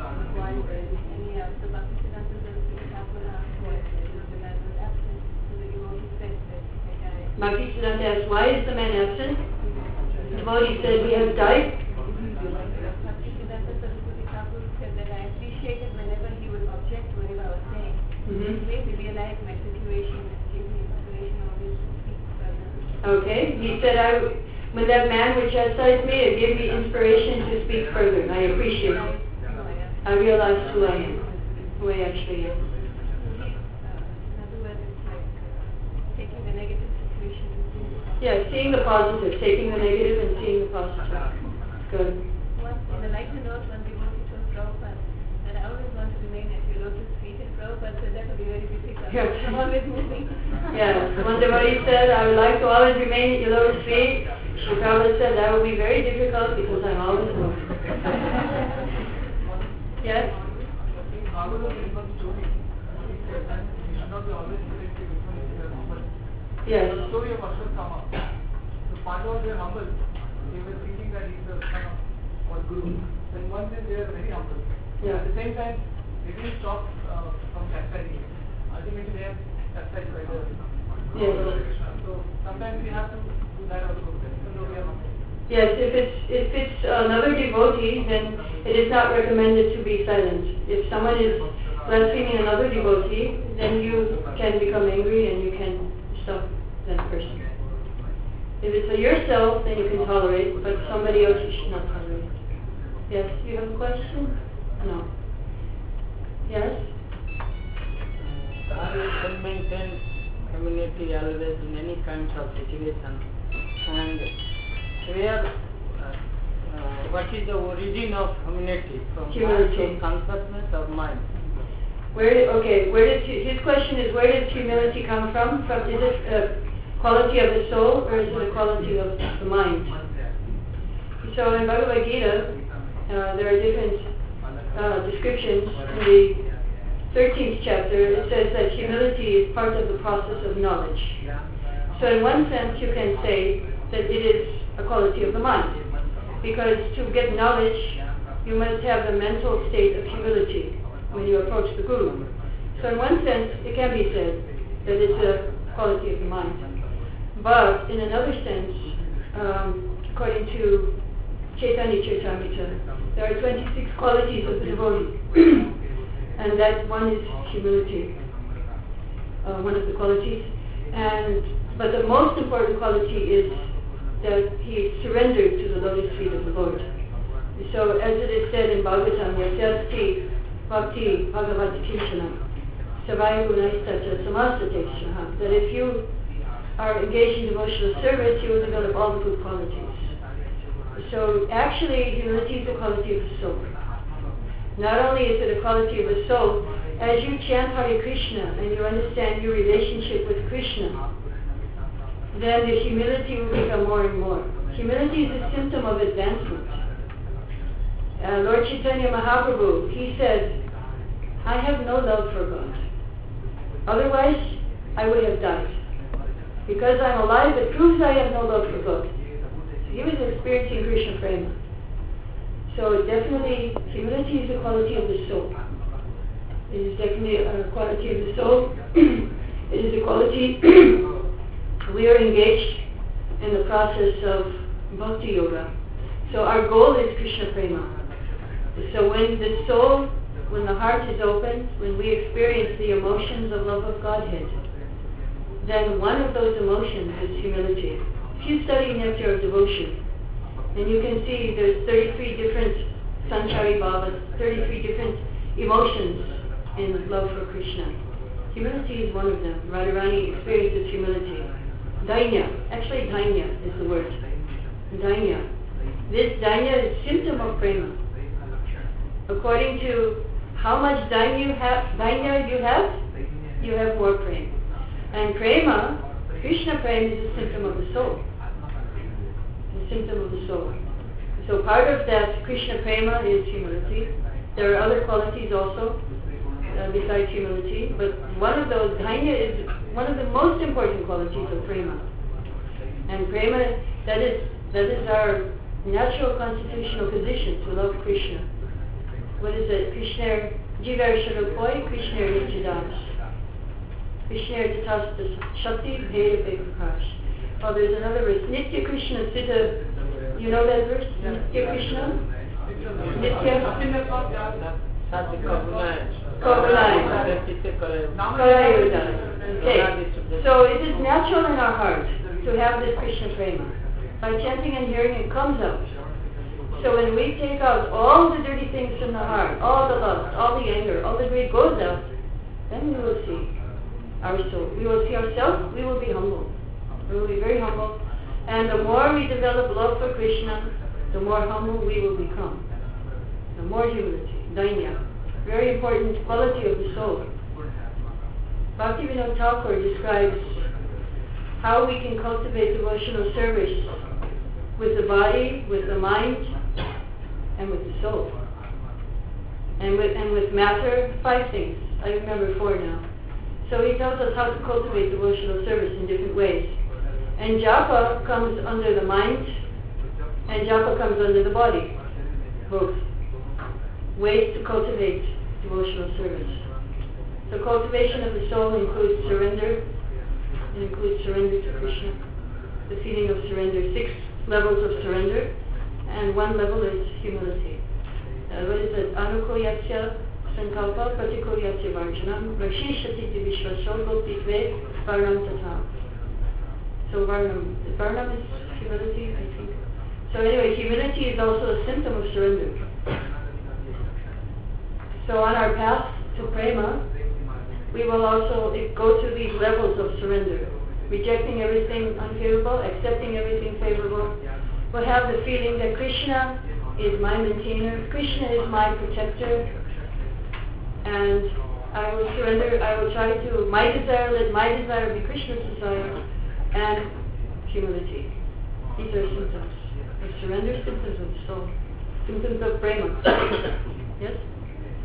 Bhaktisiddhanta asked, why is the man absent? The devotee said, he has died. Mm-hmm. Okay, he said, I, when that man would chastise me, it gave me inspiration to speak further. I appreciate it. I realized who I am, who I actually am. Yeah, seeing the positive, taking the negative and seeing the positive. Good. In the lighter note, one devotee told Prabhupada that I always want to remain at your lotus feet, and Prabhupada said that will be very difficult. Yes. I'm always moving. Yeah, one devotee said, I would like to always remain at your lotus feet. Shri Prabhupada said, that will be very difficult because I'm always moving. Yes? Yes. The story of Ashwatthama. The Pandavas were humble. They were thinking that he is the son of or Guru. Then one day they were very humble. Yeah. At the same time, they didn't stop uh, from chastising him. Ultimately, they have chastised by the Yes. So sometimes we have to do that also, even though we are humble. Yes, if it's if it's another devotee, then it is not recommended to be silent. If someone is blaspheming another devotee, then you can become angry and you can stop that person. If it's for yourself, then you can tolerate, but somebody else you should not tolerate. Yes, you have a question? No. Yes? I will maintain community always in any kinds of situation. And where, uh, uh, what is the origin of community? From Humility. consciousness or mind? Where, okay, where does, his question is, where does humility come from? From, is it a quality of the soul, or is it a quality of the mind? So in Bhagavad Gita, uh, there are different uh, descriptions in the thirteenth chapter, it says that humility is part of the process of knowledge. So in one sense you can say that it is a quality of the mind, because to get knowledge you must have the mental state of humility when you approach the Guru. So in one sense it can be said that it's a quality of the mind. But in another sense, um, according to Chaitanya Charitamrita, there are twenty-six qualities of the devotee. And that one is humility, uh, one of the qualities. And but the most important quality is that he is surrendered to the lotus feet of the Lord. So as it is said in Bhagavatam, Yasyasti Bhakti Bhagavati Kinchana Savaya Gunaistata Samastate Shaha, that if you are engaged in devotional service, you will develop all the good qualities. So actually, humility is a quality of the soul. Not only is it a quality of the soul, as you chant Hare Krishna and you understand your relationship with Krishna, then the humility will become more and more. Humility is a symptom of advancement. Uh, Lord Chaitanya Mahaprabhu, he said, I have no love for God. Otherwise, I would have died. Because I'm alive, it proves I have no love for God. He was experiencing Krishna Prema. So definitely, humility is a quality of the soul. It is definitely a quality of the soul. It is a quality. We are engaged in the process of Bhakti Yoga. So our goal is Krishna Prema. So when the soul, when the heart is open, when we experience the emotions of love of Godhead, then one of those emotions is humility. If you study Nectar of Devotion, and you can see there's thirty-three different Sanchari Bhavas, thirty-three different emotions in love for Krishna. Humility is one of them. Radharani experiences humility. Dainya, actually Dainya is the word. Dainya. This Dainya is symptom of Prema. According to how much Dainya you have, Dainya you have, you have more Prema. And Prema, Krishna Prema is a symptom of the soul. A symptom of the soul. So part of that Krishna Prema is humility. There are other qualities also uh, besides humility, but one of those, Dainya, is one of the most important qualities of Prema. And Prema, that is that is our natural constitutional position, to love Krishna. What is it? Krishna Jivar Sharapoi, Krishna Nichidas. Krishna Tatasta Shakti Bheda Prakash. Oh, there's another verse. Nitya Krishna Siddha. You know that verse? Nitya Krishna? Nitya? Okay. So it is natural in our heart to have this Krishna Prema. By chanting and hearing, it comes out. So when we take out all the dirty things from the heart, all the lust, all the anger, all the greed goes out, then we will see our soul. We will see ourselves, we will be humble. We will be very humble. And the more we develop love for Krishna, the more humble we will become. The more humility, Dainya. Very important quality of the soul. Bhaktivinoda Thakur describes how we can cultivate devotional service with the body, with the mind, and with the soul. And with, and with matter, five things. I remember four now. So he tells us how to cultivate devotional service in different ways. And japa comes under the mind, and japa comes under the body. Both. Ways to cultivate devotional service. So cultivation of the soul includes surrender. It includes surrender to Krishna. The feeling of surrender. Six levels of surrender. And one level is humility. Uh, what is it? Anukulyasya sankalpa pratikulyasya varjanam rashishati vishvaso gopitve varnam tata. So varnam. Varnam is humility, I think. So anyway, humility is also a symptom of surrender. So on our path to Prema, we will also go through these levels of surrender. Rejecting everything unfavorable, accepting everything favorable. We'll have the feeling that Krishna is my maintainer, Krishna is my protector, and I will surrender, I will try to, my desire, let my desire be Krishna's desire, and humility. These are symptoms of surrender, symptoms of the soul, symptoms of Prema. Yes?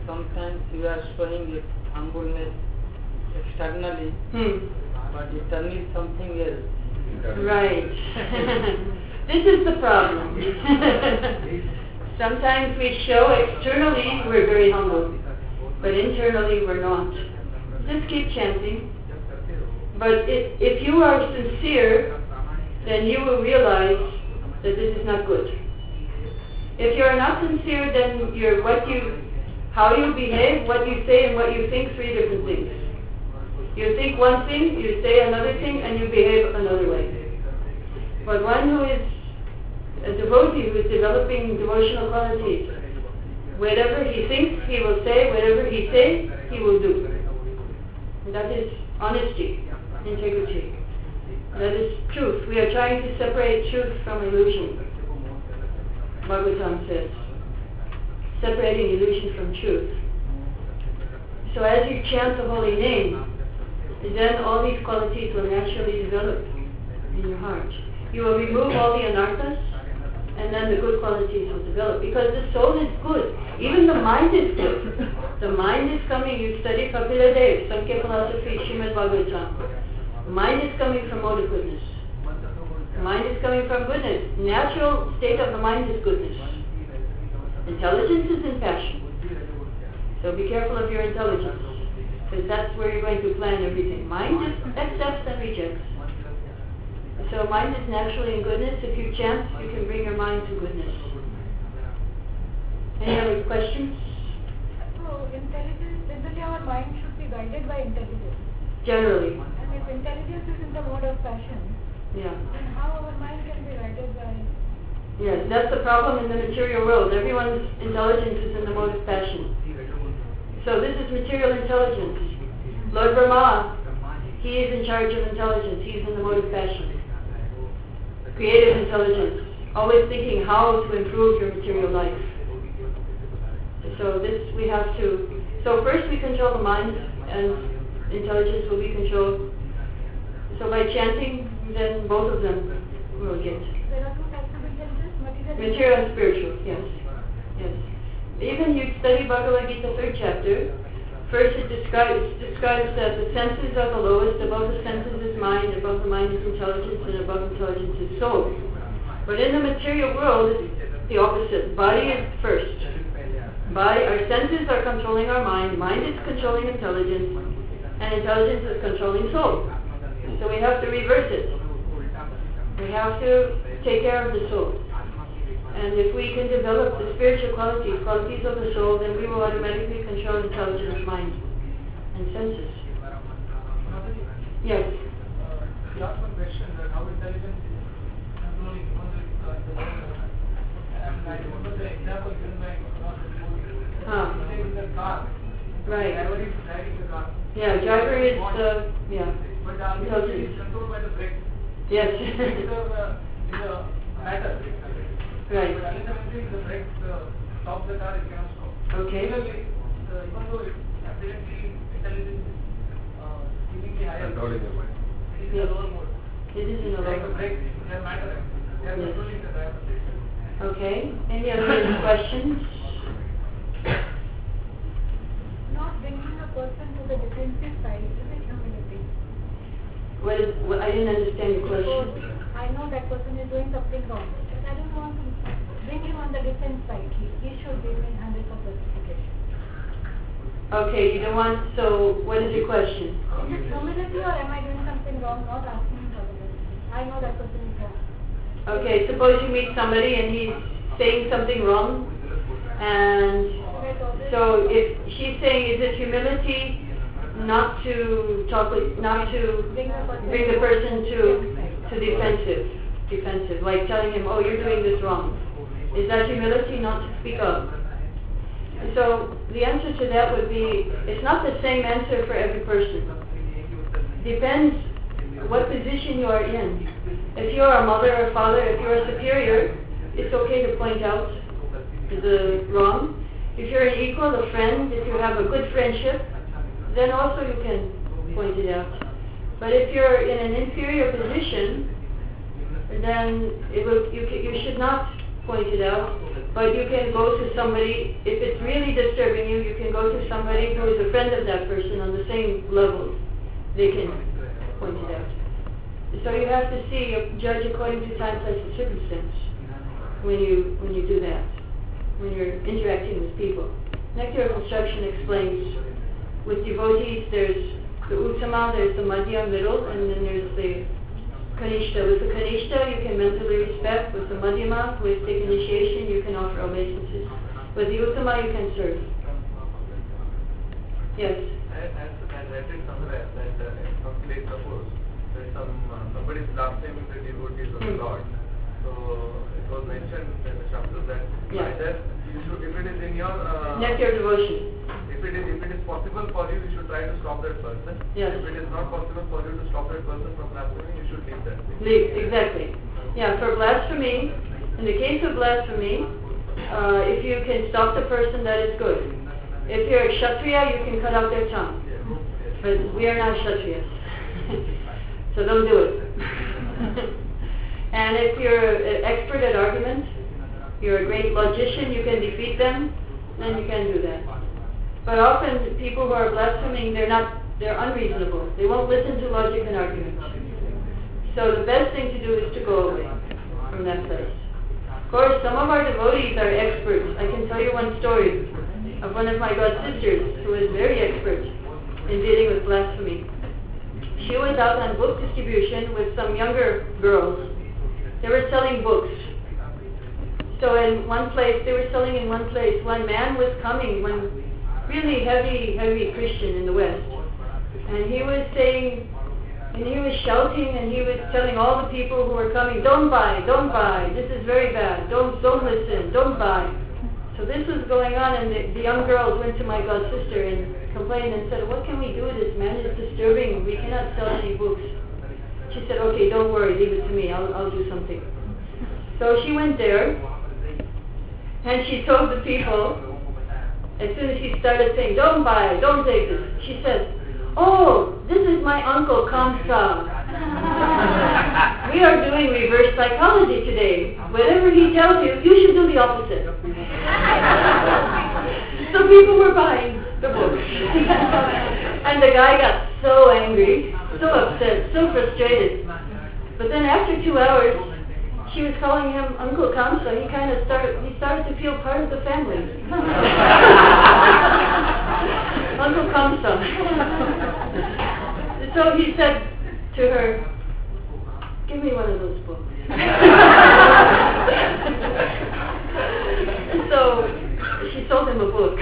sometimes you are showing it humbleness externally, Hmm. but internally something else. Right. This is the problem. Sometimes we show externally we're very humble, but internally we're not. Just keep chanting. But if, if you are sincere, then you will realize that this is not good. If you are not sincere, then you're what you, how you behave, what you say, and what you think, three different things. You think one thing, you say another thing, and you behave another way. But one who is a devotee, who is developing devotional qualities, whatever he thinks, he will say, whatever he says, he will do. And that is honesty, integrity. That is truth. We are trying to separate truth from illusion. Bhagavatam says, separating illusion from truth. So as you chant the holy name, then all these qualities will naturally develop in your heart. You will remove all the anarthas, and then the good qualities will develop. Because the soul is good. Even the mind is good. The mind is coming, you study Kapila Dev, Sankhya philosophy, Srimad Bhagavatam. The mind is coming from mode of goodness. The mind is coming from goodness. Natural state of the mind is goodness. Intelligence is in passion. So be careful of your intelligence, because that's where you're going to plan everything. Mind just accepts and rejects. So mind is naturally in goodness. If you chant, you can bring your mind to goodness. Any other questions? So intelligence, generally our mind should be guided by intelligence. Generally. And if intelligence is in the mode of passion, Yeah. then how our mind can be guided by... Yes, that's the problem in the material world. Everyone's intelligence is in the mode of passion. So this is material intelligence. Lord Brahma, he is in charge of intelligence. He is in the mode of passion. Creative intelligence, always thinking how to improve your material life. So this we have to, so first we control the mind, and intelligence will be controlled. So by chanting, then both of them will get. There are two types of intelligence, material, Material and spiritual, yes. Yes. Even you study Bhagavad Gita third chapter, first it describes, describes that the senses are the lowest, above the senses is mind, above the mind is intelligence, and above intelligence is soul. But in the material world, it's the opposite. Body is first. Body, our senses are controlling our mind, mind is controlling intelligence, and intelligence is controlling soul. So we have to reverse it. We have to take care of the soul. And if we can develop the spiritual qualities, qualities of the soul, then we will automatically control intelligence, mind, and senses. Yes? You asked one question that how intelligence is controlling only the world. And I remember the example given by one of the devotees. Huh. He said in the car. Right. The driver is driving the car. Yeah, driver is, uh, yeah. But the ultimately is controlled by the brake. Yes. The brakes are uh, is a matter. Right. But ultimately the brakes uh, stop the car, it cannot stop. Okay. Similarly, uh, even though it apparently intelligence is uh, seemingly higher, Controlling the mind. it is in the lower mode. It is in the Like the lower. brakes, they are matter. They are Yes. controlling the driver. Okay. Any other questions? not bringing a person to the defensive side is a humility. What is, what, I didn't understand your Suppose question. I know that person is doing something wrong, but I don't want to bring him on the defense side. He, he should give me one hundred percent justification. Okay, you don't want, so what is your question? Is it humility or am I doing something wrong, not asking him for the justification? I know that person is wrong. Okay, suppose you meet somebody and he's saying something wrong, and so if she's saying, is it humility not to talk with, not to bring the person to to defensive, defensive, like telling him, oh, you're doing this wrong. Is that humility not to speak up? So the answer to that would be, it's not the same answer for every person. Depends what position you are in. If you're a mother or father, if you're a superior, it's okay to point out the wrong. If you're an equal, a friend, if you have a good friendship, then also you can point it out. But if you're in an inferior position, then it will, you, you should not pointed out. But you can go to somebody, if it's really disturbing you, you can go to somebody who is a friend of that person on the same level. They can point it out. So you have to see, judge according to time, place, and circumstance when you when you do that, when you're interacting with people. Nectar of Instruction explains, with devotees there's the Uttama, there's the Madhya middle, and then there's the Kanishta. With the Kanishta you can mentally respect. With the Madhyama, who has taken initiation, you can offer obeisances. With the Uttama you can serve. Yes? I, I, I read it somewhere that uh, in some place, suppose there's some, uh, somebody is blaspheming the devotees of the Hmm. Lord. So it was mentioned in the chapter that Yeah. either you should, if it is in your uh, Nectar devotion. if it is if it is possible for you, you should try to stop that person. Yes. If it is not possible for you to stop that person from blaspheming, you should leave that. Leave, exactly. Yeah, for blasphemy, in the case of blasphemy, uh, if you can stop the person, that is good. If you're a Kshatriya, you can cut out their tongue. But we are not Kshatriyas. So don't do it. And if you're an expert at argument, you're a great logician, you can defeat them, then you can do that. But often people who are blaspheming, they're not, they're unreasonable. They won't listen to logic and argument. So the best thing to do is to go away from that place. Of course, some of our devotees are experts. I can tell you one story of one of my god sisters who is very expert in dealing with blasphemy. She was out on book distribution with some younger girls. They were selling books. So in one place, they were selling in one place, one man was coming, one really heavy, heavy Christian in the West. And he was saying, and he was shouting, and he was telling all the people who were coming, don't buy, don't buy, this is very bad, don't, don't listen, don't buy. So this was going on, and the, the young girls went to my god sister and complained and said, what can we do with this man? It's disturbing, we cannot sell any books. She said, okay, don't worry, leave it to me, I'll, I'll do something. So she went there, and she told the people, as soon as he started saying, don't buy, don't take this, she said, oh, this is my uncle Kamsa. We are doing reverse psychology today. Whatever he tells you, you should do the opposite. So people were buying the books. And the guy got so angry, so upset, so frustrated. But then after two hours, she was calling him Uncle Kamsa. He kind of started, he started to feel part of the family. Uncle Kamsa. So he said to her, give me one of those books. So she sold him a book.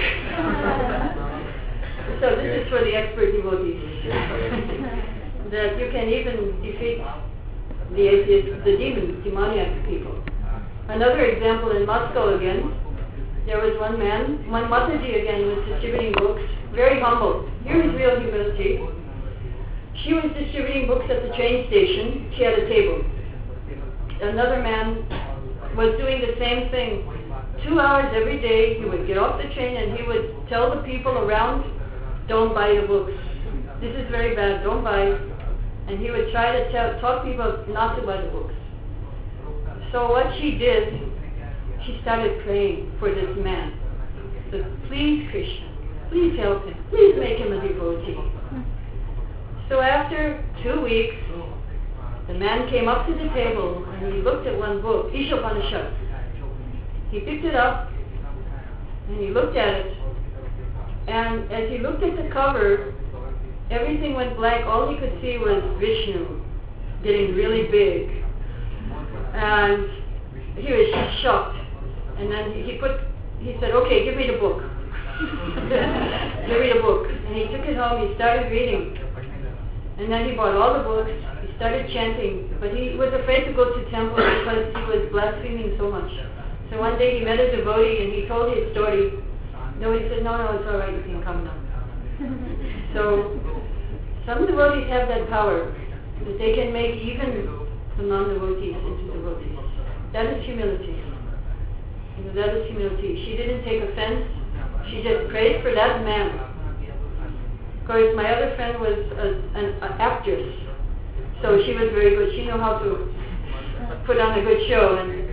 So this is for the expert devotees. That you can even defeat the atheists, the demons, demoniac people. Another example in Moscow again, there was one man, one Mataji again was distributing books, very humble. Here is real humility. She was distributing books at the train station. She had a table. Another man was doing the same thing. Two hours every day, he would get off the train and he would tell the people around, don't buy the books. This is very bad, don't buy. And he would try to tell, talk people not to buy the books. So what she did, she started praying for this man. Said, please Krishna, please help him, please make him a devotee. So after two weeks, the man came up to the table and he looked at one book, Ishopanishad. He picked it up and he looked at it. And as he looked at the cover, everything went blank. All he could see was Vishnu getting really big. And he was just shocked. And then he, he put, he said, okay, give me the book. Give me the book. And he took it home, he started reading. And then he bought all the books, he started chanting, but he was afraid to go to temple because he was blaspheming so much. So one day he met a devotee and he told his story. No, he said, no, no, it's all right, you can come now. So some devotees have that power, that they can make even the non-devotees into devotees. That is humility. You know, that is humility. She didn't take offense, she just prayed for that man. Of course, my other friend was a, an, an actress, so she was very good. She knew how to put on a good show, and she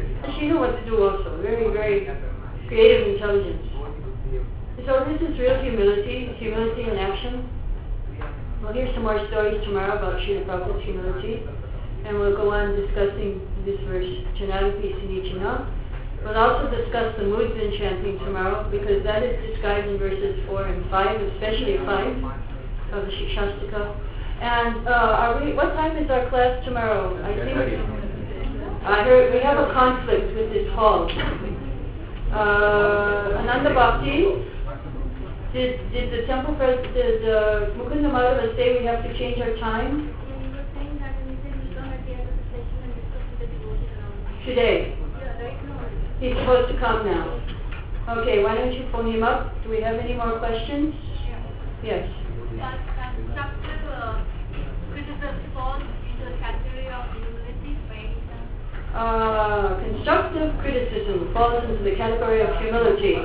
she knew what to do also. Very, very creative intelligence. So this is real humility, humility in action. We'll hear some more stories tomorrow about Srila Prabhupada's humility. And we'll go on discussing this verse, Chanadapi Sinichana. We'll also discuss the moods in chanting tomorrow, because that is described in verses four and five, especially five of the Shikshastika. And uh, are we? What time is our class tomorrow? I think I heard we have a conflict with this hall. Uh, Ananda Bhakti, did did the temple president, did uh, Mukunda Madhava say we have to change our time? Today. He's supposed to come now. Okay, why don't you phone him up? Do we have any more questions? Yes. Constructive uh, criticism falls into the category of humility, right? Uh, constructive criticism falls into the category of humility.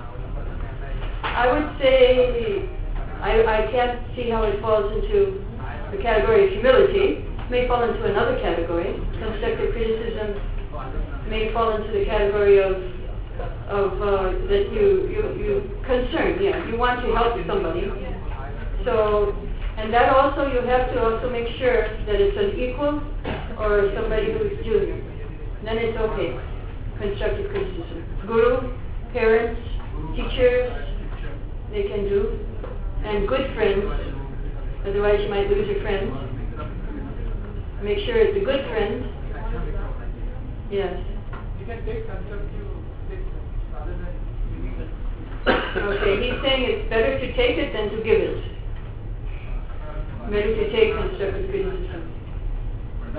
I would say I, I can't see how it falls into the category of humility. It may fall into another category. Constructive criticism may fall into the category of of uh, that you, you you concern, yeah, you want to help somebody. So, and that also you have to also make sure that it's an equal or somebody who is junior. Then it's okay. Constructive criticism. Guru, parents, teachers, they can do, and good friends. Otherwise, you might lose your friends. Make sure it's a good friend. Yes. You can take constructive criticism rather than giving it. Okay, he's saying it's better to take it than to give it. Better to take constructive criticism. Speaking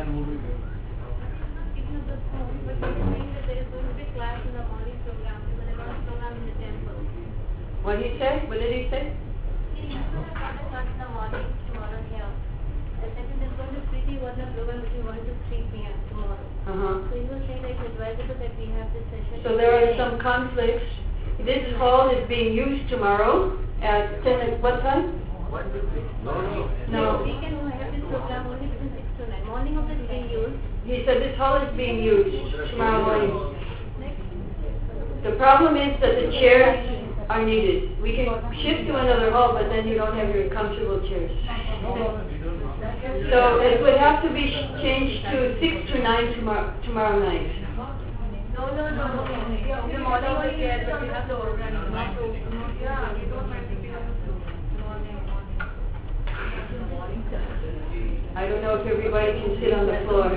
of the phone, but you're saying that there is going to be class in the morning program, because there was a program in the temple. What did he say? What did he say? He used to have a class in the morning tomorrow here. The second is going to Priti Varna program between one to three p m tomorrow. Uh-huh. So he was saying that it's advisable that we have this session. So there are some conflicts. This hall is being used tomorrow at ten at what time? No. We can have this program only between six to nine. Morning of the being used. He said this hall is being used tomorrow morning. The problem is that the chairs are needed. We can shift to another hall, but then you don't have your comfortable chairs. So it would have to be changed to six to nine tomorrow tomorrow night. No, no, no, no. In the morning we get, but we have the program. Yeah, we don't mind picking up the morning. I don't know if everybody can sit on the floor.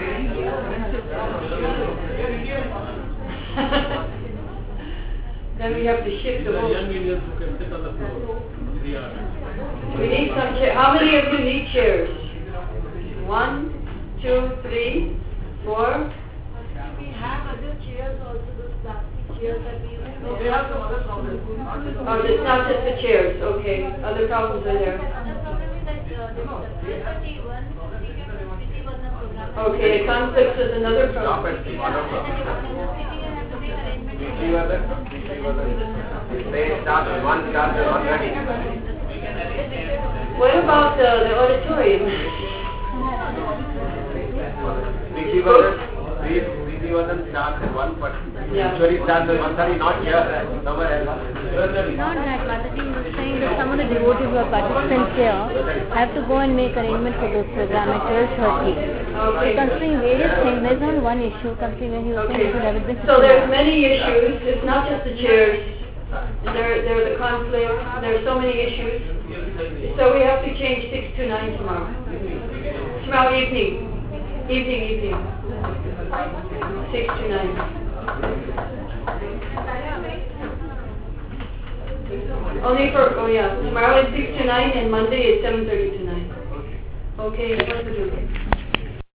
Then we have to shift the whole. Young Indians who can sit on the floor. We need some chairs. How many of you need chairs? One, two, three, four. We have other chairs also, those plastic chairs that we use. No, they have some other problems. Not just Oh, it's not just the chairs. Okay, other problems are there. Another problem is that uh, this is the three thirty-one, we can Priti Varna program. Okay, it conflicts with another problem. What about uh, the auditorium? starts at one, but Yeah. usually starts at one thirty, not here, somewhere else. Not that, Mataji was saying that some of the devotees who are participants here have to go and make arrangements for this program at twelve thirty. Okay. Considering various things, there's not one issue, considering when he was saying Okay. it would have been So there's many issues. It's not just the chairs. There, there's the conflict. There's so many issues. So we have to change six to nine tomorrow. Tomorrow evening. Evening, evening. Six to nine. Only for, oh yeah, tomorrow is six to nine and Monday is seven thirty to nine. Okay, what to do?